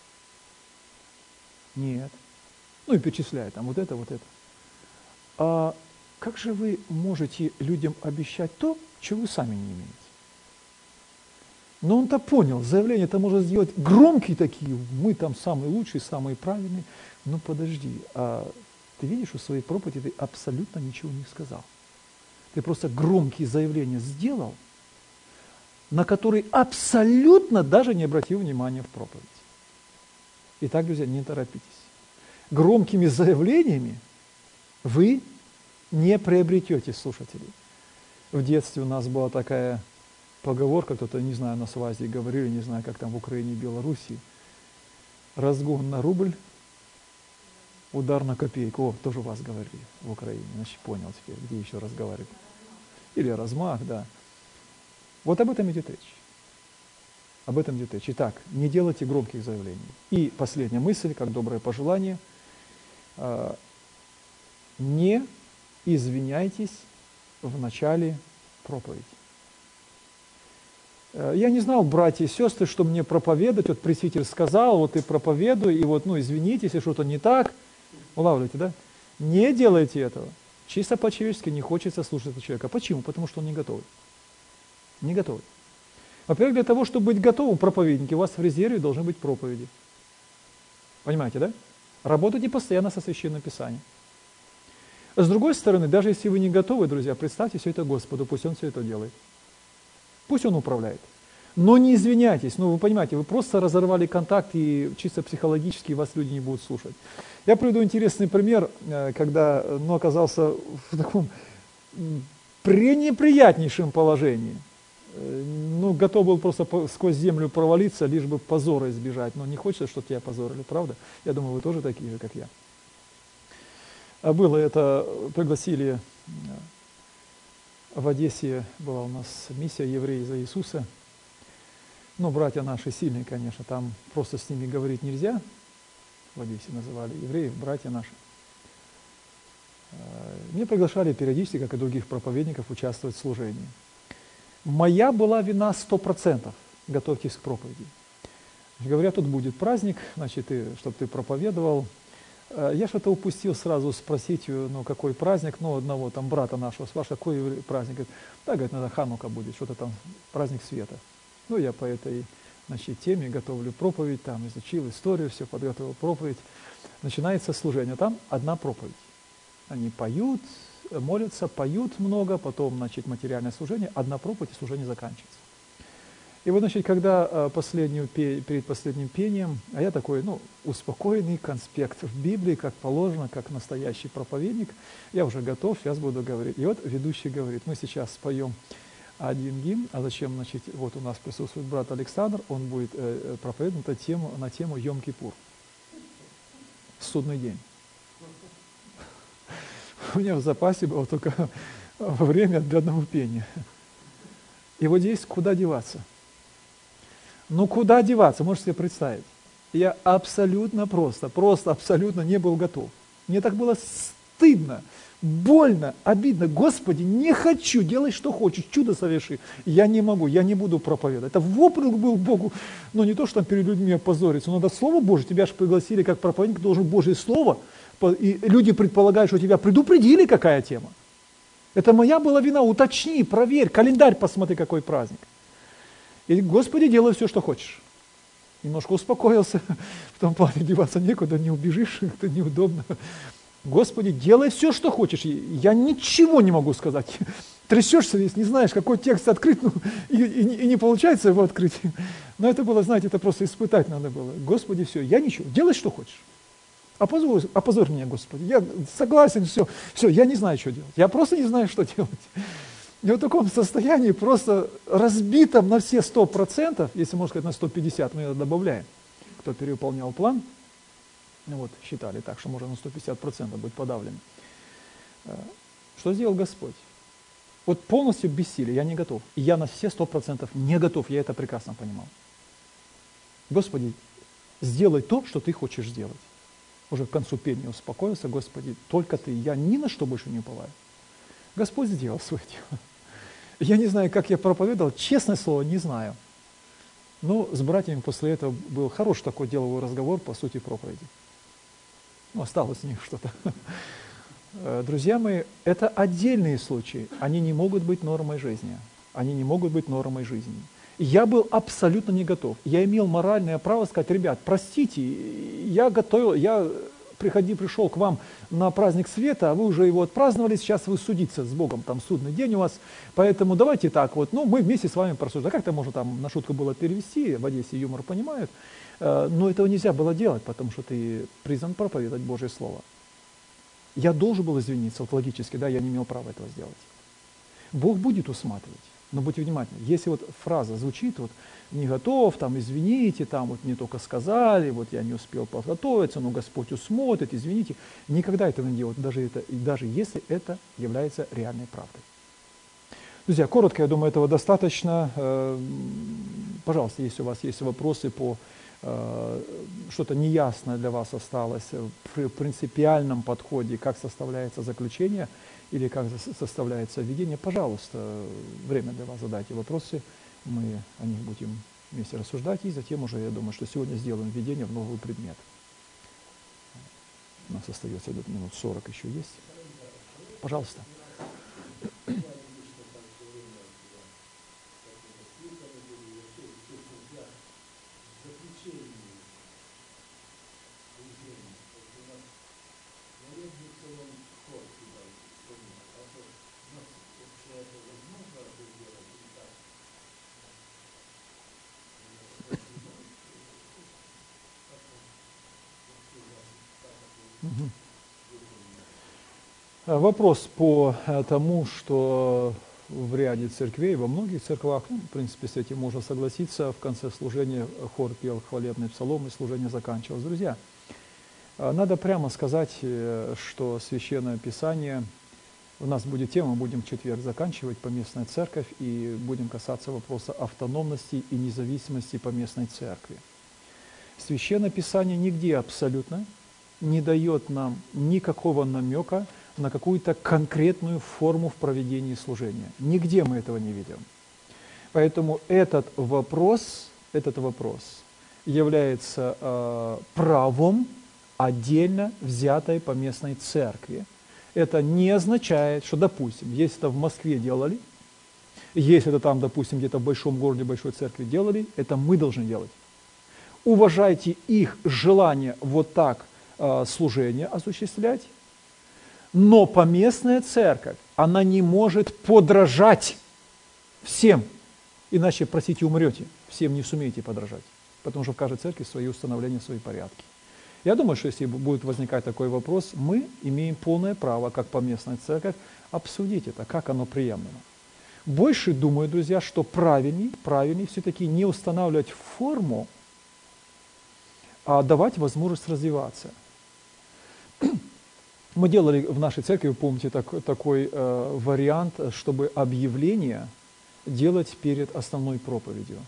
Нет. Ну и перечисляет там вот это, вот это. А как же вы можете людям обещать то, чего вы сами не имеете? Но он-то понял, заявление-то может сделать громкие такие, мы там самые лучшие, самые правильные. Ну подожди, а ты видишь, что в своей проповеди ты абсолютно ничего не сказал. Ты просто громкие заявления сделал, на которые абсолютно даже не обратил внимания в проповедь. Итак, друзья, не торопитесь. Громкими заявлениями вы не приобретете слушателей. В детстве у нас была такая поговорка, кто-то, не знаю, на свази говорили, не знаю, как там в Украине и Белоруссии: разгон на рубль, удар на копейку. О, тоже вас говорили в Украине, значит, понял теперь, где еще разговаривать. Или размах, да. Вот об этом идет речь. Об этом идет речь. Итак, не делайте громких заявлений. И последняя мысль, как доброе пожелание: не извиняйтесь в начале проповеди. Я не знал, братья и сестры, что мне проповедовать. Вот пресвитер сказал, вот и проповедуй, и вот, ну, извините, если что-то не так. Улавливаете, да? Не делайте этого. Чисто по-человечески не хочется слушать этого человека. Почему? Потому что он не готовый. Не готовый. Во-первых, для того, чтобы быть готовым, проповедники, у вас в резерве должны быть проповеди. Понимаете, да? Работайте постоянно со Священным Писанием. С другой стороны, даже если вы не готовы, друзья, представьте все это Господу, пусть Он все это делает. Пусть Он управляет. Но не извиняйтесь, ну вы понимаете, вы просто разорвали контакт, и чисто психологически вас люди не будут слушать. Я приведу интересный пример, когда оказался в таком пренеприятнейшем положении. Готов был просто сквозь землю провалиться, лишь бы позора избежать. Но не хочется, чтобы тебя позорили, правда? Я думаю, вы тоже такие же, как я. Было это, пригласили, в Одессе была у нас миссия «Евреи за Иисуса». Ну, братья наши сильные, конечно, там просто с ними говорить нельзя. В Одессе называли евреев, братья наши. Меня приглашали периодически, как и других проповедников, участвовать в служении. Моя была вина 100%. Готовьтесь к проповеди. Говорят, тут будет праздник, значит, чтобы ты проповедовал. Я что-то упустил сразу спросить, ну, какой праздник, ну, одного там брата нашего спрашивает, какой праздник? Говорит, да, говорит, надо Ханука будет, что-то там, праздник света. Ну, я по этой, значит, теме готовлю проповедь, там изучил историю, все подготовил проповедь. Начинается служение, там одна проповедь. Они поют, молятся, поют много, потом, значит, материальное служение, одна проповедь, и служение заканчивается. И вот, значит, когда перед последним пением, а я такой, ну, успокоенный конспект в Библии, как положено, как настоящий проповедник, я уже готов, сейчас буду говорить. И вот ведущий говорит, мы сейчас споем один гимн, а зачем, значит, вот у нас присутствует брат Александр, он будет проповедовать на тему Йом-Кипур, судный день. У меня в запасе было только время для одного пения. И вот здесь куда деваться? Ну куда деваться, можете себе представить? Я абсолютно просто абсолютно не был готов. Мне так было стыдно, больно, обидно. Господи, не хочу, делай что хочешь, чудо соверши. Я не могу, я не буду проповедовать. Это вопль был Богу, ну не то, что там перед людьми опозориться, но это Слово Божие, тебя же пригласили как проповедник, должен Божье Слово, и люди предполагают, что тебя предупредили, какая тема. Это моя была вина, уточни, проверь, календарь посмотри, какой праздник. И, Господи, делай все, что хочешь. Немножко успокоился, в том плане деваться некуда, не убежишь, это неудобно. Господи, делай все, что хочешь. Я ничего не могу сказать. Трясешься весь, не знаешь, какой текст открыть, ну, и не получается его открыть. Но это было, знаете, это просто испытать надо было. Господи, все, я ничего, делай, что хочешь. Опозорь меня, Господи. Я согласен, все, я не знаю, что делать. Я просто не знаю, что делать. И в таком состоянии, просто разбитом на все 100%, если можно сказать на 150, мы это добавляем, кто перевыполнял план, ну вот, считали так, что можно на 150% быть подавлен. Что сделал Господь? Вот полностью бессилие, я не готов. И я на все 100% не готов, я это прекрасно понимал. Господи, сделай то, что Ты хочешь сделать. Уже к концу пения успокоился, Господи, только Ты, я ни на что больше не уповаю. Господь сделал свое дело. Я не знаю, как я проповедовал, честное слово, не знаю. Но с братьями после этого был хороший такой деловой разговор по сути проповеди. Ну, осталось у них что-то. Друзья мои, это отдельные случаи. Они не могут быть нормой жизни. Они не могут быть нормой жизни. Я был абсолютно не готов. Я имел моральное право сказать, ребят, простите, я пришел к вам на праздник света, а вы уже его отпраздновали, сейчас вы судиться с Богом, там судный день у вас, поэтому давайте так вот, ну мы вместе с вами просуждаем. Как-то можно там на шутку было перевести, в Одессе юмор понимают, но этого нельзя было делать, потому что ты призван проповедовать Божье Слово. Я должен был извиниться, вот логически, да, я не имел права этого сделать. Бог будет усматривать. Но будьте внимательны, если вот фраза звучит, вот не готов, там извините, там вот мне только сказали, вот я не успел подготовиться, но Господь усмотрит, извините, никогда этого не делать, даже если это является реальной правдой. Друзья, коротко, я думаю, этого достаточно. Пожалуйста, если у вас есть вопросы по что-то неясное для вас осталось в принципиальном подходе, как составляется заключение, или как составляется введение, пожалуйста, время для вас задайте вопросы, мы о них будем вместе рассуждать, и затем уже, я думаю, что сегодня сделаем введение в новый предмет. У нас остается минут 40 еще есть. Пожалуйста. Вопрос по тому, что в ряде церквей, во многих церквах, ну, в принципе, с этим можно согласиться, в конце служения хор пел хвалебный псалом, и служение заканчивалось. Друзья, надо прямо сказать, что Священное Писание, у нас будет тема, мы будем в четверг заканчивать поместная церковь, и будем касаться вопроса автономности и независимости поместной церкви. Священное Писание нигде абсолютно не дает нам никакого намека на какую-то конкретную форму в проведении служения. Нигде мы этого не видим. Поэтому этот вопрос является правом отдельно взятой поместной церкви. Это не означает, что, допустим, если это в Москве делали, если это там, допустим, где-то в большом городе, большой церкви делали, это мы должны делать. Уважайте их желание вот так служение осуществлять, но поместная церковь, она не может подражать всем, иначе, простите, умрете, всем не сумеете подражать, потому что в каждой церкви свои установления, свои порядки. Я думаю, что если будет возникать такой вопрос, мы имеем полное право, как поместная церковь, обсудить это, как оно приемлемо. Больше думаю, друзья, что правильнее все-таки не устанавливать форму, а давать возможность развиваться. Мы делали в нашей церкви, вы помните, такой вариант, чтобы объявление делать перед основной проповедью.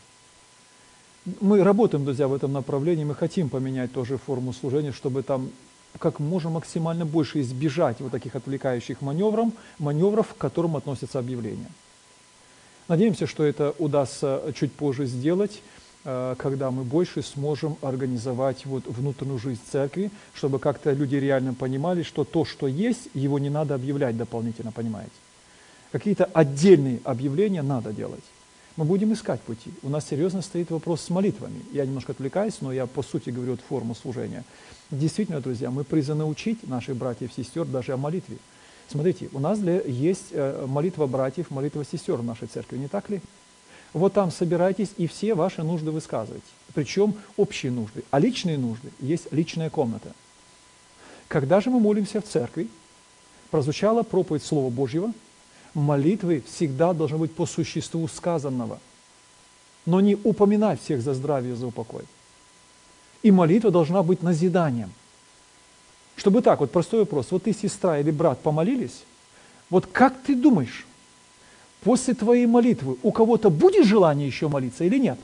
Мы работаем, друзья, в этом направлении, мы хотим поменять тоже форму служения, чтобы там как можно максимально больше избежать вот таких отвлекающих маневров, к которым относятся объявления. Надеемся, что это удастся чуть позже сделать, когда мы больше сможем организовать вот внутреннюю жизнь церкви, чтобы как-то люди реально понимали, что то, что есть, его не надо объявлять дополнительно, понимаете? Какие-то отдельные объявления надо делать. Мы будем искать пути. У нас серьезно стоит вопрос с молитвами. Я немножко отвлекаюсь, но я по сути говорю форму служения. Действительно, друзья, мы призваны учить наших братьев и сестер даже о молитве. Смотрите, у нас есть молитва братьев, молитва сестер в нашей церкви, не так ли? Вот там собирайтесь и все ваши нужды высказывайте. Причем общие нужды. А личные нужды есть личная комната. Когда же мы молимся в церкви, прозвучала проповедь Слова Божьего, молитвы всегда должны быть по существу сказанного, но не упоминать всех за здравие, за упокой. И молитва должна быть назиданием. Чтобы так, вот простой вопрос, вот ты, сестра или брат, помолились, вот как ты думаешь, после твоей молитвы у кого-то будет желание еще молиться или нет?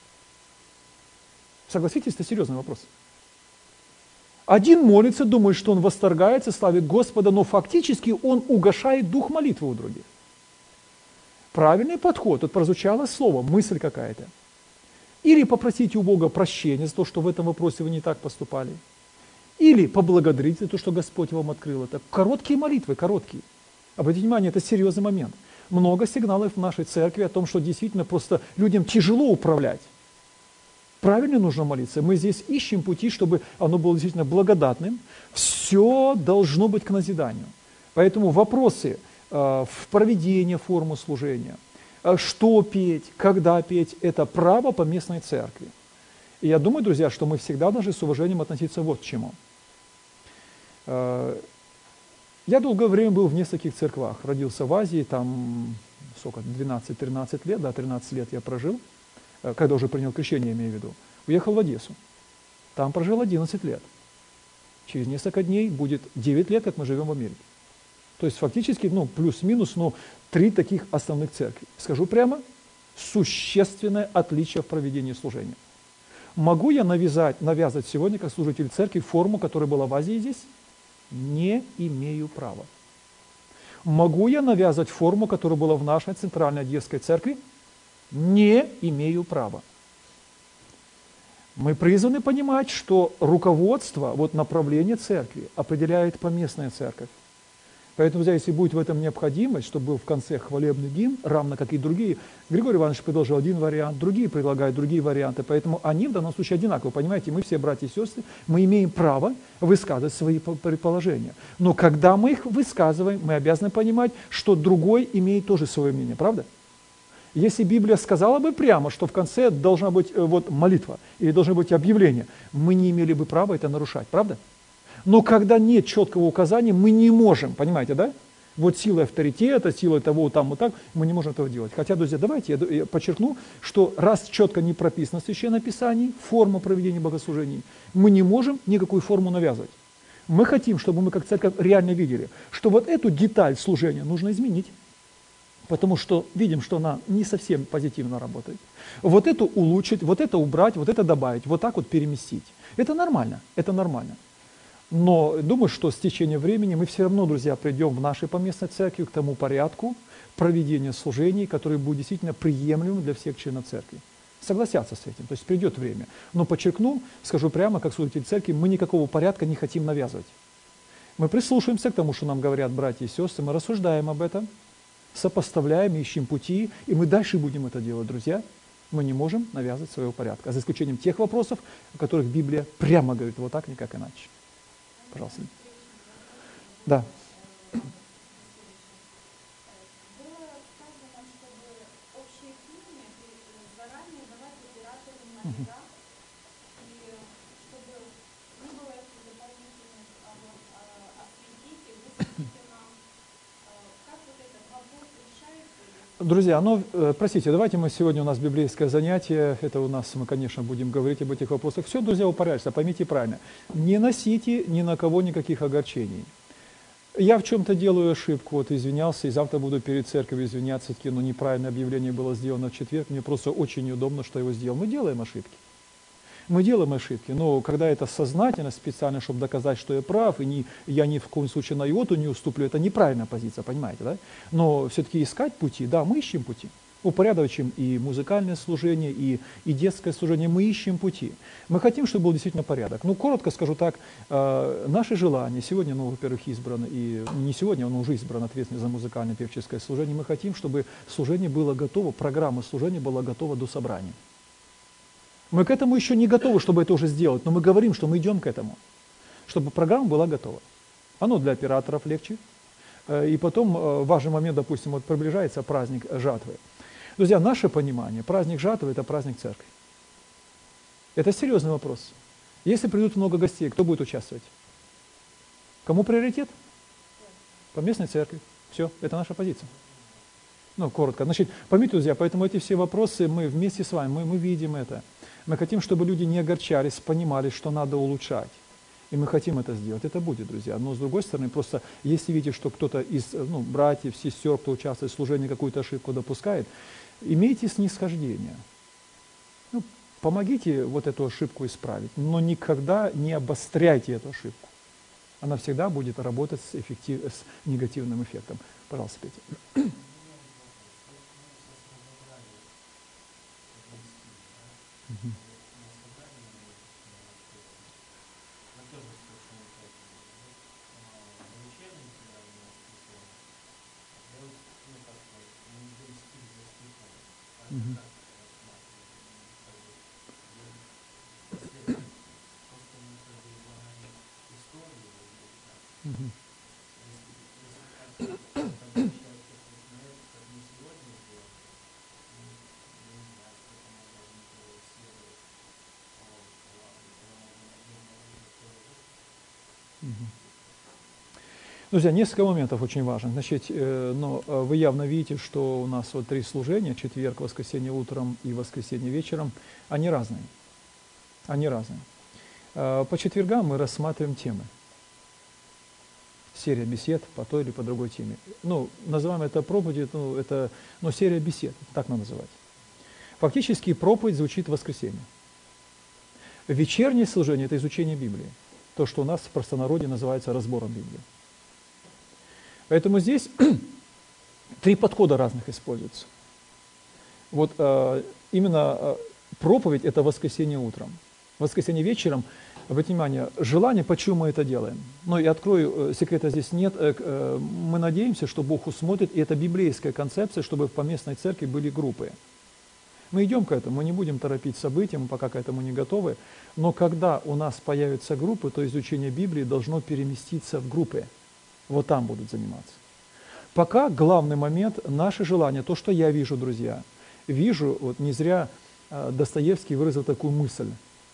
Согласитесь, это серьезный вопрос. Один молится, думает, что он восторгается, славит Господа, но фактически он угашает дух молитвы у других. Правильный подход, тут прозвучало слово, мысль какая-то. Или попросите у Бога прощения за то, что в этом вопросе вы не так поступали. Или поблагодарите за то, что Господь вам открыл это. Короткие молитвы, короткие. Обратите внимание, это серьезный момент. Много сигналов в нашей церкви о том, что действительно просто людям тяжело управлять. Правильно нужно молиться. Мы здесь ищем пути, чтобы оно было действительно благодатным. Все должно быть к назиданию. Поэтому вопросы в проведении формы служения, что петь, когда петь, это право поместной церкви. И я думаю, друзья, что мы всегда должны с уважением относиться вот к чему. Я долгое время был в нескольких церквах. Родился в Азии, там 12-13 лет, да, 13 лет я прожил, когда уже принял крещение, имею в виду. Уехал в Одессу. Там прожил 11 лет. Через несколько дней будет 9 лет, как мы живем в Америке. То есть фактически, плюс-минус, 3 таких основных церкви. Скажу прямо, существенное отличие в проведении служения. Могу я навязать сегодня, как служитель церкви, форму, которая была в Азии здесь? Не имею права. Могу я навязать форму, которая была в нашей центральной одесской церкви? Не имею права. Мы призваны понимать, что руководство, направление церкви определяет поместная церковь. Поэтому, друзья, если будет в этом необходимость, чтобы был в конце хвалебный гимн, равно как и другие, Григорий Иванович предложил один вариант, другие предлагают другие варианты, поэтому они в данном случае одинаковы. Понимаете, мы все братья и сестры, мы имеем право высказывать свои предположения. Но когда мы их высказываем, мы обязаны понимать, что другой имеет тоже свое мнение, правда? Если Библия сказала бы прямо, что в конце должна быть молитва или должно быть объявление, мы не имели бы права это нарушать, правда? Но когда нет четкого указания, мы не можем, понимаете, да? Силой авторитета, силой того, там, так, мы не можем этого делать. Хотя, друзья, давайте я подчеркну, что раз четко не прописано в Священном Писании форма проведения богослужений, мы не можем никакую форму навязывать. Мы хотим, чтобы мы как церковь реально видели, что эту деталь служения нужно изменить, потому что видим, что она не совсем позитивно работает. Эту улучшить, это убрать, это добавить, так переместить. Это нормально, это нормально. Но думаю, что с течением времени мы все равно, друзья, придем в нашей поместной церкви к тому порядку проведения служений, который будет действительно приемлемым для всех членов церкви. Согласятся с этим, то есть придет время. Но подчеркну, скажу прямо, как служитель церкви, мы никакого порядка не хотим навязывать. Мы прислушиваемся к тому, что нам говорят братья и сестры, мы рассуждаем об этом, сопоставляем, ищем пути, и мы дальше будем это делать, друзья. Мы не можем навязывать своего порядка, за исключением тех вопросов, о которых Библия прямо говорит, вот так, никак иначе. Пожалуйста. Да. Было сказано, чтобы общие книги заранее давать литератору на мира, и чтобы не было этих дополнительных осветителей, высветите нам, как вот этот вопрос решается. Друзья, простите, давайте мы сегодня, у нас библейское занятие, это у нас, мы, конечно, будем говорить об этих вопросах. Все, друзья, упорядочится, поймите правильно. Не носите ни на кого никаких огорчений. Я в чем-то делаю ошибку, вот извинялся, и завтра буду перед церковью извиняться, неправильное объявление было сделано в четверг, мне просто очень неудобно, что его сделал. Мы делаем ошибки. Мы делаем ошибки, но когда это сознательно, специально, чтобы доказать, что я прав, и я ни в коем случае на йоту не уступлю, это неправильная позиция, понимаете, да? Но все-таки искать пути, да, мы ищем пути. Упорядочим и музыкальное служение, и детское служение, мы ищем пути. Мы хотим, чтобы был действительно порядок. Коротко скажу так, наше желание, сегодня, во-первых, избрано, и не сегодня, оно уже избрано ответственность за музыкальное певческое служение, мы хотим, чтобы служение было готово, программа служения была готова до собрания. Мы к этому еще не готовы, чтобы это уже сделать, но мы говорим, что мы идем к этому, чтобы программа была готова. Оно для операторов легче. И потом важный момент, допустим, вот приближается праздник жатвы. Друзья, наше понимание, праздник жатвы – это праздник церкви. Это серьезный вопрос. Если придут много гостей, кто будет участвовать? Кому приоритет? Поместной церкви. Все, это наша позиция. Коротко. Значит, поймите, друзья, поэтому эти все вопросы мы вместе с вами, мы видим это. Мы хотим, чтобы люди не огорчались, понимали, что надо улучшать. И мы хотим это сделать. Это будет, друзья. Но с другой стороны, просто если видите, что кто-то из братьев, сестер, кто участвует в служении, какую-то ошибку допускает, имейте снисхождение. Помогите вот эту ошибку исправить, но никогда не обостряйте эту ошибку. Она всегда будет работать с негативным эффектом. Пожалуйста, Петя. Друзья, несколько моментов очень важных. Значит, вы явно видите, что у нас вот 3 служения, четверг, воскресенье утром и воскресенье вечером, они разные. Они разные. По четвергам мы рассматриваем темы. Серия бесед по той или по другой теме. Называем это проповедь, это серия бесед, так надо называть. Фактически проповедь звучит в воскресенье. Вечернее служение – это изучение Библии. То, что у нас в простонародье называется разбором Библии. Поэтому здесь 3 подхода разных используются. Вот именно проповедь – это воскресенье утром. Воскресенье вечером, обратите внимание, желание, почему мы это делаем. И открою, секрета здесь нет, мы надеемся, что Бог усмотрит, и это библейская концепция, чтобы в поместной церкви были группы. Мы идем к этому, мы не будем торопить события, мы пока к этому не готовы, но когда у нас появятся группы, то изучение Библии должно переместиться в группы. Вот там будут заниматься. Пока главный момент – наше желание, то, что я вижу, друзья. Вижу, вот не зря Достоевский выразил такую мысль.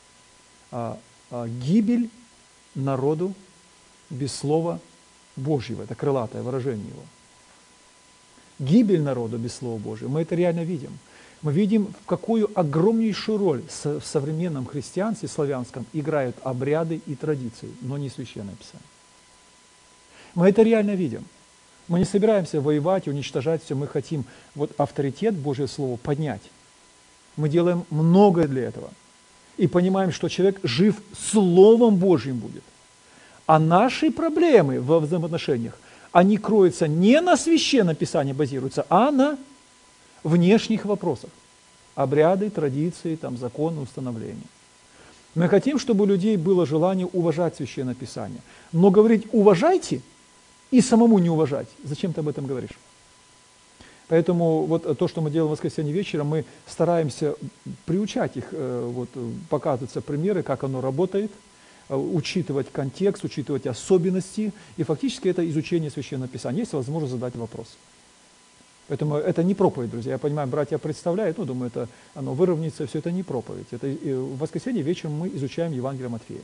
Гибель народу без слова Божьего. Это крылатое выражение его. Гибель народу без слова Божьего. Мы это реально видим. Мы видим, в какую огромнейшую роль в современном христианстве славянском играют обряды и традиции, но не Священное Писание. Мы это реально видим. Мы не собираемся воевать, уничтожать все. Мы хотим авторитет Божьего Слова поднять. Мы делаем многое для этого. И понимаем, что человек жив Словом Божьим будет. А наши проблемы во взаимоотношениях, они кроются не на Священном Писании базируются, а на внешних вопросах. Обряды, традиции, там, законы, установления. Мы хотим, чтобы у людей было желание уважать Священное Писание. Но говорить «уважайте» и самому не уважать, зачем ты об этом говоришь? Поэтому вот то, что мы делаем в воскресенье вечером, мы стараемся приучать их, показываются примеры, как оно работает, учитывать контекст, учитывать особенности. И фактически это изучение Священного Писания. Есть возможность задать вопрос. Поэтому это не проповедь, друзья. Я понимаю, братья представляют, думаю, это оно выровняется, все это не проповедь. Это в воскресенье вечером мы изучаем Евангелие Матфея.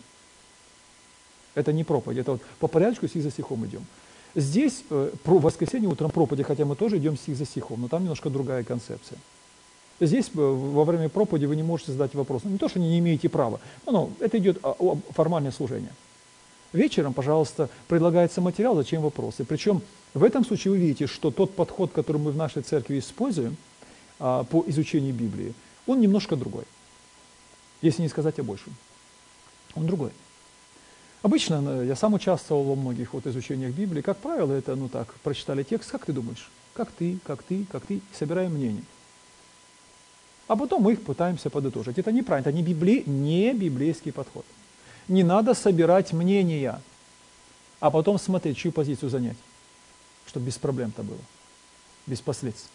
Это не проповедь, это вот по порядку стих за стихом идем. Здесь в воскресенье утром проповеди, хотя мы тоже идем стих за стихом, но там немножко другая концепция. Здесь во время проповеди вы не можете задать вопрос. Не то, что не имеете права, но это идет формальное служение. Вечером, пожалуйста, предлагается материал, зачем вопросы. Причем в этом случае вы видите, что тот подход, который мы в нашей церкви используем по изучению Библии, он немножко другой. Если не сказать о большем. Он другой. Обычно я сам участвовал во многих изучениях Библии. Как правило, это, прочитали текст, как ты думаешь? Как ты, и собираем мнение. А потом мы их пытаемся подытожить. Это неправильно, это не библейский подход. Не надо собирать мнения, а потом смотреть, чью позицию занять, чтобы без проблем-то было, без последствий.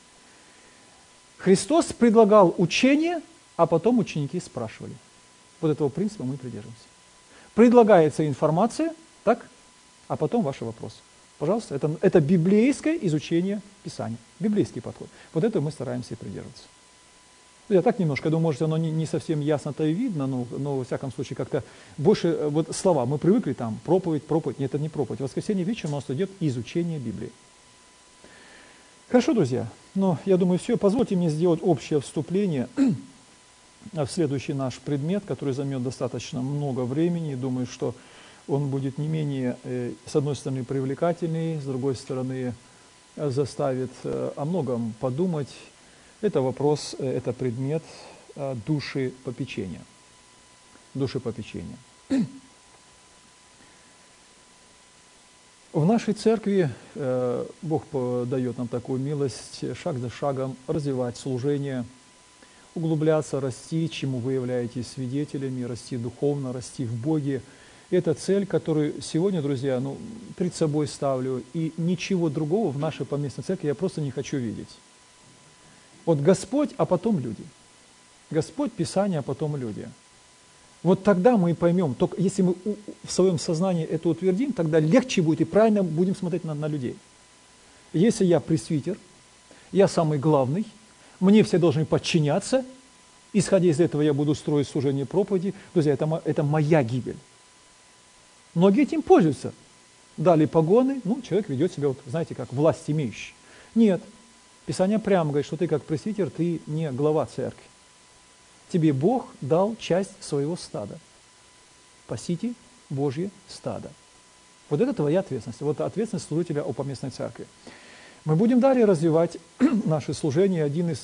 Христос предлагал учение, а потом ученики спрашивали. Вот этого принципа мы придерживаемся. Предлагается информация, так, а потом ваши вопросы. Пожалуйста, это библейское изучение Писания, библейский подход. Вот этого мы стараемся и придерживаться. Я так немножко, думаю, может, оно не совсем ясно-то и видно, но во всяком случае как-то больше слова. Мы привыкли там проповедь. Нет, это не проповедь. В воскресенье вечером у нас идет изучение Библии. Хорошо, друзья. Я думаю, все. Позвольте мне сделать общее вступление в следующий наш предмет, который займет достаточно много времени. Думаю, что он будет не менее, с одной стороны, привлекательный, с другой стороны, заставит о многом подумать. Это вопрос, это предмет душепопечения. Душепопечения. В нашей церкви Бог дает нам такую милость шаг за шагом развивать служение, углубляться, расти, чему вы являетесь свидетелями, расти духовно, расти в Боге. Это цель, которую сегодня, друзья, перед собой ставлю, и ничего другого в нашей поместной церкви я просто не хочу видеть. Вот Господь, а потом люди. Господь, Писание, а потом люди. Вот тогда мы и поймем, только если мы в своем сознании это утвердим, тогда легче будет и правильно будем смотреть на людей. Если я пресвитер, я самый главный, мне все должны подчиняться, исходя из этого я буду строить служение проповеди, друзья, это моя гибель. Многие этим пользуются. Дали погоны, человек ведет себя, знаете, как власть имеющий. Нет. Писание прямо говорит, что ты как пресвитер, ты не глава церкви. Тебе Бог дал часть своего стада. Пасите Божье стадо. Вот это твоя ответственность. Вот ответственность служителя о поместной церкви. Мы будем далее развивать наше служение.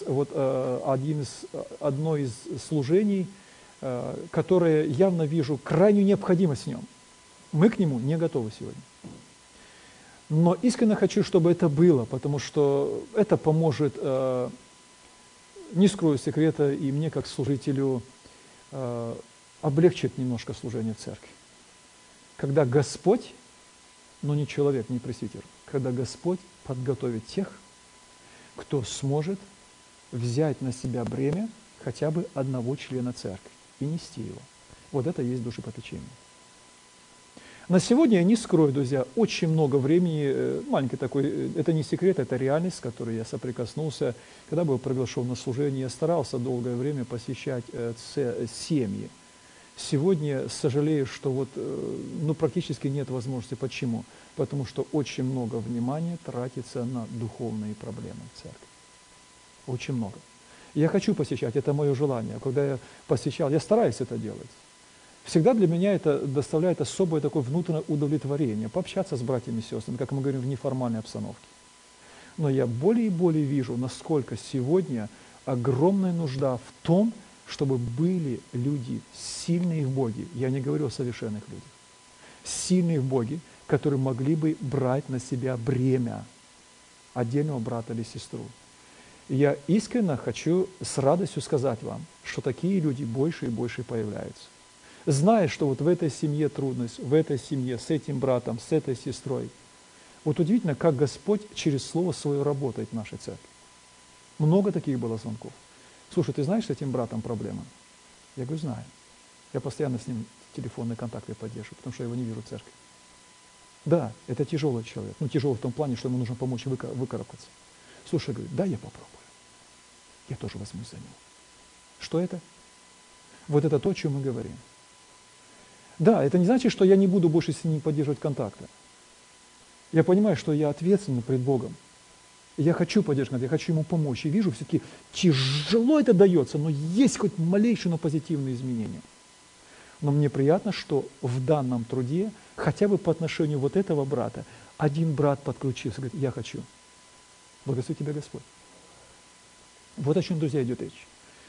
Одно из служений, которое явно вижу крайнюю необходимость в нем. Мы к нему не готовы сегодня. Но искренне хочу, чтобы это было, потому что это поможет, не скрою секрета, и мне как служителю облегчит немножко служение в церкви. Когда Господь, но не человек, не пресвитер, когда Господь подготовит тех, кто сможет взять на себя бремя хотя бы одного члена церкви и нести его. Вот это и есть душепопечение. На сегодня, я не скрою, друзья, очень много времени, маленький такой, это не секрет, это реальность, с которой я соприкоснулся. Когда был приглашен на служение, я старался долгое время посещать семьи. Сегодня сожалею, что практически нет возможности. Почему? Потому что очень много внимания тратится на духовные проблемы в церкви. Очень много. Я хочу посещать, это мое желание. Когда я посещал, я стараюсь это делать. Всегда для меня это доставляет особое такое внутреннее удовлетворение, пообщаться с братьями и сестрами, как мы говорим, в неформальной обстановке. Но я более и более вижу, насколько сегодня огромная нужда в том, чтобы были люди сильные в Боге. Я не говорю о совершенных людях. сильные в Боге, которые могли бы брать на себя бремя отдельного брата или сестру. И я искренне хочу с радостью сказать вам, что такие люди больше и больше появляются. Зная, что вот в этой семье трудность, в этой семье, с этим братом, с этой сестрой. Вот удивительно, как Господь через Слово Свое работает в нашей церкви. Много таких было звонков. Слушай, ты знаешь, с этим братом проблема? Я говорю, знаю. Я постоянно с ним телефонные контакты поддерживаю, потому что я его не вижу в церкви. Да, это тяжелый человек. Ну, тяжелый в том плане, что ему нужно помочь выкарабкаться. Слушай, говорю, да, я попробую. Я тоже возьмусь за него. Что это? Вот это то, о чем мы говорим. Да, это не значит, что я не буду больше с ним поддерживать контакты. Я понимаю, что я ответственен пред Богом. Я хочу поддерживать, я хочу ему помочь. И вижу, все-таки тяжело это дается, но есть хоть малейшие, но позитивные изменения. Но мне приятно, что в данном труде, хотя бы по отношению вот этого брата, один брат подключился, говорит, я хочу. Благослови тебя Господь. Вот о чем, друзья, идет речь.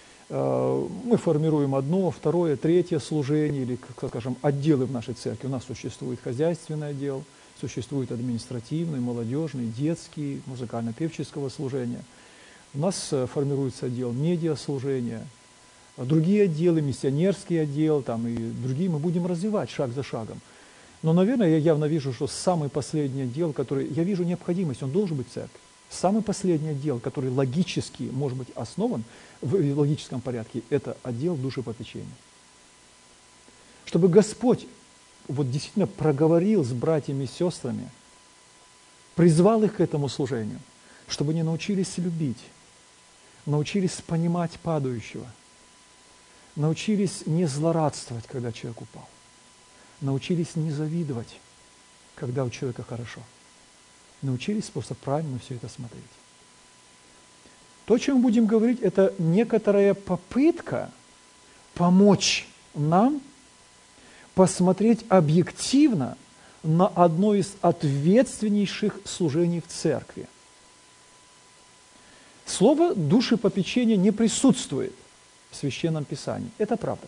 Мы формируем одно, второе, третье служение, или, скажем, отделы в нашей церкви. У нас существует хозяйственный отдел, существует административный, молодежный, детский, музыкально-певческого служения. У нас формируется отдел медиаслужения, другие отделы, миссионерский отдел, там и другие мы будем развивать шаг за шагом. Но, наверное, я явно вижу, что самый последний отдел, который, я вижу необходимость, он должен быть в церкви. Самый последний отдел, который логически может быть основан в логическом порядке, это отдел душепопечения. Чтобы Господь вот действительно проговорил с братьями и сестрами, призвал их к этому служению, чтобы они научились любить, научились понимать падающего, научились не злорадствовать, когда человек упал, научились не завидовать, когда у человека хорошо, научились просто правильно все это смотреть. То, о чем мы будем говорить, это некоторая попытка помочь нам посмотреть объективно на одно из ответственнейших служений в церкви. Слово «душепопечение» не присутствует в Священном Писании. Это правда.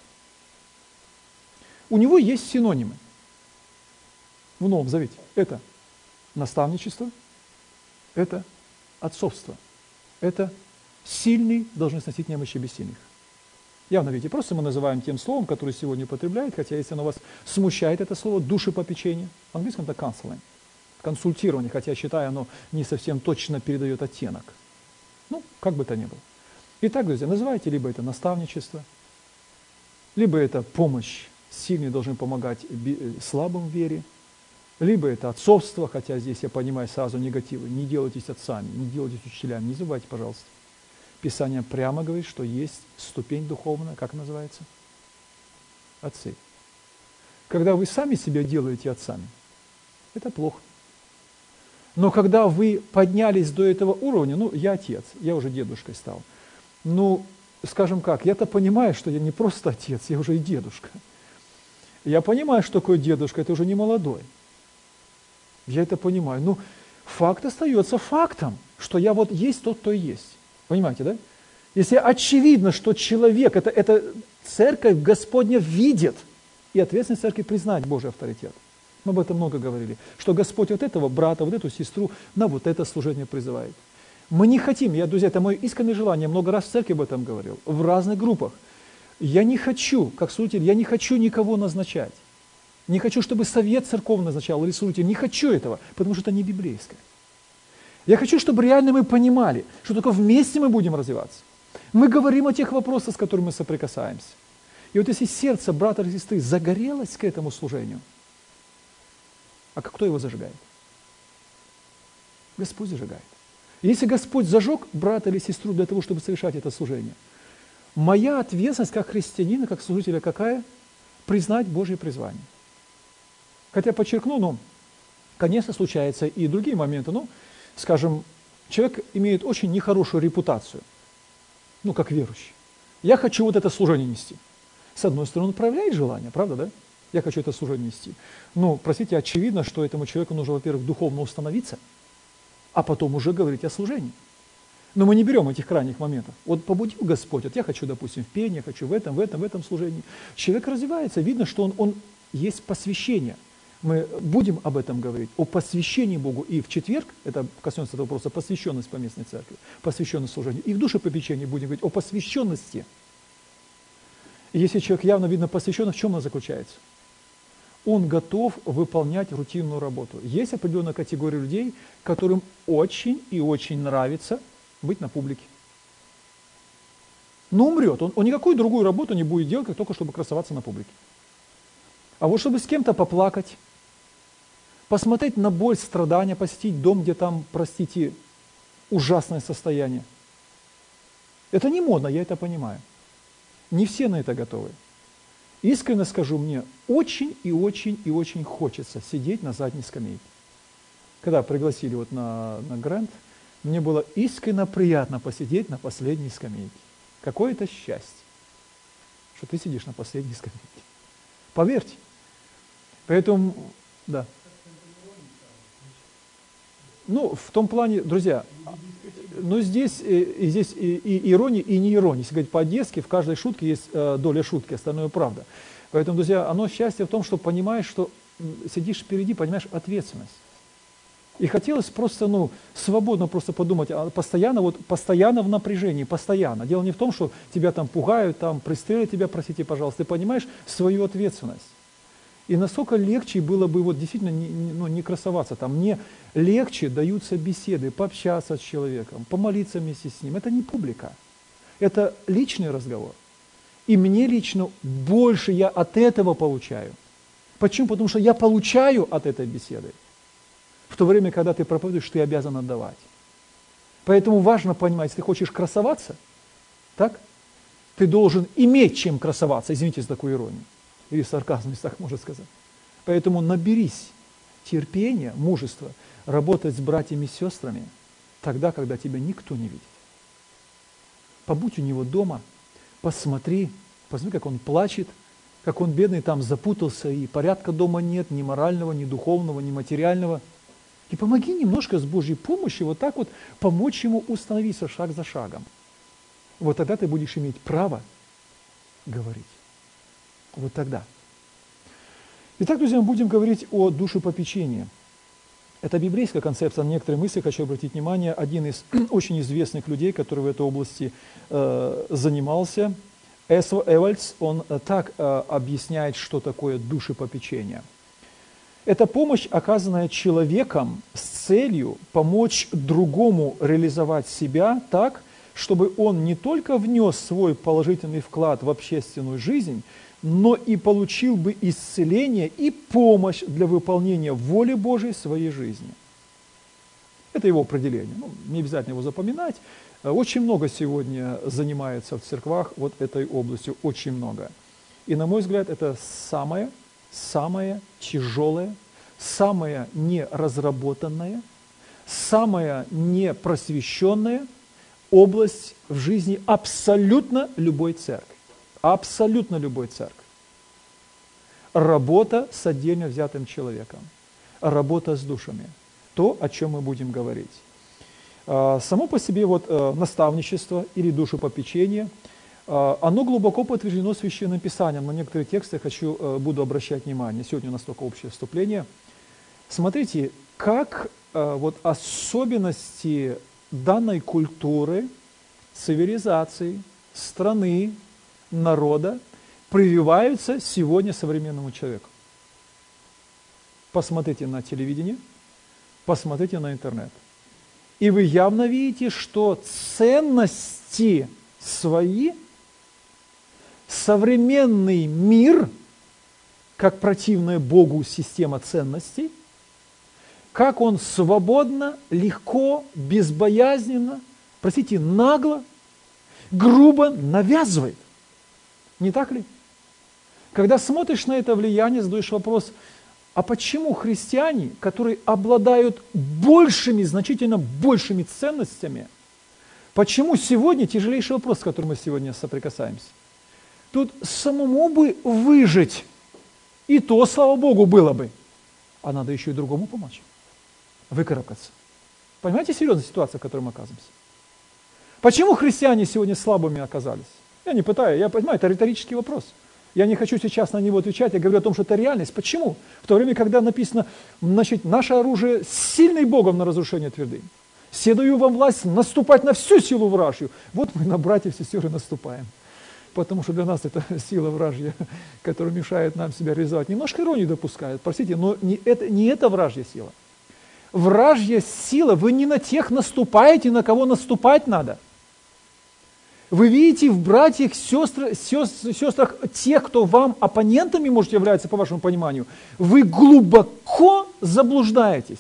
У него есть синонимы в Новом Завете. Это наставничество, это отцовство, это сильный должен сносить немощи бессильных. Явно, видите, просто мы называем тем словом, которое сегодня употребляет, хотя если оно вас смущает, это слово «душепопечение», в английском это counseling, консультирование, хотя я считаю, оно не совсем точно передает оттенок. Ну, как бы то ни было. Итак, друзья, называйте либо это наставничество, либо это помощь, сильные должны помогать слабым в вере, либо это отцовство, хотя здесь я понимаю сразу негативы, не делайтесь отцами, не делайтесь учителями, не забывайте, пожалуйста. Писание прямо говорит, что есть ступень духовная, как называется? Отцы. Когда вы сами себя делаете отцами, это плохо. Но когда вы поднялись до этого уровня, ну, я отец, я уже дедушкой стал. Ну, скажем как, я-то понимаю, что я не просто отец, я уже и дедушка. Я понимаю, что такое дедушка, это уже не молодой. Я это понимаю. Ну, факт остается фактом, что я вот есть тот, кто есть. Понимаете, да? Если очевидно, что человек, это церковь Господня видит, и ответственность церкви признать Божий авторитет. Мы об этом много говорили, что Господь вот этого брата, вот эту сестру на вот это служение призывает. Мы не хотим, друзья, это мое искреннее желание, много раз в церкви об этом говорил, в разных группах. Я не хочу, как служитель, я не хочу никого назначать. Не хочу, чтобы совет церковный назначал или служитель, не хочу этого, потому что это не библейское. Я хочу, чтобы реально мы понимали, что только вместе мы будем развиваться. Мы говорим о тех вопросах, с которыми мы соприкасаемся. И вот если сердце брата и сестры загорелось к этому служению, а кто его зажигает? Господь зажигает. И если Господь зажег брата или сестру для того, чтобы совершать это служение, моя ответственность как христианина, как служителя какая? Признать Божье призвание. Хотя подчеркну, конечно, случаются и другие моменты, скажем, человек имеет очень нехорошую репутацию, как верующий. Я хочу вот это служение нести. С одной стороны, он проявляет желание, правда, да? Я хочу это служение нести. Простите, очевидно, что этому человеку нужно, во-первых, духовно установиться, а потом уже говорить о служении. Но мы не берем этих крайних моментов. Вот побудил Господь, вот я хочу, допустим, в пении, я хочу в этом служении. Человек развивается, видно, что он есть посвящение. Мы будем об этом говорить, о посвящении Богу. И в четверг, это коснется этого вопроса, посвященность поместной церкви, посвященность служению. И в душепопечении будем говорить о посвященности. И если человек явно видно посвященный, в чем она заключается? Он готов выполнять рутинную работу. Есть определенная категория людей, которым очень и очень нравится быть на публике. Но умрет. Он никакую другую работу не будет делать, как только чтобы красоваться на публике. А вот чтобы с кем-то поплакать, посмотреть на боль, страдания, посетить дом, где там, простите, ужасное состояние. Это не модно, я это понимаю. Не все на это готовы. Искренне скажу, мне очень и очень и очень хочется сидеть на задней скамейке. Когда пригласили вот на Грэнд, мне было искренне приятно посидеть на последней скамейке. Какое-то счастье, что ты сидишь на последней скамейке. Поверьте. Поэтому, да. Ну, в том плане, друзья, но здесь и ирония, и не ирония. Если говорить по-одесски, в каждой шутке есть доля шутки, остальное правда. Поэтому, друзья, оно счастье в том, что понимаешь, что сидишь впереди, понимаешь ответственность. И хотелось просто, свободно просто подумать, постоянно в напряжении, постоянно. Дело не в том, что тебя там пугают, там пристрелят тебя, простите, пожалуйста. Ты понимаешь свою ответственность. И насколько легче было бы вот действительно не красоваться, там мне легче даются беседы, пообщаться с человеком, помолиться вместе с ним. Это не публика, это личный разговор. И мне лично больше я от этого получаю. Почему? Потому что я получаю от этой беседы. В то время, когда ты проповедуешь, ты обязан отдавать. Поэтому важно понимать, если ты хочешь красоваться, так, ты должен иметь чем красоваться, извините за такую иронию. Или сарказм, если так можно сказать. Поэтому наберись терпения, мужества, работать с братьями и сестрами тогда, когда тебя никто не видит. Побудь у него дома, посмотри, как он плачет, как он бедный там запутался, и порядка дома нет, ни морального, ни духовного, ни материального. И помоги немножко с Божьей помощью вот так вот помочь ему установиться шаг за шагом. Вот тогда ты будешь иметь право говорить. Вот тогда. Итак, друзья, мы будем говорить о душепопечении. Это библейская концепция, на некоторые мысли хочу обратить внимание. Один из очень известных людей, который в этой области занимался, Эсва Эвальдс, он так объясняет, что такое душепопечение. Это помощь, оказанная человеком с целью помочь другому реализовать себя так, чтобы он не только внес свой положительный вклад в общественную жизнь, но и получил бы исцеление и помощь для выполнения воли Божией в своей жизни. Это его определение. Не обязательно его запоминать. Очень много сегодня занимается в церквах вот этой областью, очень много. И, на мой взгляд, это самое тяжелое, самое неразработанное, самая непросвещенная область в жизни абсолютно любой церкви. Абсолютно любой церкви. Работа с отдельно взятым человеком. Работа с душами. То, о чем мы будем говорить. Само по себе наставничество или душепопечение, оно глубоко подтверждено Священным Писанием. На некоторые тексты буду обращать внимание. Сегодня у нас только общее вступление. Смотрите, как особенности данной культуры, цивилизации, страны, народа прививаются сегодня современному человеку. Посмотрите на телевидение, посмотрите на интернет. И вы явно видите, что ценности свои современный мир, как противная Богу система ценностей, как он свободно, легко, безбоязненно, нагло, грубо навязывает. Не так ли? Когда смотришь на это влияние, задаешь вопрос, а почему христиане, которые обладают значительно большими ценностями, почему сегодня, тяжелейший вопрос, с которым мы сегодня соприкасаемся, тут самому бы выжить, и то, слава Богу, было бы, а надо еще и другому помочь, выкарабкаться. Понимаете серьезную ситуацию, в которой мы оказываемся? Почему христиане сегодня слабыми оказались? Я не пытаюсь, я понимаю, это риторический вопрос. Я не хочу сейчас на него отвечать, я говорю о том, что это реальность. Почему? В то время, когда написано, значит, наше оружие сильный Богом на разрушение твердынь. Се даю вам власть наступать на всю силу вражью. Вот мы на братьев и сестры наступаем. Потому что для нас это сила вражья, которая мешает нам себя реализовать. Немножко иронию допускают, простите, но не это вражья сила. Вражья сила, вы не на тех наступаете, на кого наступать надо. Вы видите в братьях, сестрах тех, кто вам оппонентами может являться, по вашему пониманию, вы глубоко заблуждаетесь.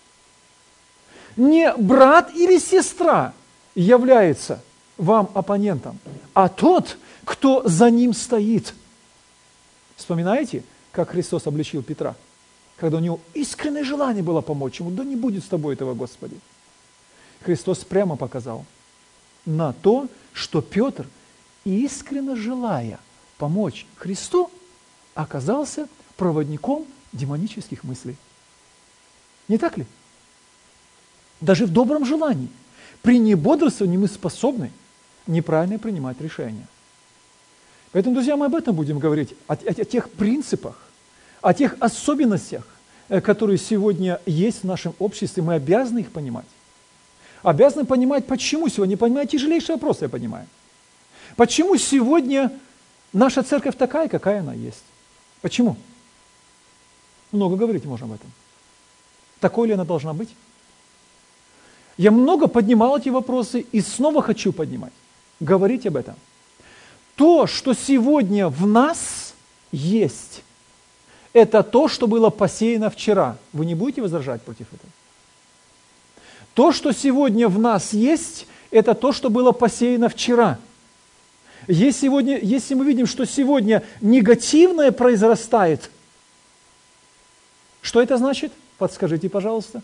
Не брат или сестра является вам оппонентом, а тот, кто за ним стоит. Вспоминаете, как Христос обличил Петра, когда у него искреннее желание было помочь ему? Да не будет с тобой этого, Господи. Христос прямо показал на то, что Петр, искренне желая помочь Христу, оказался проводником демонических мыслей. Не так ли? Даже в добром желании, при небодрствовании мы способны неправильно принимать решения. Поэтому, друзья, мы об этом будем говорить, о тех принципах, о тех особенностях, которые сегодня есть в нашем обществе, мы обязаны их понимать. Обязаны понимать, почему сегодня, понимая тяжелейший вопрос, я понимаю. Почему сегодня наша церковь такая, какая она есть? Почему? Много говорить можем об этом. Такой ли она должна быть? Я много поднимал эти вопросы и снова хочу поднимать, говорить об этом. То, что сегодня в нас есть, это то, что было посеяно вчера. Вы не будете возражать против этого? То, что сегодня в нас есть, это то, что было посеяно вчера. Если мы видим, что сегодня негативное произрастает, что это значит? Подскажите, пожалуйста.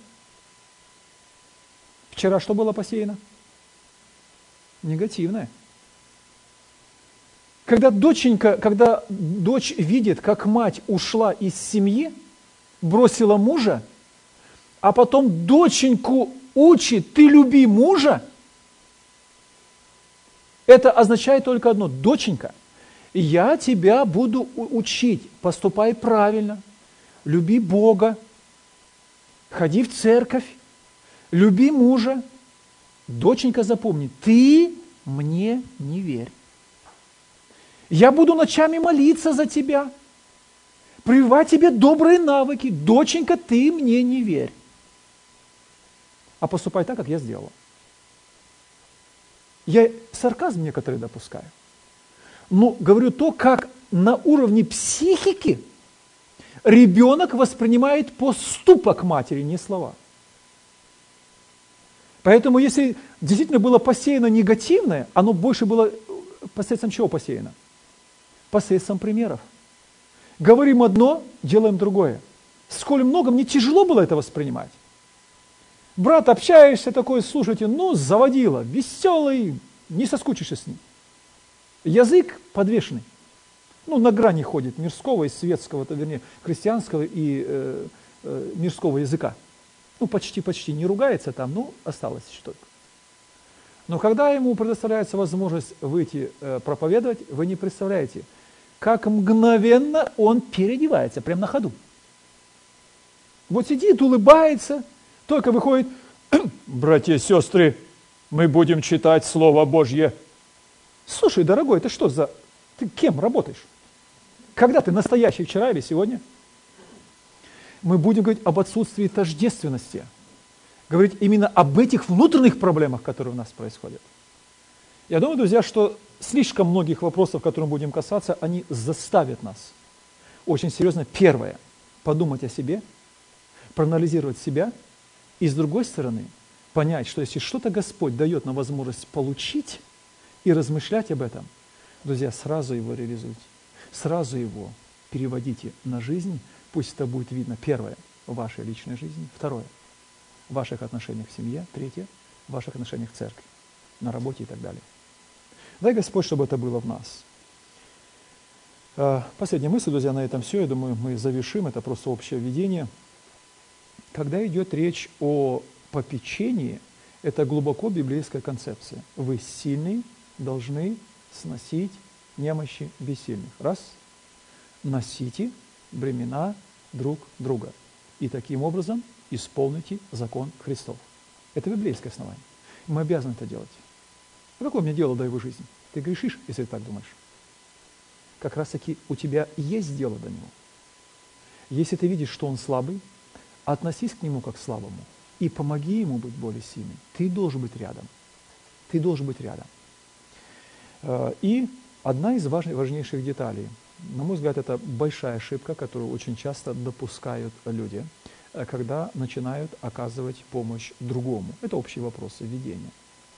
Вчера что было посеяно? Негативное. Когда дочь видит, как мать ушла из семьи, бросила мужа, а потом доченьку учит: ты люби мужа, это означает только одно: доченька, я тебя буду учить, поступай правильно, люби Бога, ходи в церковь, люби мужа. Доченька, запомни, ты мне не верь. Я буду ночами молиться за тебя, прививать тебе добрые навыки. Доченька, ты мне не верь. А поступай так, как я сделала. Я сарказм некоторые допускаю. Но говорю то, как на уровне психики ребенок воспринимает поступок матери, не слова. Поэтому если действительно было посеяно негативное, оно больше было посредством чего посеяно? Посредством примеров. Говорим одно, делаем другое. Сколь много, мне тяжело было это воспринимать. Брат, общаешься такой, слушайте, заводила, веселый, не соскучишься с ним. Язык подвешенный. На грани ходит мирского и светского, вернее, христианского и мирского языка. Почти не ругается там, осталось еще только. Но когда ему предоставляется возможность выйти проповедовать, вы не представляете, как мгновенно он переодевается, прямо на ходу. Вот сидит, улыбается, только выходит: братья и сестры, мы будем читать Слово Божье. Слушай, дорогой, ты что за... Ты кем работаешь? Когда ты настоящий, вчера или сегодня? Мы будем говорить об отсутствии тождественности. Говорить именно об этих внутренних проблемах, которые у нас происходят. Я думаю, друзья, что слишком многих вопросов, которым будем касаться, они заставят нас очень серьезно, первое, подумать о себе, проанализировать себя, и с другой стороны, понять, что если что-то Господь дает нам возможность получить и размышлять об этом, друзья, сразу его реализуйте, сразу его переводите на жизнь, пусть это будет видно, первое, в вашей личной жизни, второе, в ваших отношениях в семье, третье, в ваших отношениях в церкви, на работе и так далее. Дай Господь, чтобы это было в нас. Последняя мысль, друзья, на этом все. Я думаю, мы завершим. Это просто общее введение. Когда идет речь о попечении, это глубоко библейская концепция. Вы сильный должны сносить немощи бессильных. Раз. носите бремена друг друга и таким образом исполните закон Христов. Это библейское основание. Мы обязаны это делать. А какое мне дело до его жизни? Ты грешишь, если ты так думаешь. Как раз таки у тебя есть дело до него. Если ты видишь, что он слабый, относись к нему как к слабому и помоги ему быть более сильным. Ты должен быть рядом. Ты должен быть рядом. И одна из важнейших деталей, на мой взгляд, это большая ошибка, которую очень часто допускают люди, когда начинают оказывать помощь другому. Это общие вопросы ведения.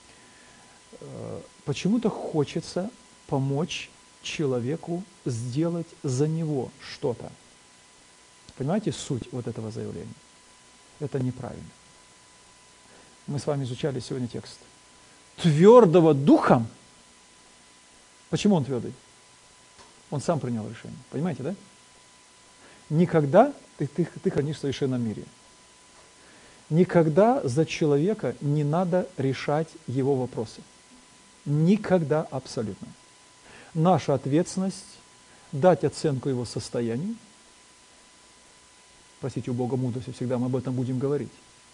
Почему-то хочется помочь человеку сделать за него что-то. Понимаете суть вот этого заявления? Это неправильно. Мы с вами изучали сегодня текст. Твердого духом. Почему он твердый? Он сам принял решение. Понимаете, да? Никогда ты хранишь в совершенном мире. Никогда за человека не надо решать его вопросы. Никогда абсолютно. Наша ответственность дать оценку его состоянию. Просите у Бога мудрости, всегда мы об этом будем говорить.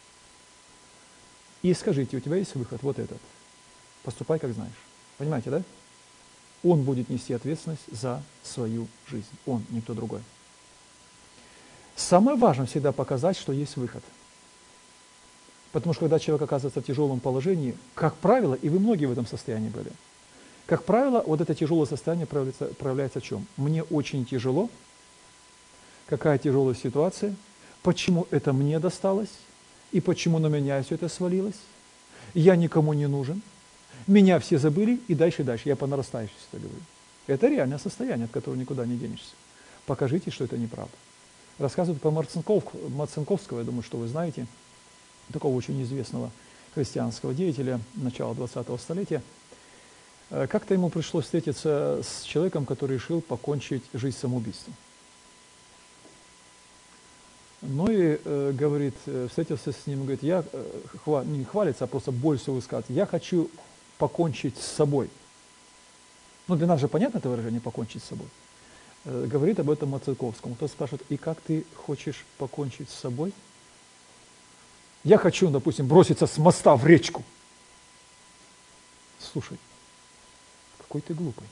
И скажите, у тебя есть выход, вот этот. Поступай, как знаешь. Понимаете, да? Он будет нести ответственность за свою жизнь. Он, никто другой. Самое важное всегда показать, что есть выход. Потому что когда человек оказывается в тяжелом положении, как правило, и вы многие в этом состоянии были, как правило, вот это тяжелое состояние проявляется в чем? Мне очень тяжело, какая тяжелая ситуация, почему это мне досталось, и почему на меня все это свалилось, я никому не нужен, меня все забыли, и дальше. Я по нарастающей это говорю. Это реальное состояние, от которого никуда не денешься. Покажите, что это неправда. Рассказывают про Марцинковского, я думаю, что вы знаете, такого очень известного христианского деятеля начала 20-го столетия. Как-то ему пришлось встретиться с человеком, который решил покончить жизнь самоубийством. Ну и, говорит, встретился с ним, говорит, я, не хвалится, а просто боль свою высказывает, я хочу покончить с собой. Ну, для нас же понятно это выражение «покончить с собой». Говорит об этом Марцинковскому. Кто спрашивает, и как ты хочешь покончить с собой? Я хочу, допустим, броситься с моста в речку. Слушай, какой ты глупый.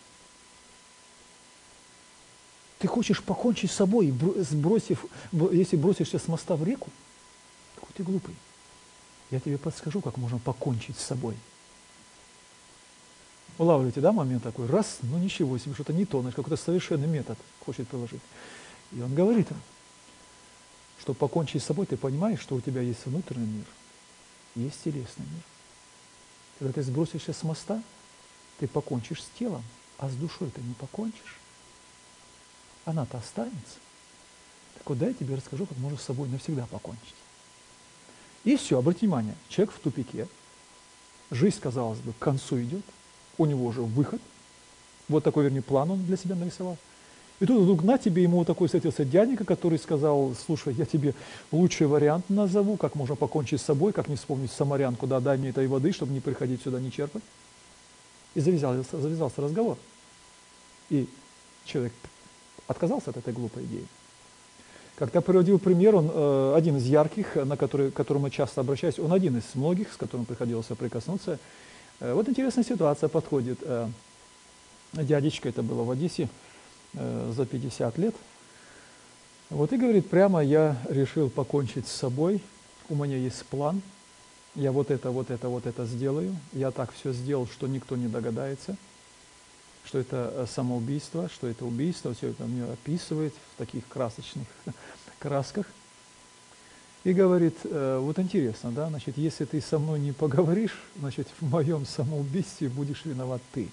Ты хочешь покончить с собой, если бросишься с моста в реку? Какой ты глупый. Я тебе подскажу, как можно покончить с собой. Улавливаете, да, момент такой? Раз, ну ничего себе, что-то не то, значит, какой-то совершенный метод хочет приложить. И он говорит им, что покончить с собой, ты понимаешь, что у тебя есть внутренний мир, есть телесный мир. Когда ты сбросишься с моста, ты покончишь с телом, а с душой ты не покончишь. Она-то останется. Так вот, дай я тебе расскажу, как можно с собой навсегда покончить. И все, обратите внимание, человек в тупике, жизнь, казалось бы, к концу идет, у него уже выход, вот такой, вернее, план он для себя нарисовал. И тут вдруг на тебе ему вот такой встретился дяденька, который сказал, слушай, я тебе лучший вариант назову, как можно покончить с собой, как не вспомнить самарянку, да, дай мне этой воды, чтобы не приходить сюда, не черпать. И завязался разговор. И человек отказался от этой глупой идеи. Как-то приводил пример, он один из ярких, к которому я часто обращаюсь, он один из многих, с которым приходилось соприкоснуться. Вот интересная ситуация подходит. Дядечка, это было в Одессе, за 50 лет. Вот и говорит, прямо я решил покончить с собой, у меня есть план, я вот это сделаю, я так все сделал, что никто не догадается, что это самоубийство, что это убийство, все это мне описывает в таких красочных красках. И говорит, вот интересно, да, значит, если ты со мной не поговоришь, значит, в моем самоубийстве будешь виноват ты.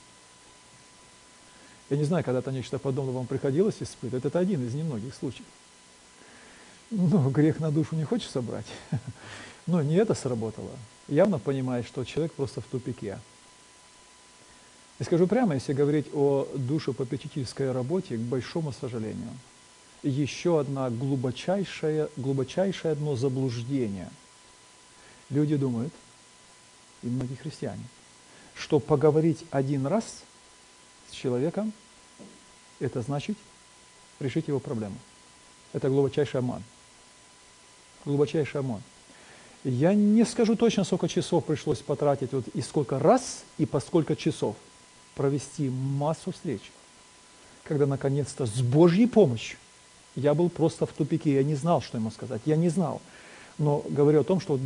Я не знаю, когда-то нечто подобное вам приходилось испытывать, это один из немногих случаев. Ну, грех на душу не хочешь собрать, но не это сработало. Явно понимаешь, что человек просто в тупике. И скажу прямо, если говорить о душепопечительской работе, к большому сожалению, еще одно глубочайшее одно заблуждение. Люди думают, и многие христиане, что поговорить один раз с человеком, это значит решить его проблему. Это глубочайший обман. Глубочайший обман. Я не скажу точно, сколько часов пришлось потратить, вот, и сколько раз, и по сколько часов провести массу встреч, когда наконец-то с Божьей помощью я был просто в тупике, я не знал, что ему сказать, я не знал. Но говорю о том, что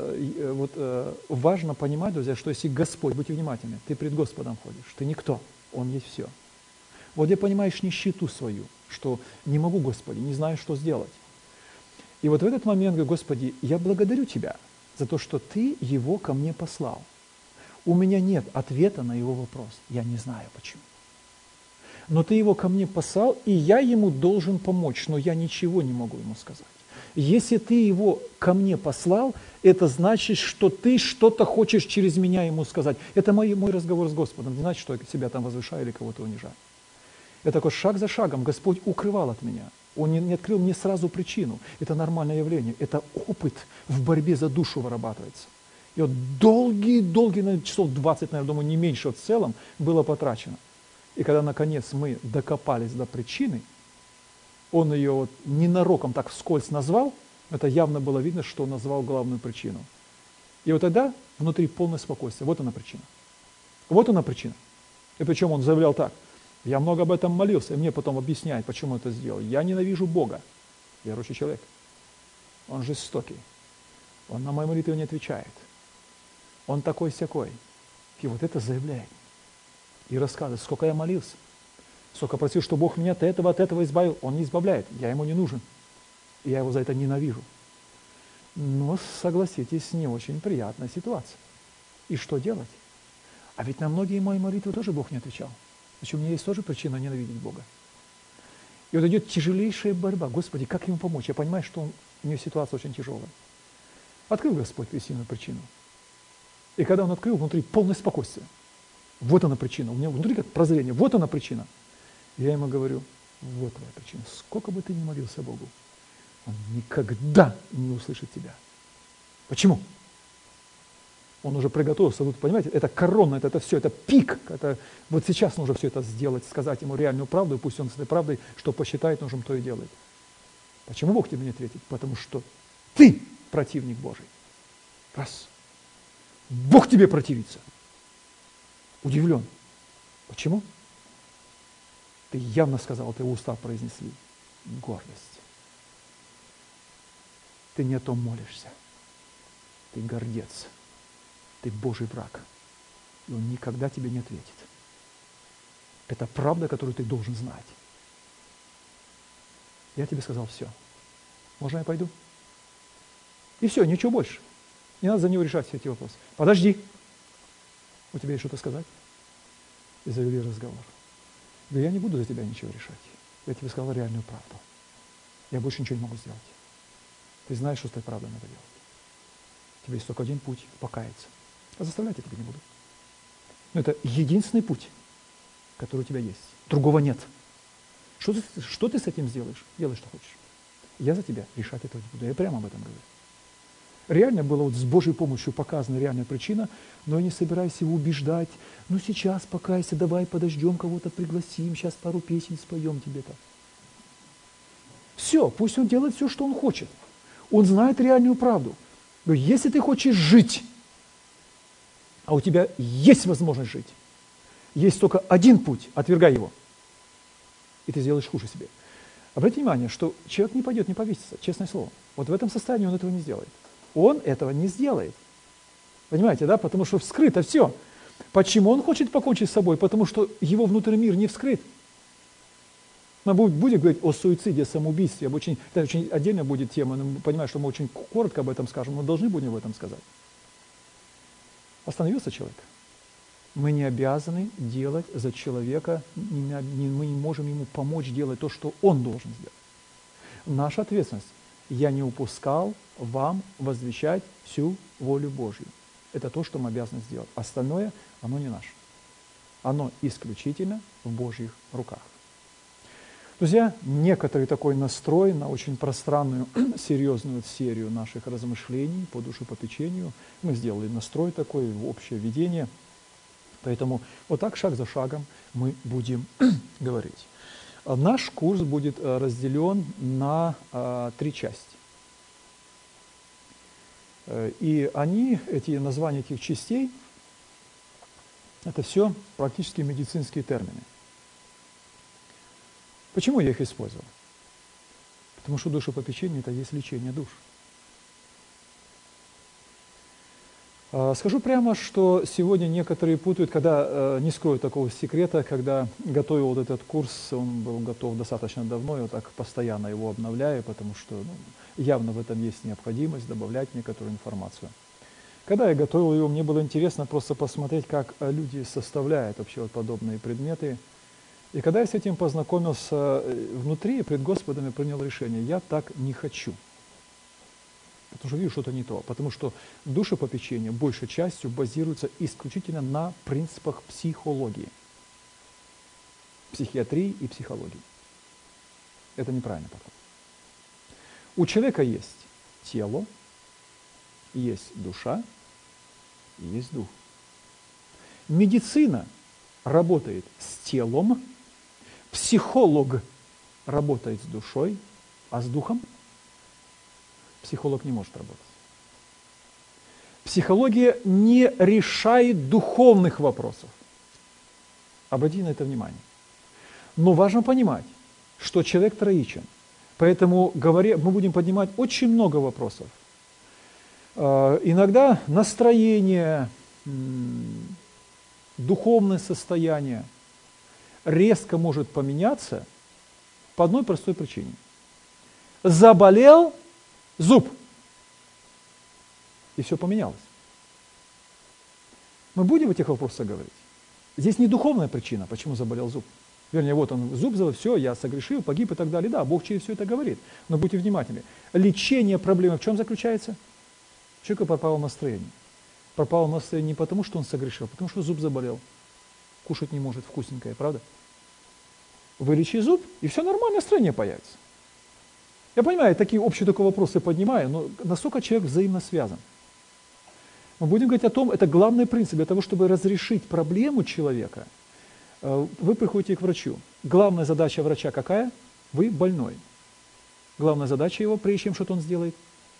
важно понимать, друзья, что если Господь, будьте внимательны, ты пред Господом ходишь, ты никто, Он есть все. Вот где понимаешь нищету свою, что не могу, Господи, не знаю, что сделать. И вот в этот момент говорю: Господи, я благодарю Тебя за то, что Ты его ко мне послал. У меня нет ответа на его вопрос, я не знаю почему. Но Ты его ко мне послал, и я ему должен помочь, но я ничего не могу ему сказать. Если Ты его ко мне послал, это значит, что Ты что-то хочешь через меня ему сказать. Это мой разговор с Господом, не значит, что я себя там возвышаю или кого-то унижаю. Это такой шаг за шагом Господь укрывал от меня. Он не открыл мне сразу причину. Это нормальное явление. Это опыт в борьбе за душу вырабатывается. И вот долгие, часов 20, наверное, думаю, не меньше в целом было потрачено. И когда, наконец, мы докопались до причины, он ее вот ненароком так вскользь назвал, это явно было видно, что он назвал главную причину. И вот тогда внутри полное спокойствие. Вот она причина. Вот она причина. И причем он заявлял так: я много об этом молился, и мне потом объясняет, почему это сделал. Я ненавижу Бога, верующий человек. Он жестокий. Он на мои молитвы не отвечает. Он такой-сякой. И вот это заявляет. И рассказывает, сколько я молился, сколько просил, что Бог меня от этого избавил. Он не избавляет, я ему не нужен. И я его за это ненавижу. Но, согласитесь, не очень приятная ситуация. И что делать? А ведь на многие мои молитвы тоже Бог не отвечал. Значит, у меня есть тоже причина ненавидеть Бога. И вот идет тяжелейшая борьба. Господи, как ему помочь? Я понимаю, что у него ситуация очень тяжелая. Открыл Господь истинную причину. И когда он открыл, внутри полное спокойствие. Вот она причина. У меня внутри как прозрение. Вот она причина. Я ему говорю: вот твоя причина. Сколько бы ты ни молился Богу, Он никогда не услышит тебя. Почему? Он уже приготовился, вы понимаете, это корона, это все, это пик. Это, вот сейчас нужно все это сделать, сказать ему реальную правду, и пусть он с этой правдой, что посчитает нужным, то и делает. Почему Бог тебе не ответит? Потому что ты противник Божий. Раз. Бог тебе противится. Удивлен. Почему? Ты явно сказал, ты уста произнесли. Гордость. Ты не о том молишься. Ты гордец. Ты Божий враг. И Он никогда тебе не ответит. Это правда, которую ты должен знать. Я тебе сказал все. Можно я пойду? И все, ничего больше. Не надо за него решать все эти вопросы. Подожди. У тебя есть что-то сказать? И завели разговор. Говорю: я не буду за тебя ничего решать. Я тебе сказал реальную правду. Я больше ничего не могу сделать. Ты знаешь, что с этой правдой надо делать. У тебя есть только один путь – покаяться. А заставлять я тебя не буду. Но это единственный путь, который у тебя есть. Другого нет. Что ты с этим сделаешь? Делай, что хочешь. Я за тебя решать этого не буду. Я прямо об этом говорю. Реально была вот с Божьей помощью показана реальная причина, но я не собираюсь его убеждать. Ну сейчас покайся, давай подождем, кого-то пригласим, сейчас пару песен споем тебе-то. Все, пусть он делает все, что он хочет. Он знает реальную правду. Но если ты хочешь жить, а у тебя есть возможность жить, есть только один путь, отвергай его, и ты сделаешь хуже себе. Обратите внимание, что человек не пойдет, не повесится, честное слово. Вот в этом состоянии он этого не сделает. Он этого не сделает. Понимаете, да? Потому что вскрыто все. Почему он хочет покончить с собой? Потому что его внутренний мир не вскрыт. Мы будем говорить о суициде, о самоубийстве. Это очень отдельно будет тема. Но понимаю, что мы очень коротко об этом скажем, но должны будем об этом сказать. Остановился человек. Мы не обязаны делать за человека, мы не можем ему помочь делать то, что он должен сделать. Наша ответственность. Я не упускал вам возвещать всю волю Божью. Это то, что мы обязаны сделать. Остальное, оно не наше. Оно исключительно в Божьих руках. Друзья, некоторый такой настрой на очень пространную, серьезную серию наших размышлений по душепопечению. Мы сделали настрой такой, общее видение. Поэтому вот так, шаг за шагом, мы будем говорить. Наш курс будет разделен на 3 части. И эти названия этих частей, это все практически медицинские термины. Почему я их использовал? Потому что душепопечение – это есть лечение душ. Скажу прямо, что сегодня некоторые путают, когда, не скрою такого секрета, когда готовил вот этот курс, он был готов достаточно давно, я так постоянно его обновляю, потому что явно в этом есть необходимость добавлять некоторую информацию. Когда я готовил его, мне было интересно просто посмотреть, как люди составляют вообще вот подобные предметы. И когда я с этим познакомился внутри, пред Господом я принял решение, я так не хочу. Потому что вижу что-то не то. Потому что душепопечение большей частью базируется исключительно на принципах психологии. Психиатрии и психологии. Это неправильный подход. У человека есть тело, есть душа и есть дух. Медицина работает с телом, психолог работает с душой, а с духом психолог не может работать. Психология не решает духовных вопросов. Обратите на это внимание. Но важно понимать, что человек троичен. Поэтому мы будем поднимать очень много вопросов. Иногда настроение, духовное состояние резко может поменяться по одной простой причине. Заболел зуб, и все поменялось. Мы будем в этих вопросах говорить. Здесь не духовная причина, почему заболел зуб. Вернее, вот он, зуб заболел, все, я согрешил, погиб и так далее. Да, Бог через все это говорит. Но будьте внимательны. Лечение проблемы в чем заключается? Человеку пропало настроение. Пропало настроение не потому, что он согрешил, а потому что зуб заболел. Кушать не может вкусненькое, правда? Вылечи зуб, и все нормально, настроение появится. Я понимаю, такие общие только вопросы поднимаю, но насколько человек взаимно связан. Мы будем говорить о том, это главный принцип для того, чтобы разрешить проблему человека. Вы приходите к врачу. Главная задача врача какая? Вы больной. Главная задача его, прежде чем что-то он сделает,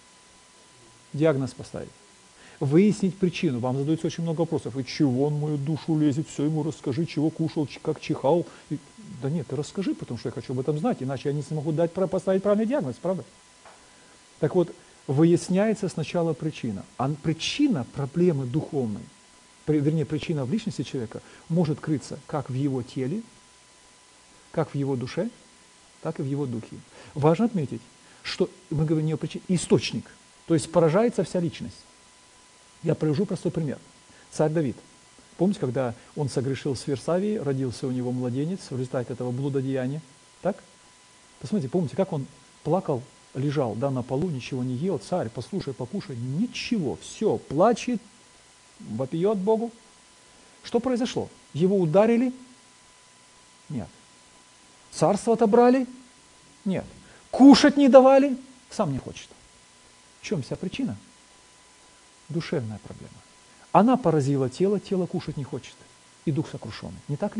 диагноз поставить. Выяснить причину. Вам задается очень много вопросов. И чего он в мою душу лезет? Все ему расскажи, чего кушал, как чихал. Да нет, ты расскажи, потому что я хочу об этом знать, иначе я не смогу поставить правильный диагноз, правда? Так вот, выясняется сначала причина. А причина проблемы духовной, вернее, причина в личности человека может крыться как в его теле, как в его душе, так и в его духе. Важно отметить, что мы говорим не о причине, источник, то есть поражается вся личность. Я привожу простой пример. Царь Давид. Помните, когда он согрешил с Версавией, родился у него младенец в результате этого блудодеяния? Так? Посмотрите, помните, как он плакал, лежал, да, на полу, ничего не ел. Царь, послушай, покушай, ничего, все, плачет, вопиет Богу. Что произошло? Его ударили? Нет. Царство отобрали? Нет. Кушать не давали? Сам не хочет. В чем вся причина? Душевная проблема. Она поразила тело, тело кушать не хочет. И дух сокрушенный. Не так ли?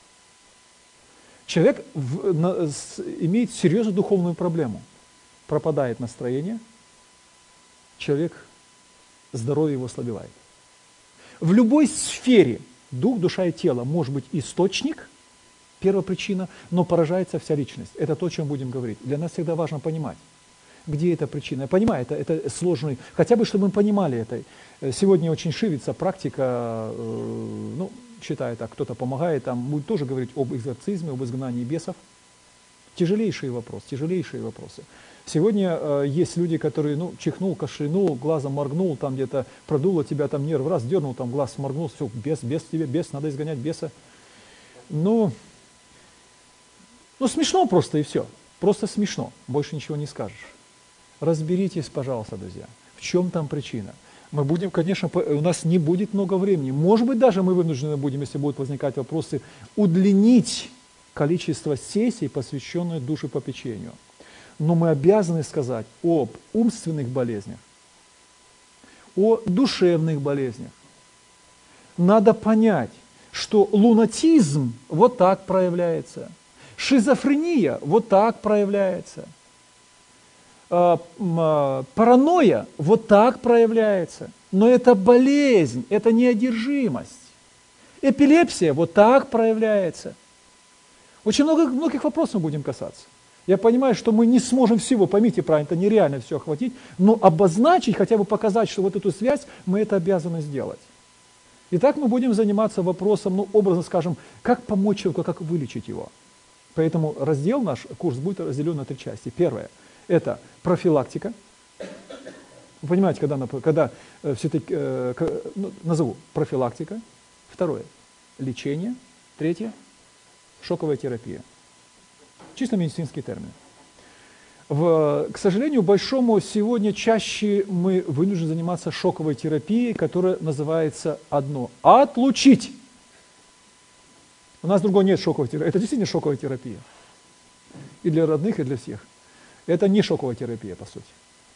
Человек имеет серьезную духовную проблему. Пропадает настроение, человек, здоровье его ослабевает. В любой сфере дух, душа и тело может быть источник, первопричина, но поражается вся личность. Это то, о чем будем говорить. Для нас всегда важно понимать, где эта причина. Я понимаю, это сложный, хотя бы, чтобы мы понимали это. Сегодня очень ширится практика, считаю так, кто-то помогает, там будет тоже говорить об экзорцизме, об изгнании бесов. Тяжелейшие вопросы. Сегодня есть люди, которые, чихнул, кашлянул, глазом моргнул, там где-то продуло тебя, там нерв раз дернул, там глаз моргнул, все, бес, надо изгонять беса. Смешно просто и все. Просто смешно, больше ничего не скажешь. Разберитесь, пожалуйста, друзья, в чем там причина. Мы будем, конечно, у нас не будет много времени. Может быть, даже мы вынуждены будем, если будут возникать вопросы, удлинить количество сессий, посвященных душепопечению. Но мы обязаны сказать об умственных болезнях, о душевных болезнях. Надо понять, что лунатизм вот так проявляется. Шизофрения вот так проявляется. Паранойя вот так проявляется. Но это болезнь, это неодержимость. Эпилепсия вот так проявляется. Очень многих вопросов мы будем касаться. Я понимаю, что мы не сможем всего, поймите правильно, это нереально все охватить, но обозначить, хотя бы показать, что вот эту связь, мы это обязаны сделать. Итак, мы будем заниматься вопросом, образно скажем, как помочь человеку, как вылечить его. Поэтому раздел наш, курс будет разделен на 3 части. Первое – это профилактика. Вы понимаете, когда все-таки, назову, профилактика. Второе – лечение. Третье – шоковая терапия. Чисто медицинский термин. К сожалению, большому сегодня чаще мы вынуждены заниматься шоковой терапией, которая называется одно – отлучить. У нас другой нет шоковой терапии. Это действительно шоковая терапия. И для родных, и для всех. Это не шоковая терапия, по сути.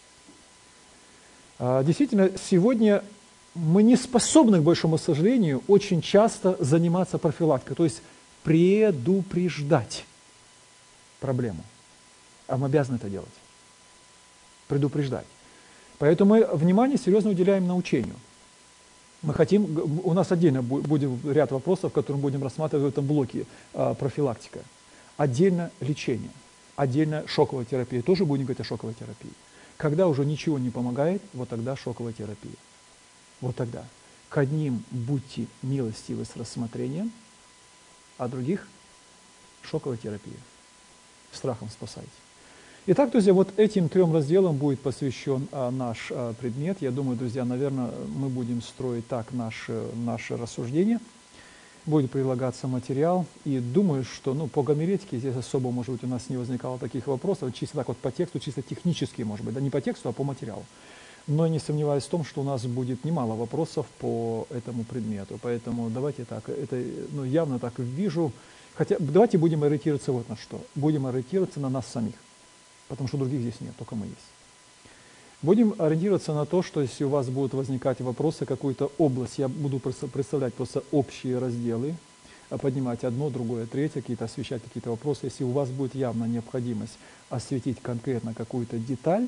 Действительно, сегодня мы не способны, к большому сожалению, очень часто заниматься профилактикой, то есть предупреждать проблему. А мы обязаны это делать. Предупреждать. Поэтому мы внимание серьезно уделяем научению. Мы хотим, у нас отдельно будет ряд вопросов, которые мы будем рассматривать в этом блоке. Профилактика. Отдельно лечение. Отдельно шоковая терапия. Тоже будем говорить о шоковой терапии. Когда уже ничего не помогает, вот тогда шоковая терапия. Вот тогда. К одним будьте милостивы с рассмотрением, а других шоковая терапия. Страхом спасайте. Итак, друзья, вот этим 3 разделам будет посвящен наш предмет. Я думаю, друзья, наверное, мы будем строить так наше рассуждение. Будет прилагаться материал. И думаю, что по гомилетике здесь особо, может быть, у нас не возникало таких вопросов. Чисто так вот по тексту, чисто технически, может быть. Да не по тексту, а по материалу. Но я не сомневаюсь в том, что у нас будет немало вопросов по этому предмету. Поэтому давайте так, это явно так вижу. Хотя давайте будем ориентироваться вот на что. Будем ориентироваться на нас самих. Потому что других здесь нет, только мы есть. Будем ориентироваться на то, что если у вас будут возникать вопросы, какую-то область, я буду представлять просто общие разделы, поднимать одно, другое, третье, освещать какие-то вопросы. Если у вас будет явно необходимость осветить конкретно какую-то деталь,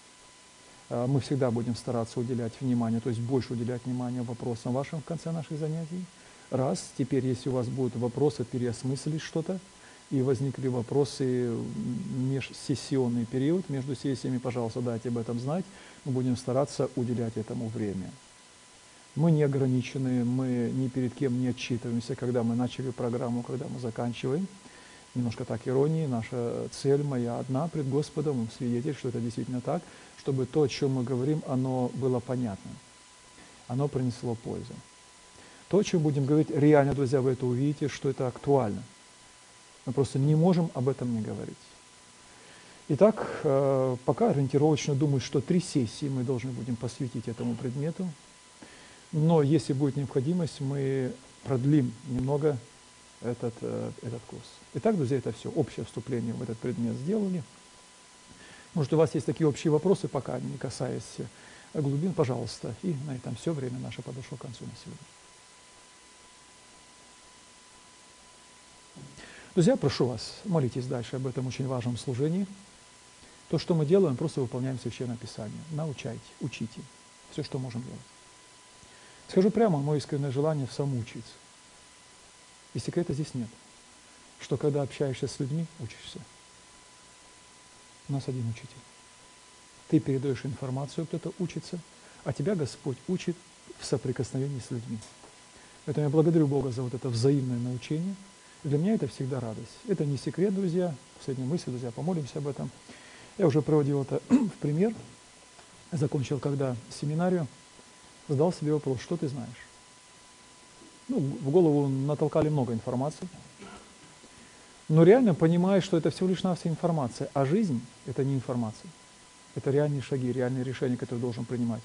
мы всегда будем стараться уделять внимание, то есть больше уделять внимание вопросам вашим в конце наших занятий. Раз. Теперь, если у вас будут вопросы, переосмыслить что-то, и возникли вопросы в межсессионный период, между сессиями, пожалуйста, дайте об этом знать. Мы будем стараться уделять этому время. Мы не ограничены, мы ни перед кем не отчитываемся, когда мы начали программу, когда мы заканчиваем. Немножко так иронии. Наша цель моя одна пред Господом, свидетель, что это действительно так, чтобы то, о чем мы говорим, оно было понятно, оно принесло пользу. То, о чем будем говорить, реально, друзья, вы это увидите, что это актуально. Мы просто не можем об этом не говорить. Итак, пока ориентировочно думаю, что 3 сессии мы должны будем посвятить этому предмету. Но если будет необходимость, мы продлим немного этот курс. Итак, друзья, это все. Общее вступление в этот предмет сделали. Может, у вас есть такие общие вопросы, пока не касаясь глубин, пожалуйста. И на этом все. Время наше подошло к концу на сегодня. Друзья, прошу вас, молитесь дальше об этом очень важном служении. То, что мы делаем, просто выполняем Священное Писание. Научайте, учите. Все, что можем делать. Скажу прямо, мое искреннее желание самому учиться. И секрета здесь нет. Что когда общаешься с людьми, учишься. У нас один учитель. Ты передаешь информацию, кто-то учится, а тебя Господь учит в соприкосновении с людьми. Поэтому я благодарю Бога за вот это взаимное научение. Для меня это всегда радость. Это не секрет, друзья. Последняя мысль, друзья, помолимся об этом. Я уже проводил это в пример. Закончил, когда семинарию, задал себе вопрос, что ты знаешь? В голову натолкали много информации. Но реально понимаешь, что это всего лишь навсего информация. А жизнь – это не информация. Это реальные шаги, реальные решения, которые должен принимать.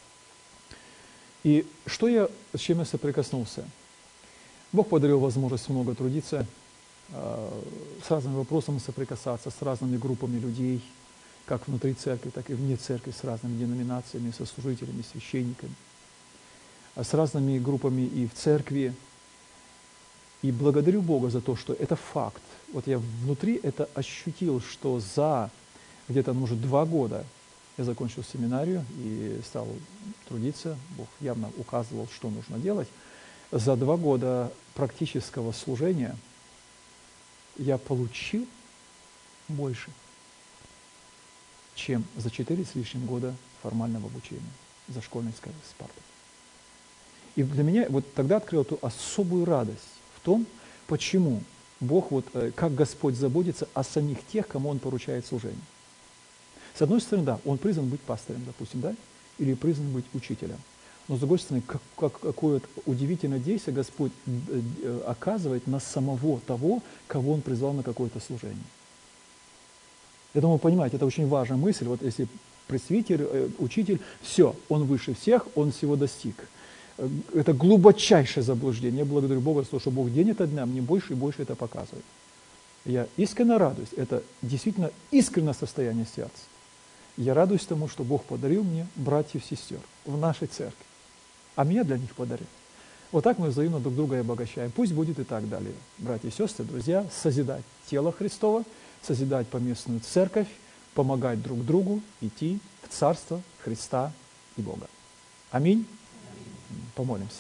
И с чем я соприкоснулся? Бог подарил возможность много трудиться, с разными вопросами соприкасаться, с разными группами людей, как внутри церкви, так и вне церкви, с разными деноминациями, со служителями, священниками, с разными группами и в церкви. И благодарю Бога за то, что это факт. Вот я внутри это ощутил, что за где-то, может, 2 года я закончил семинарию и стал трудиться. Бог явно указывал, что нужно делать. За 2 года практического служения я получил больше, чем за 4 с лишним года формального обучения за школьной Спартой. И для меня вот тогда открыл эту особую радость в том, почему Бог, вот как Господь заботится о самих тех, кому Он поручает служение. С одной стороны, да, Он призван быть пастырем, допустим, да, или призван быть учителем. Но с другой стороны, какое удивительное действие Господь оказывает на самого того, кого Он призвал на какое-то служение. Я думаю, понимаете, это очень важная мысль. Вот если пресвитер, учитель, все, он выше всех, он всего достиг. Это глубочайшее заблуждение. Я благодарю Бога за то, что Бог день ото дня мне больше и больше это показывает. Я искренне радуюсь. Это действительно искреннее состояние сердца. Я радуюсь тому, что Бог подарил мне братьев и сестер в нашей церкви, а меня для них подарил. Вот так мы взаимно друг друга и обогащаем. Пусть будет и так далее. Братья и сестры, друзья, созидать тело Христово, созидать поместную церковь, помогать друг другу идти в Царство Христа и Бога. Аминь. Помолимся.